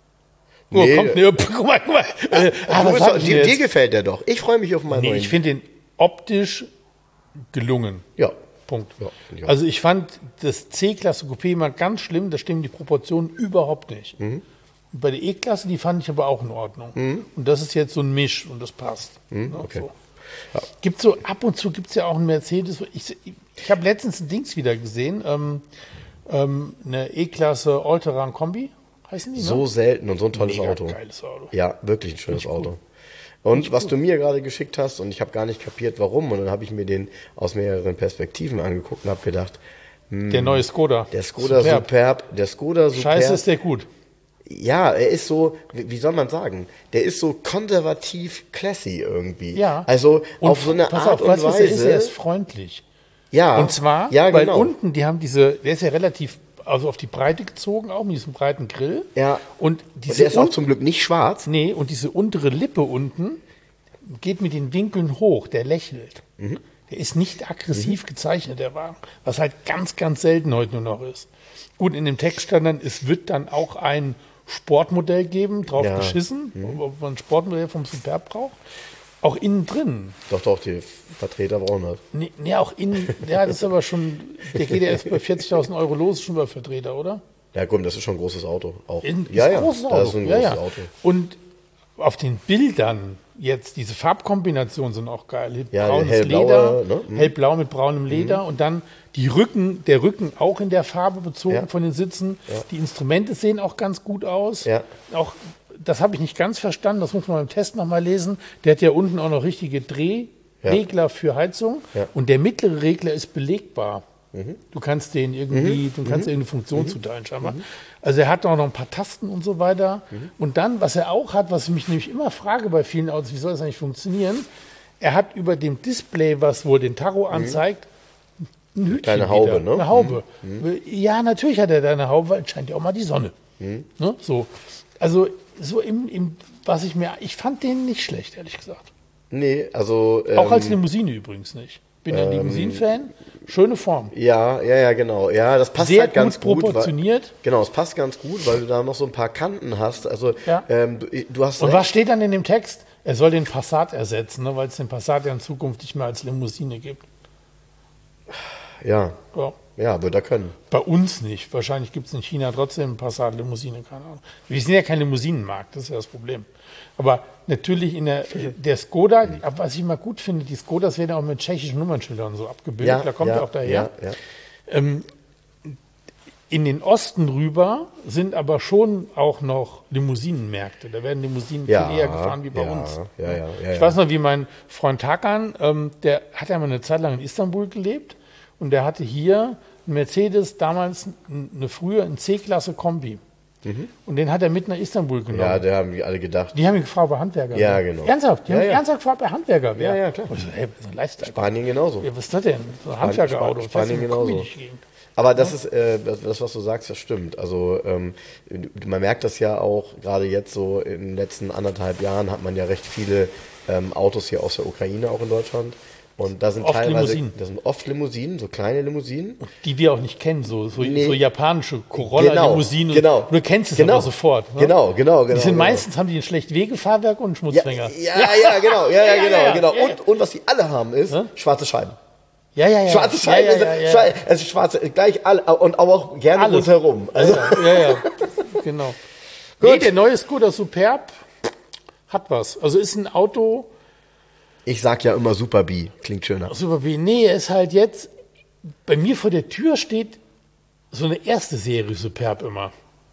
B: Oh,
A: Nee.
B: kommt, nee, guck mal, guck mal. Äh, ah,
A: Du
B: was
A: bist
B: sag
A: doch,
B: ich
A: dir,
B: denn
A: dir
B: jetzt?
A: gefällt der doch. Ich freue mich auf meinen
B: Nee,
A: neuen.
B: ich finde den optisch gelungen.
A: ja.
B: Punkt.
A: Ja, finde ich auch.
B: Also ich fand das C-Klasse Coupé immer ganz schlimm, da stimmen die Proportionen überhaupt nicht.
A: Mhm.
B: Und bei der E-Klasse, die fand ich aber auch in Ordnung. Und das ist jetzt so ein Misch und das passt. Ja,
A: Mhm, okay.
B: so. Gibt so, ab und zu gibt es ja auch einen Mercedes. Ich, ich habe letztens ein Dings wieder gesehen, ähm, ähm, eine E-Klasse Allterran Kombi, heißen die,
A: So
B: ne?
A: selten und so ein tolles
B: Mega
A: Auto.
B: geiles Auto.
A: Ja, wirklich ein schönes
B: Finde ich
A: Auto.
B: gut.
A: Und was du mir gerade geschickt hast, und ich habe gar nicht kapiert, warum, und dann habe ich mir den aus mehreren Perspektiven angeguckt und habe gedacht,
B: Der neue Skoda.
A: der Skoda Superb,
B: Superb.
A: der Skoda Superb,
B: Scheiße, ist der gut.
A: ja, er ist so, wie wie soll man sagen, der ist so konservativ classy irgendwie.
B: Ja.
A: Also
B: Und
A: auf so eine
B: pass
A: Art
B: auf, weißt
A: und
B: du, was er ist?
A: Weise.
B: Er ist freundlich.
A: ja.
B: Und zwar,
A: ja,
B: weil
A: genau.
B: unten, die haben diese, der ist ja relativ, also auf die Breite gezogen, auch mit diesem breiten Grill.
A: Ja.
B: Und
A: Und
B: diese,
A: der ist auch
B: un-
A: zum Glück nicht schwarz.
B: nee, und diese untere Lippe unten geht mit den Winkeln hoch, der lächelt.
A: Mhm.
B: Der ist nicht aggressiv gezeichnet, der Wagen, was halt ganz, ganz selten heute nur noch ist. Gut, in dem Text stand dann, es wird dann auch ein Sportmodell geben, drauf
A: Ja. Mhm.
B: geschissen, ob man ein Sportmodell vom Superb braucht. Auch innen drin.
A: Doch, doch, die Vertreter brauchen das.
B: Nee, nee, auch innen, ja, das ist aber schon, der geht ja erst bei vierzigtausend Euro los, ist schon bei Vertreter, oder?
A: Ja, komm, das ist schon ein großes Auto. Auch.
B: In,
A: ja,
B: ist
A: ja,
B: ein großes Auto.
A: das ist ein
B: ja,
A: großes
B: ja.
A: Auto.
B: Und auf den Bildern jetzt, diese Farbkombinationen sind auch geil.
A: Ja,
B: Braunes
A: hellblaue,
B: Leder,
A: ne? Mhm.
B: hellblau mit braunem Leder und dann die Rücken, der Rücken auch in der Farbe bezogen
A: Ja.
B: von den Sitzen. Die Instrumente sehen auch ganz gut aus.
A: Ja.
B: Auch, das habe ich nicht ganz verstanden, das muss man beim Test nochmal lesen. Der hat ja unten auch noch richtige Drehregler für Heizung
A: Ja.
B: und der mittlere Regler ist belegbar. Du kannst den irgendwie, du kannst irgendeine Funktion zuteilen, scheinbar. Also er hat auch noch ein paar Tasten und so weiter. Und dann, was er auch hat, was ich mich nämlich immer frage bei vielen Autos, wie soll das eigentlich funktionieren? Er hat über dem Display, was wohl den Tacho anzeigt, ein Hütchen
A: Kleine Haube,
B: wieder,
A: ne?
B: Eine Haube. Ja, natürlich hat er da eine Haube, weil es scheint ja auch mal die Sonne. Ne? So. Also so im, im, was ich mir, ich fand den nicht schlecht, ehrlich gesagt.
A: Nee, also. Ähm,
B: Auch als Limousine übrigens nicht. Bin ja ein Limousinen-Fan. Schöne Form.
A: Ja, ja, ja, genau. Ja, das passt
B: Sehr
A: halt ganz
B: gut
A: gut.
B: proportioniert.
A: Weil, genau, es passt ganz gut, weil du da noch so ein paar Kanten hast. Also,
B: Ja.
A: ähm, du, du hast.
B: Und
A: recht.
B: was steht dann in dem Text? Er soll den Passat ersetzen, ne, weil es den Passat ja in Zukunft nicht mehr als Limousine gibt.
A: Ja,
B: Ja.
A: ja, wird er können.
B: Bei uns nicht. Wahrscheinlich gibt es in China trotzdem einen Passat-Limousine, keine Ahnung. Wir sind ja kein Limousinenmarkt, das ist ja das Problem. Aber natürlich in der, der Skoda, aber was ich immer gut finde, die Skodas werden auch mit tschechischen Nummernschildern so abgebildet, da kommt ja, auch daher.
A: Ja, ja.
B: Ähm, in den Osten rüber sind aber schon auch noch Limousinenmärkte. Da werden Limousinen
A: Ja,
B: viel eher gefahren wie bei
A: ja,
B: uns.
A: ja, ja, ja,
B: ich
A: ja.
B: weiß noch, wie mein Freund Hakan, ähm, der hat ja mal eine Zeit lang in Istanbul gelebt und der hatte hier einen Mercedes, damals eine früher ein C-Klasse Kombi. Und den hat er mit nach Istanbul genommen.
A: Ja, da haben wir alle gedacht.
B: Die haben ihn gefragt, ob er Handwerker
A: Ja,
B: wäre.
A: genau.
B: Ernsthaft? Die
A: Ja,
B: haben ihn
A: ja.
B: ernsthaft gefragt, ob er Handwerker wäre.
A: Ja, ja, klar.
B: Und ich so, hey, so ein Lifestyle.
A: Spanien genauso.
B: Ja, was ist das denn? So ein Handwerkerauto.
A: Span- Spanien
B: Ich weiß nicht,
A: genauso.
B: wie die Gegend.
A: Aber das ist, äh, das, das, was du sagst, das stimmt. Also ähm, man merkt das ja auch, gerade jetzt so in den letzten anderthalb Jahren hat man ja recht viele ähm, Autos hier aus der Ukraine auch in Deutschland. Und da sind
B: Oft
A: teilweise,
B: Limousinen.
A: das sind oft Limousinen, so kleine Limousinen.
B: Die wir auch nicht kennen, so, so,
A: Nee.
B: so japanische Corolla-Limousinen.
A: Genau.
B: Du kennst es
A: Genau.
B: aber sofort. Ne?
A: Genau, genau, genau.
B: Die sind
A: genau.
B: meistens, haben die ein schlecht Wegefahrwerk und einen
A: Ja,
B: Schmutzfänger.
A: ja, ja, genau, ja, ja,
B: Ja,
A: genau,
B: ja,
A: genau.
B: ja,
A: Und, und was die alle haben ist
B: Hä?
A: schwarze Scheiben.
B: ja, ja. ja.
A: Schwarze Scheiben,
B: ja, ja, ja, ja.
A: Schei- also schwarze, gleich alle, und aber auch gerne
B: Alles.
A: rundherum. Also,
B: Ja, ja, ja, genau.
A: Gut.
B: Nee, der neue Skoda Superb hat was. Also ist ein Auto,
A: ich sag ja immer Super B, klingt schöner.
B: Super B. Nee, er ist halt jetzt, bei mir vor der Tür steht so eine erste Serie Superb immer.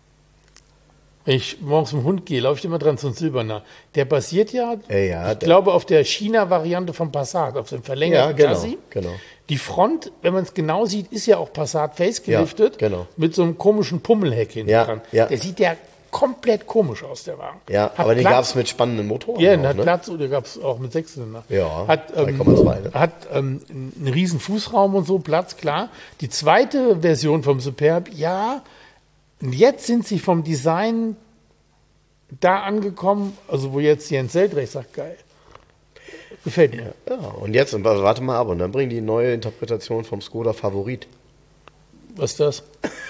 B: Wenn ich morgens mit dem Hund gehe, laufe ich immer dran, so ein silberner. Der basiert ja,
A: Äh, ja,
B: ich
A: der-
B: glaube, auf der China-Variante vom Passat, auf dem
A: Ja,
B: verlängerten
A: genau,
B: Chassis.
A: genau.
B: Die Front, wenn man es genau sieht, ist ja auch Passat facegeliftet,
A: Ja, genau.
B: mit so einem komischen Pummelheck hinten
A: Ja,
B: dran.
A: ja.
B: Der sieht ja komplett komisch aus, der Wagen.
A: Ja,
B: Hat
A: aber den
B: Platz-
A: gab es mit spannenden Motoren.
B: Ja,
A: auch,
B: der hat
A: ne?
B: Platz, oder gab es auch mit Sechszylinder.
A: Ja,
B: hat, ähm,
A: drei Komma zwei, ne?
B: hat ähm, einen riesen Fußraum und so, Platz, klar. Die zweite Version vom Superb, ja, und jetzt sind sie vom Design da angekommen, also wo jetzt Jens Seldrecht sagt, geil. Gefällt mir.
A: Ja, und jetzt, und warte mal ab, und dann bringen die neue Interpretation vom Skoda Favorit.
B: Was ist das?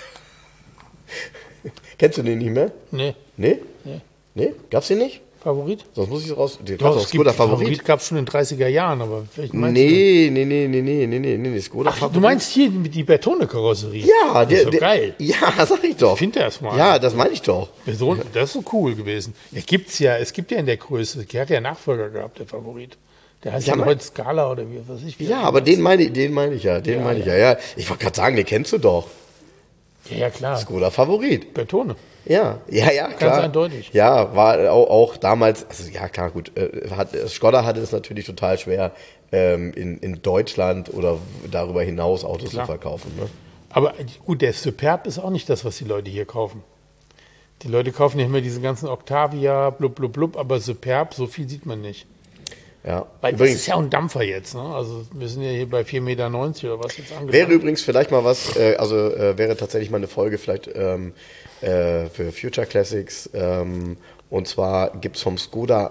A: Kennst du den nicht mehr?
B: Nee,
A: Nee?
B: nee.
A: Nee? Gab's den nicht?
B: Favorit?
A: Sonst muss ich es raus. Den
B: Doch,
A: gab's auch
B: es gibt,
A: Skoda
B: Favorit,
A: Favorit.
B: gab es schon in den dreißiger Jahren, aber welchen meinst du?
A: Nee, nee, nee, nee, nee, nee, nee, nee, Skoda
B: Ach,
A: Favorit.
B: du meinst hier die, die Bertone-Karosserie?
A: Ja,
B: das
A: der,
B: ist so
A: der,
B: geil.
A: Ja, sag ich doch.
B: Find das mal.
A: Ja, das meine ich doch.
B: So, das ist so cool gewesen. Ja, gibt's ja, es gibt ja in der Größe, der hat ja Nachfolger gehabt, der Favorit. Der heißt
A: Ja,
B: ja,
A: mein-
B: heute Scala oder wie weiß ich. Wie
A: Ja,
B: der
A: aber
B: heißt.
A: den meine ich, den meine ich ja, den
B: Ja,
A: meine ich ja. Ja, ich wollte gerade sagen, den kennst du doch.
B: Ja, ja, klar.
A: Skoda Favorit.
B: Bertone.
A: Ja, ja, ja, klar.
B: eindeutig.
A: Ja, war auch, auch damals, also ja klar, gut, äh, hat, Skoda hatte es natürlich total schwer, ähm, in, in Deutschland oder darüber hinaus Autos
B: Klar.
A: zu verkaufen. Ne?
B: Aber gut, der Superb ist auch nicht das, was die Leute hier kaufen. Die Leute kaufen nicht mehr diese ganzen Octavia, blub, blub, blub, aber Superb, so viel sieht man nicht.
A: Ja.
B: Weil das
A: Übrigens,
B: ist ja auch ein Dampfer jetzt, ne? Also wir sind ja hier bei vier Meter neunzig oder was jetzt angelangt.
A: wäre übrigens vielleicht mal was, äh, also äh, wäre tatsächlich mal eine Folge vielleicht ähm, äh, für Future Classics. Ähm, und zwar gibt es vom Skoda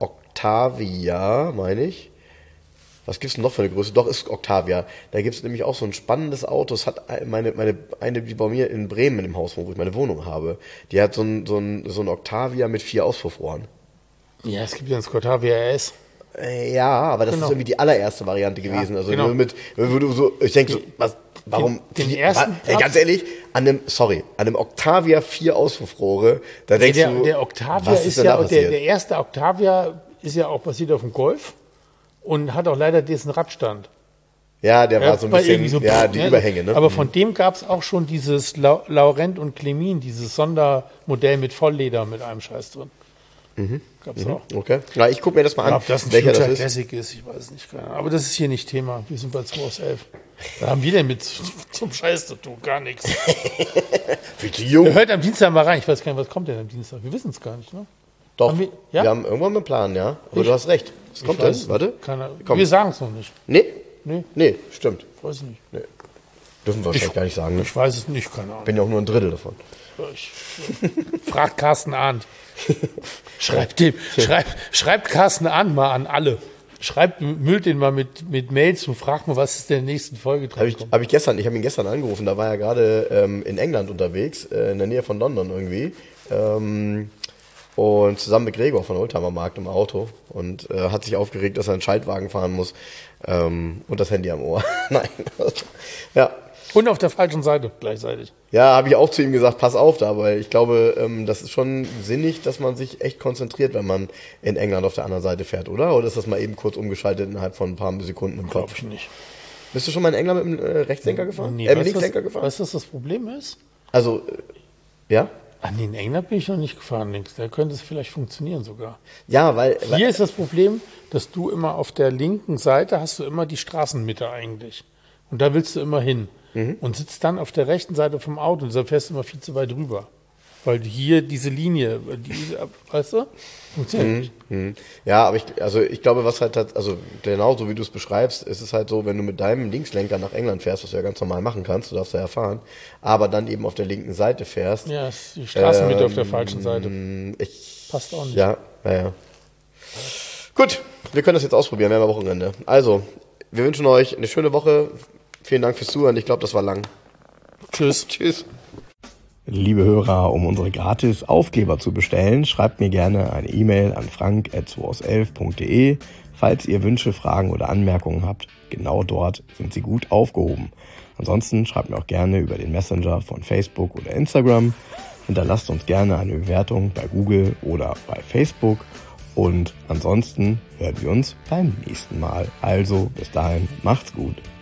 A: Octavia, meine ich. Was gibt es denn noch für eine Größe? Doch, ist Octavia. Da gibt es nämlich auch so ein spannendes Auto. Es hat meine, meine, eine, die bei mir in Bremen im Haus wohnt, wo ich meine Wohnung habe. Die hat so ein, so ein, so ein Octavia mit vier Auspuffrohren.
B: Ja, es gibt ja ein Octavia R S.
A: Äh, Ja, aber das
B: Genau.
A: ist irgendwie die allererste Variante gewesen. Also
B: genau.
A: nur mit, wo du so, ich denke so, was, warum?
B: den ersten
A: Ey, ganz ehrlich, an einem, sorry, an einem Octavia vier Auspuffrohre, da denkst
B: Der,
A: du,
B: der Octavia
A: was
B: ist,
A: denn
B: ja,
A: da
B: der,
A: passiert?
B: der erste Octavia ist ja auch basiert auf dem Golf und hat auch leider diesen Radstand.
A: Ja, der war so ein
B: Weil
A: bisschen,
B: irgendwie so-
A: ja, die
B: ne,
A: Überhänge, ne?
B: Aber von dem gab es auch schon dieses Lau- Laurent und Clemin, dieses Sondermodell mit Vollleder mit einem Scheiß drin. Gab es auch.
A: Okay. Na, ich gucke mir das mal an,
B: Ob das ein
A: welcher
B: Future
A: das ist.
B: Classic ist, ich weiß es nicht. Keine Ahnung. Aber das ist hier nicht Thema. Wir sind bei zwei aus elf. Da haben wir denn mit zum Scheiß zu tun? Gar nichts.
A: Viel zu jung.
B: Hört am Dienstag mal rein. Ich weiß gar nicht, was kommt denn am Dienstag? Wir wissen es gar nicht, ne?
A: Doch,
B: Haben
A: wir,
B: wir- ja?
A: haben irgendwann mal einen Plan, ja. Aber
B: Ich-
A: du hast recht. Was kommt
B: Ich weiß
A: denn?
B: es
A: Warte.
B: nicht. Keine Ahnung.
A: Komm.
B: Wir sagen es noch nicht.
A: Nee?
B: Nee,
A: Nee, stimmt.
B: weiß nicht.
A: Nee. Dürfen wir wahrscheinlich gar nicht sagen. Ne?
B: Ich weiß es nicht, keine Ahnung.
A: Ich bin ja auch nur ein Drittel davon.
B: Ich, fragt Carsten Arndt. Schreibt dem, schreibt, schreibt Carsten Arndt mal an alle. Schreibt, müllt den mal mit, mit Mails und fragt mal, was ist in der nächsten Folge dran
A: Habe ich,
B: kommt.
A: hab ich gestern, ich habe ihn gestern angerufen, da war er gerade ähm, in England unterwegs, äh, in der Nähe von London irgendwie. Ähm, und zusammen mit Gregor von Oldtimer Markt im Auto und äh, hat sich aufgeregt, dass er einen Schaltwagen fahren muss ähm, und das Handy am Ohr. Nein. Ja.
B: Und auf der falschen Seite gleichzeitig.
A: Ja, habe ich auch zu ihm gesagt, pass auf da, weil ich glaube, ähm, das ist schon sinnig, dass man sich echt konzentriert, wenn man in England auf der anderen Seite fährt, oder? Oder ist das mal eben kurz umgeschaltet innerhalb von ein paar Sekunden im
B: Glaube
A: Kopf?
B: ich nicht.
A: Bist du schon mal in England mit dem äh, Rechtslenker gefahren?
B: Nee,
A: äh, mit
B: weißt du,
A: Linkslenker
B: was,
A: gefahren?
B: weißt du, was das Problem ist?
A: Also, äh, ja?
B: An den England bin ich noch nicht gefahren, links. Da könnte es vielleicht funktionieren sogar.
A: Ja, weil, weil
B: Hier ist das Problem, dass du immer auf der linken Seite hast du immer die Straßenmitte eigentlich. Und da willst du immer hin. Und sitzt dann auf der rechten Seite vom Auto und da fährst du immer viel zu weit rüber. Weil hier diese Linie, die, weißt du, funktioniert nicht.
A: Hm. Ja, aber ich, also ich glaube, was halt, hat- also genauso wie du es beschreibst, ist es halt so, wenn du mit deinem Linkslenker nach England fährst, was du ja ganz normal machen kannst, du darfst ja erfahren, aber dann eben auf der linken Seite fährst.
B: Ja, ist die Straßenmitte auf der falschen Seite.
A: hm, Ich,
B: Passt auch nicht.
A: Ja, naja. Gut, wir können das jetzt ausprobieren, wir haben ja Wochenende. Also, wir wünschen euch eine schöne Woche. Vielen Dank fürs Zuhören. Ich glaube, das war lang.
B: Tschüss.
A: Tschüss.
C: Liebe Hörer, um unsere gratis Aufkleber zu bestellen, schreibt mir gerne eine E-Mail an frank at zwei aus elf punkt de. Falls ihr Wünsche, Fragen oder Anmerkungen habt, genau dort sind sie gut aufgehoben. Ansonsten schreibt mir auch gerne über den Messenger von Facebook oder Instagram. Hinterlasst uns gerne eine Bewertung bei Google oder bei Facebook. Und ansonsten hören wir uns beim nächsten Mal. Also bis dahin, macht's gut.